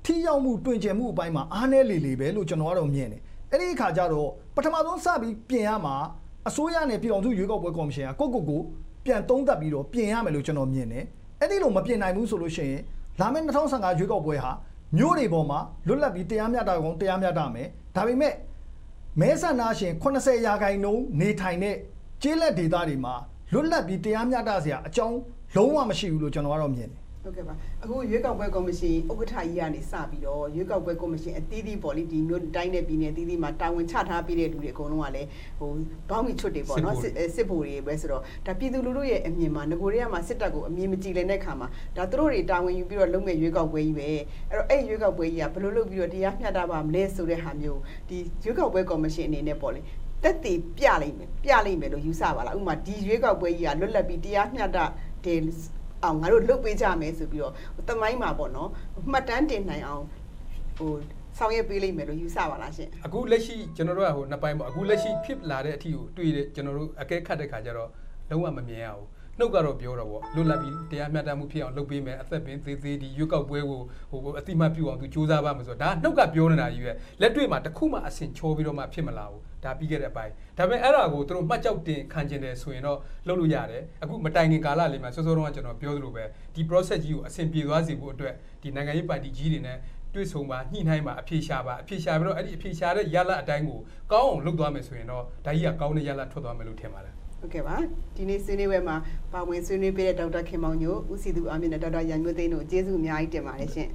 ထိရောက်မှုတွင်ကျယ်မှုအပိုင်းမှာအားနည်းလေပဲလို့ကျွန်တော်ကတော့မြင်တယ်အဲ့ဒီအခါကျတော့ပထမဆုံးစပြီးပြင်ရမှာအစိုးရနဲ့ပြည်ထောင်စုရွေးကောက်ပွဲကော်မရှင်ကကိုပြန်သုံးသပ်ပြီးတော့ပြင်ရမယ်လို့ကျွန်တော်မြင်တယ်အဲ့ဒီလိုမပြင်နိုင်ဘူးဆိုလို့ရှိရင်လာမယ့်2015ရွေးကောက်ပွဲဟာမြို့တွေပေါ်မှာလွတ်လပ်ပြီးတရားမျှတကောင်တရားမျှတမယ်ဒါပေမဲ့မဲဆန္ဒရှင်80ရာခိုင်နှုန်းနေထိုင်တဲ့ကျေးလက်ဒေသတွေမှာလွတ်လပ်ပြီးတရားမျှတစရာအကြောင်းလုံးဝမရှိဘူးလို့ကျွန်တော်ကတော့မြင်တယ်ဟုတ်ကဲ့ပါအခုရွေးကောက်ပွဲကော်မရှင်ဥက္ကဋ္ဌကြီးကနေစပြီးတော့ရွေးကောက်ပွဲကော်မရှင်အသီးသီးပေါ့လေဒီမျိုးတိုင်းနဲ့ပြည်နယ်အသီးသီးမှာတာဝန်ချထားပြီးတဲ့လူတွေအကုန်လုံးကလည်းဟိုဘောင်းမီချွတ်တွေပေါ့နော်စစ်ဖို့တွေပဲဆိုတော့ဒါပြည်သူလူထုရဲ့အမြင်မှာငကိုတွေကမှစစ်တပ်ကိုအမြင်မကြည်လည်တဲ့ခါမှာဒါသူတို့တွေတာဝန်ယူပြီးတော့လုပ်မဲ့ရွေးကောက်ပွဲကြီးပဲအဲ့တော့အဲ့ရွေးကောက်ပွဲကြီးကဘယ်လိုလုပ်ပြီးတော့တရားမျှတပါမလဲဆိုတဲ့ဟာမျိုးဒီရွေးကောက်ပွဲကော်မရှင်အနေနဲ့ပေါ့လေတက်တည်ပြလိုက်မယ်လို့ယူဆပါလားဥပမာဒီရွေးကောက်ပွဲကြီးကလွတ်လပ်ပြီးတရားမျှတတဲ့အောင်ငါတို့လုတ်ပေးကြမယ်ဆိုပြီးတော့တမိုင်းမှာပေါ့နော်မှတ်တမ်းတင်နိုင်အောင်ဟိုဆောင်ရွက်ပေးလိမ့်မယ်လို့ယူဆပါလားရှင်အခုလက်ရှိကျွန်တော်တို့ကဟိုနှစ်ပိုင်းပေါ့အခုလက်ရှိဖြစ်လာတဲ့အထီကိုတွေ့တဲ့ကျွန်တော်တို့အကဲခတ်တဲ့ခါကျတော့လုံးဝမမြင်ရဘူးနှုတ်ကတော့ပြောတော့ပေါ့လွတ်လပ်ပြီးတရားမျှတမှုဖြစ်အောင်လုပ်ပေးမယ်အသက်ပင်သေးသေးဒီရွက်ောက်ပွဲကိုဟိုအတိမတ်ပြုအောင်သူစူးစမ်းပါမယ်ဆိုတော့ဒါနှုတ်ကပြောနေတာကြီးပဲလက်တွေ့မှာတစ်ခုမှအဆင်ချောပြီးတော့မှဖြစ်မလာဘူးဒါပြီးခဲ့တဲ့အပိုင်းဒါပေမဲ့အဲ့ဒါကိုသူတို့မှတ်ကြောက်တင်ခံကျင်တယ်ဆိုရင်တော့လုပ်လို့ရတယ်အခုမတိုင်ခင်ကာလလေးမှာစောစောတုန်းကကျွန်တော်ပြောသလိုပဲဒီ process ကြီးကိုအဆင်ပြေသွားစေဖို့အတွက်ဒီနိုင်ငံရေးပါတီကြီးတွေနဲ့တွေ့ဆုံပါညှိနှိုင်းပါအဖြေရှာပြီးတော့အဲ့ဒီအဖြေရှာတဲ့ရလဒ်အတိုင်းကိုကောင်းအောင်လုပ်သွားမယ်ဆိုရင်တော့ဒါကြီးကကောင်းတဲ့ရလဒ်ထွက်သွားမယ်လို့ထင်ပါတယ်ဟုတ်ကဲ့ပါဒီနေ့ဆွေးနွေးပွဲမှာပါဝင်ဆွေးနွေးပေးတဲ့ဒေါက်တာခင်မောင်ညိုဦးစီသူအာမြင့်နဲ့ဒေါက်တာရန်မျိုးသိန်းတို့ကျေးဇူးအများကြီးတင်ပါတယ်ရှင်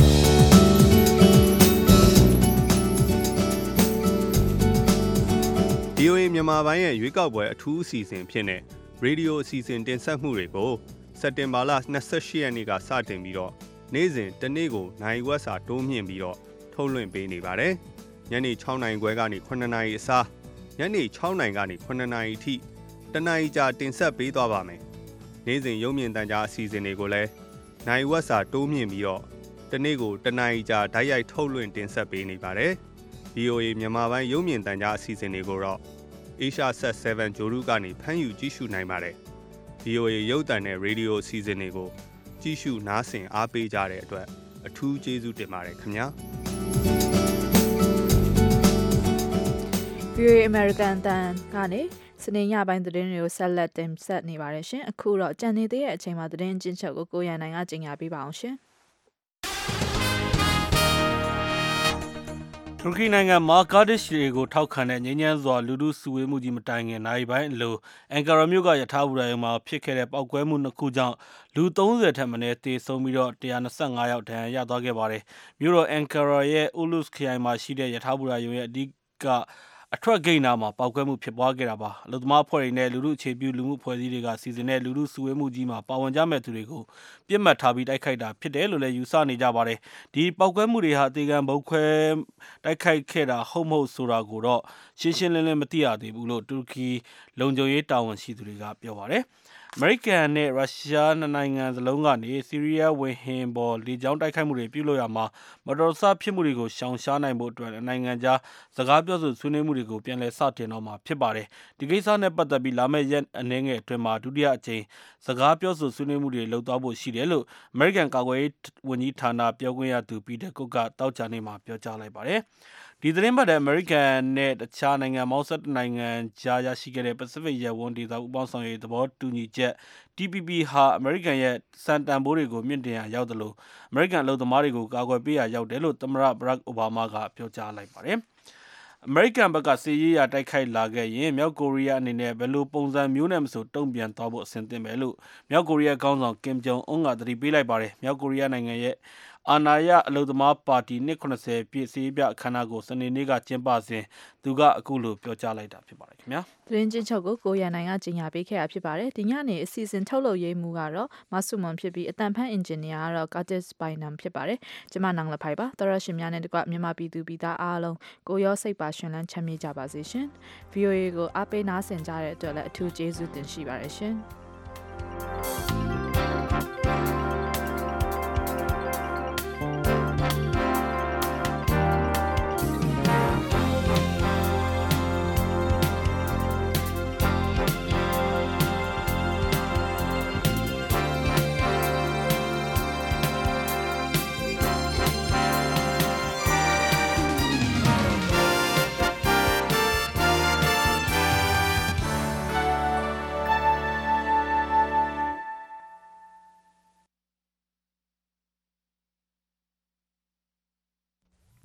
VOA မြန်မာပိုင်းရဲ့ရွေးကောက်ပွဲအထူးအစီအစဉ်ဖြစ်တဲ့ရေဒီယိုအစီအစဉ်တင်ဆက်မှုတွေကိုစက်တင်ဘာလ28ရက်နေ့ကစတင်ပြီးတော့နေ့စဉ်တစ်နေ့ကိုနိုင်ဝက်စာတိုးမြင့်ပြီးတော့ထုတ်လွှင့်ပေးနေပါတယ်။ညနေ6နာရီခွဲကနေ9နာရီအစားညနေ6နာရီကနေ9နာရီအထိတနာရီကြာတင်ဆက်ပေးသွားပါမယ်။နေ့စဉ်ရုပ်မြင်သံကြားအစီအစဉ်တွေကိုလည်းနိုင်ဝက်စာတိုးမြင့်ပြီးတော့တစ်နေ့ကိုတနာရီကြာဓာတ်ရိုက်ထုတ်လွှင့်တင်ဆက်ပေးနေပါတယ်။ VOA မြန်မာပိုင်းရုပ်မြင်သံကြားအစီအစဉ်တွေကိုတော့ Asia Set 7 ဂျိုရုကနေဖမ်းယူကြည့်ရှုနိုင်ပါတယ်။ VOA ရုပ်သံနဲ့ရေဒီယိုအစီအစဉ်တွေကိုကြည့်ရှုနားဆင်အားပေးကြတဲ့အတွက်အထူးကျေးဇူးတင်ပါတယ်ခင်ဗျာ။ VOA American တန်ကနေစနေညပိုင်းသတင်းတွေကိုဆက်လက်တင်ဆက်နေပါတယ်ရှင်။အခုတော့ကြံနေသေးတဲ့အချိန်မှာသတင်းကျဉ်းချုပ်ကိုကိုရန်နိုင်ကကြီးညာပေးပါအောင်ရှင်။တူရကီနိုင်ငံမှာကာဒစ်တွေကိုထောက်ခံတဲ့ငြိမ်းချမ်းစွာလူထုစုဝေးမှုကြီးမတိုင်ခင်နိုင်ပိုင်းအလိုအန်ကာရာမြို့ကရထားဘူရာရုံမှာဖြစ်ခဲ့တဲ့ပောက်ကွဲမှုနှစ်ခုကြောင့်လူ30ထက်မနည်းသေဆုံးပြီးတော့125ယောက်ဒဏ်ရာရသွားခဲ့ပါတယ်။မြို့တော်အန်ကာရာရဲ့အူလုစ်ခရိုင်မှာရှိတဲ့ရထားဘူရာရုံရဲ့အဓိကအထွက်ဂိတ်နာမှာပောက်ကွဲမှုဖြစ်ပွားခဲ့တာပါအလုသမားအဖွဲ့တွေနဲ့လူထုအခြေပြုလူမှုဖွဲ့စည်းတွေကစီစဉ်တဲ့လူထုစုဝေးမှုကြီးမှာပါဝင်ကြမဲ့သူတွေကိုပြစ်မှတ်ထားပြီးတိုက်ခိုက်တာဖြစ်တယ်လို့လည်းယူဆနေကြပါတယ်ဒီပောက်ကွဲမှုတွေဟာအသေးခံဗုံးခွဲတိုက်ခိုက်ခဲ့တာဟုတ်မဟုတ်ဆိုတာကိုတော့ရှင်းရှင်းလင်းလင်းမသိရသေးဘူးလို့တူရကီလုံခြုံရေးတာဝန်ရှိသူတွေကပြောပါတယ်အမေရိကန်နဲ့ရုရှားနိုင်ငံစလုံးကနေဆီးရီးယားဝေဟင်ပေါ်လေကြောင်းတိုက်ခိုက်မှုတွေပြုလုပ်ရမှာမတော်တဆဖြစ်မှုတွေကိုရှောင်ရှားနိုင်ဖို့အတွက်နိုင်ငံခြားစကားပြောဆိုဆွေးနွေးမှုတွေကိုပြန်လည်စတင်တော့မှာဖြစ်ပါတယ်ဒီကိစ္စနဲ့ပတ်သက်ပြီးလာမယ့်ရက်အနည်းငယ်အတွင်းမှာဒုတိယအကြိမ်စကားပြောဆိုဆွေးနွေးမှုတွေလုပ်သွားဖို့ရှိတယ်လို့အမေရိကန်ကာကွယ်ရေးဝန်ကြီးဌာနပြောခွင့်ရသူပီတာကုတ်ကတောက်ချာနေမှာပြောကြားလိုက်ပါတယ်ဒီသတင်းပတ်တဲ့အမေရိကန်နဲ့တခြားနိုင်ငံပေါင်း17နိုင်ငံကြားရရှိခဲ့တဲ့ Pacific ရပ်ဝန်းဒေသပူးပေါင်းဆောင်ရွက်ရေးသဘောတူညီချက် TPP ဟာအမေရိကန်ရဲ့စံတန်ဖိုးတွေကိုမြင့်တင်ရာရောက်တယ်လို့အမေရိကန်အလုပ်သမားတွေကိုကာကွယ်ပေးရာရောက်တယ်လို့သမ္မတ Barack Obama ကပြောကြားလိုက်ပါတယ်။အမေရိကန်ဘက်ကစစ်ရေးရာတိုက်ခိုက်လာခဲ့ရင်မြောက်ကိုရီးယားအနေနဲ့ဘယ်လိုပုံစံမျိုးနဲ့မဆိုတုံ့ပြန်သွားဖို့အဆင်သင့်ပဲလို့မြောက်ကိုရီးယားခေါင်းဆောင်ကင်ဂျုံအွန်းကသတိပေးလိုက်ပါတယ်။မြောက်ကိုရီးယားနိုင်ငံရဲ့အာဏာရအလုသမားပါတီ290ပြည့်စည်ပြအခမ်းအနားကိုစနေနေ့ကကျင်းပစဉ်သူကအခုလိုပြောကြားလိုက်တာဖြစ်ပါတယ်ခင်ဗျာသတင်းချင်းချုပ်ကိုကိုရန်နိုင်ကကြီးညာပေးခဲ့တာဖြစ်ပါတယ်ဒီညနေအစီအစဉ်ထုတ်လုပ်ရေးမှုကတော့မဆုမွန်ဖြစ်ပြီးအတန်ဖန်အင်ဂျင်နီယာကတော့ Curtis Bynum ဖြစ်ပါတယ်ကျမနန်းလဖိုင်ပါတော်ရရှင်များနဲ့တကွမြန်မာပြည်သူပြည်သားအားလုံးကိုရောစိတ်ပါရှင်လန်းချမ်းမြေ့ကြပါစေရှင် VOA ကိုအားပေးနားဆင်ကြတဲ့အတွက်လည်းအထူးကျေးဇူးတင်ရှိပါတယ်ရှင်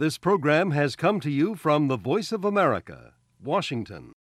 This program has come to you from the Voice of America, Washington.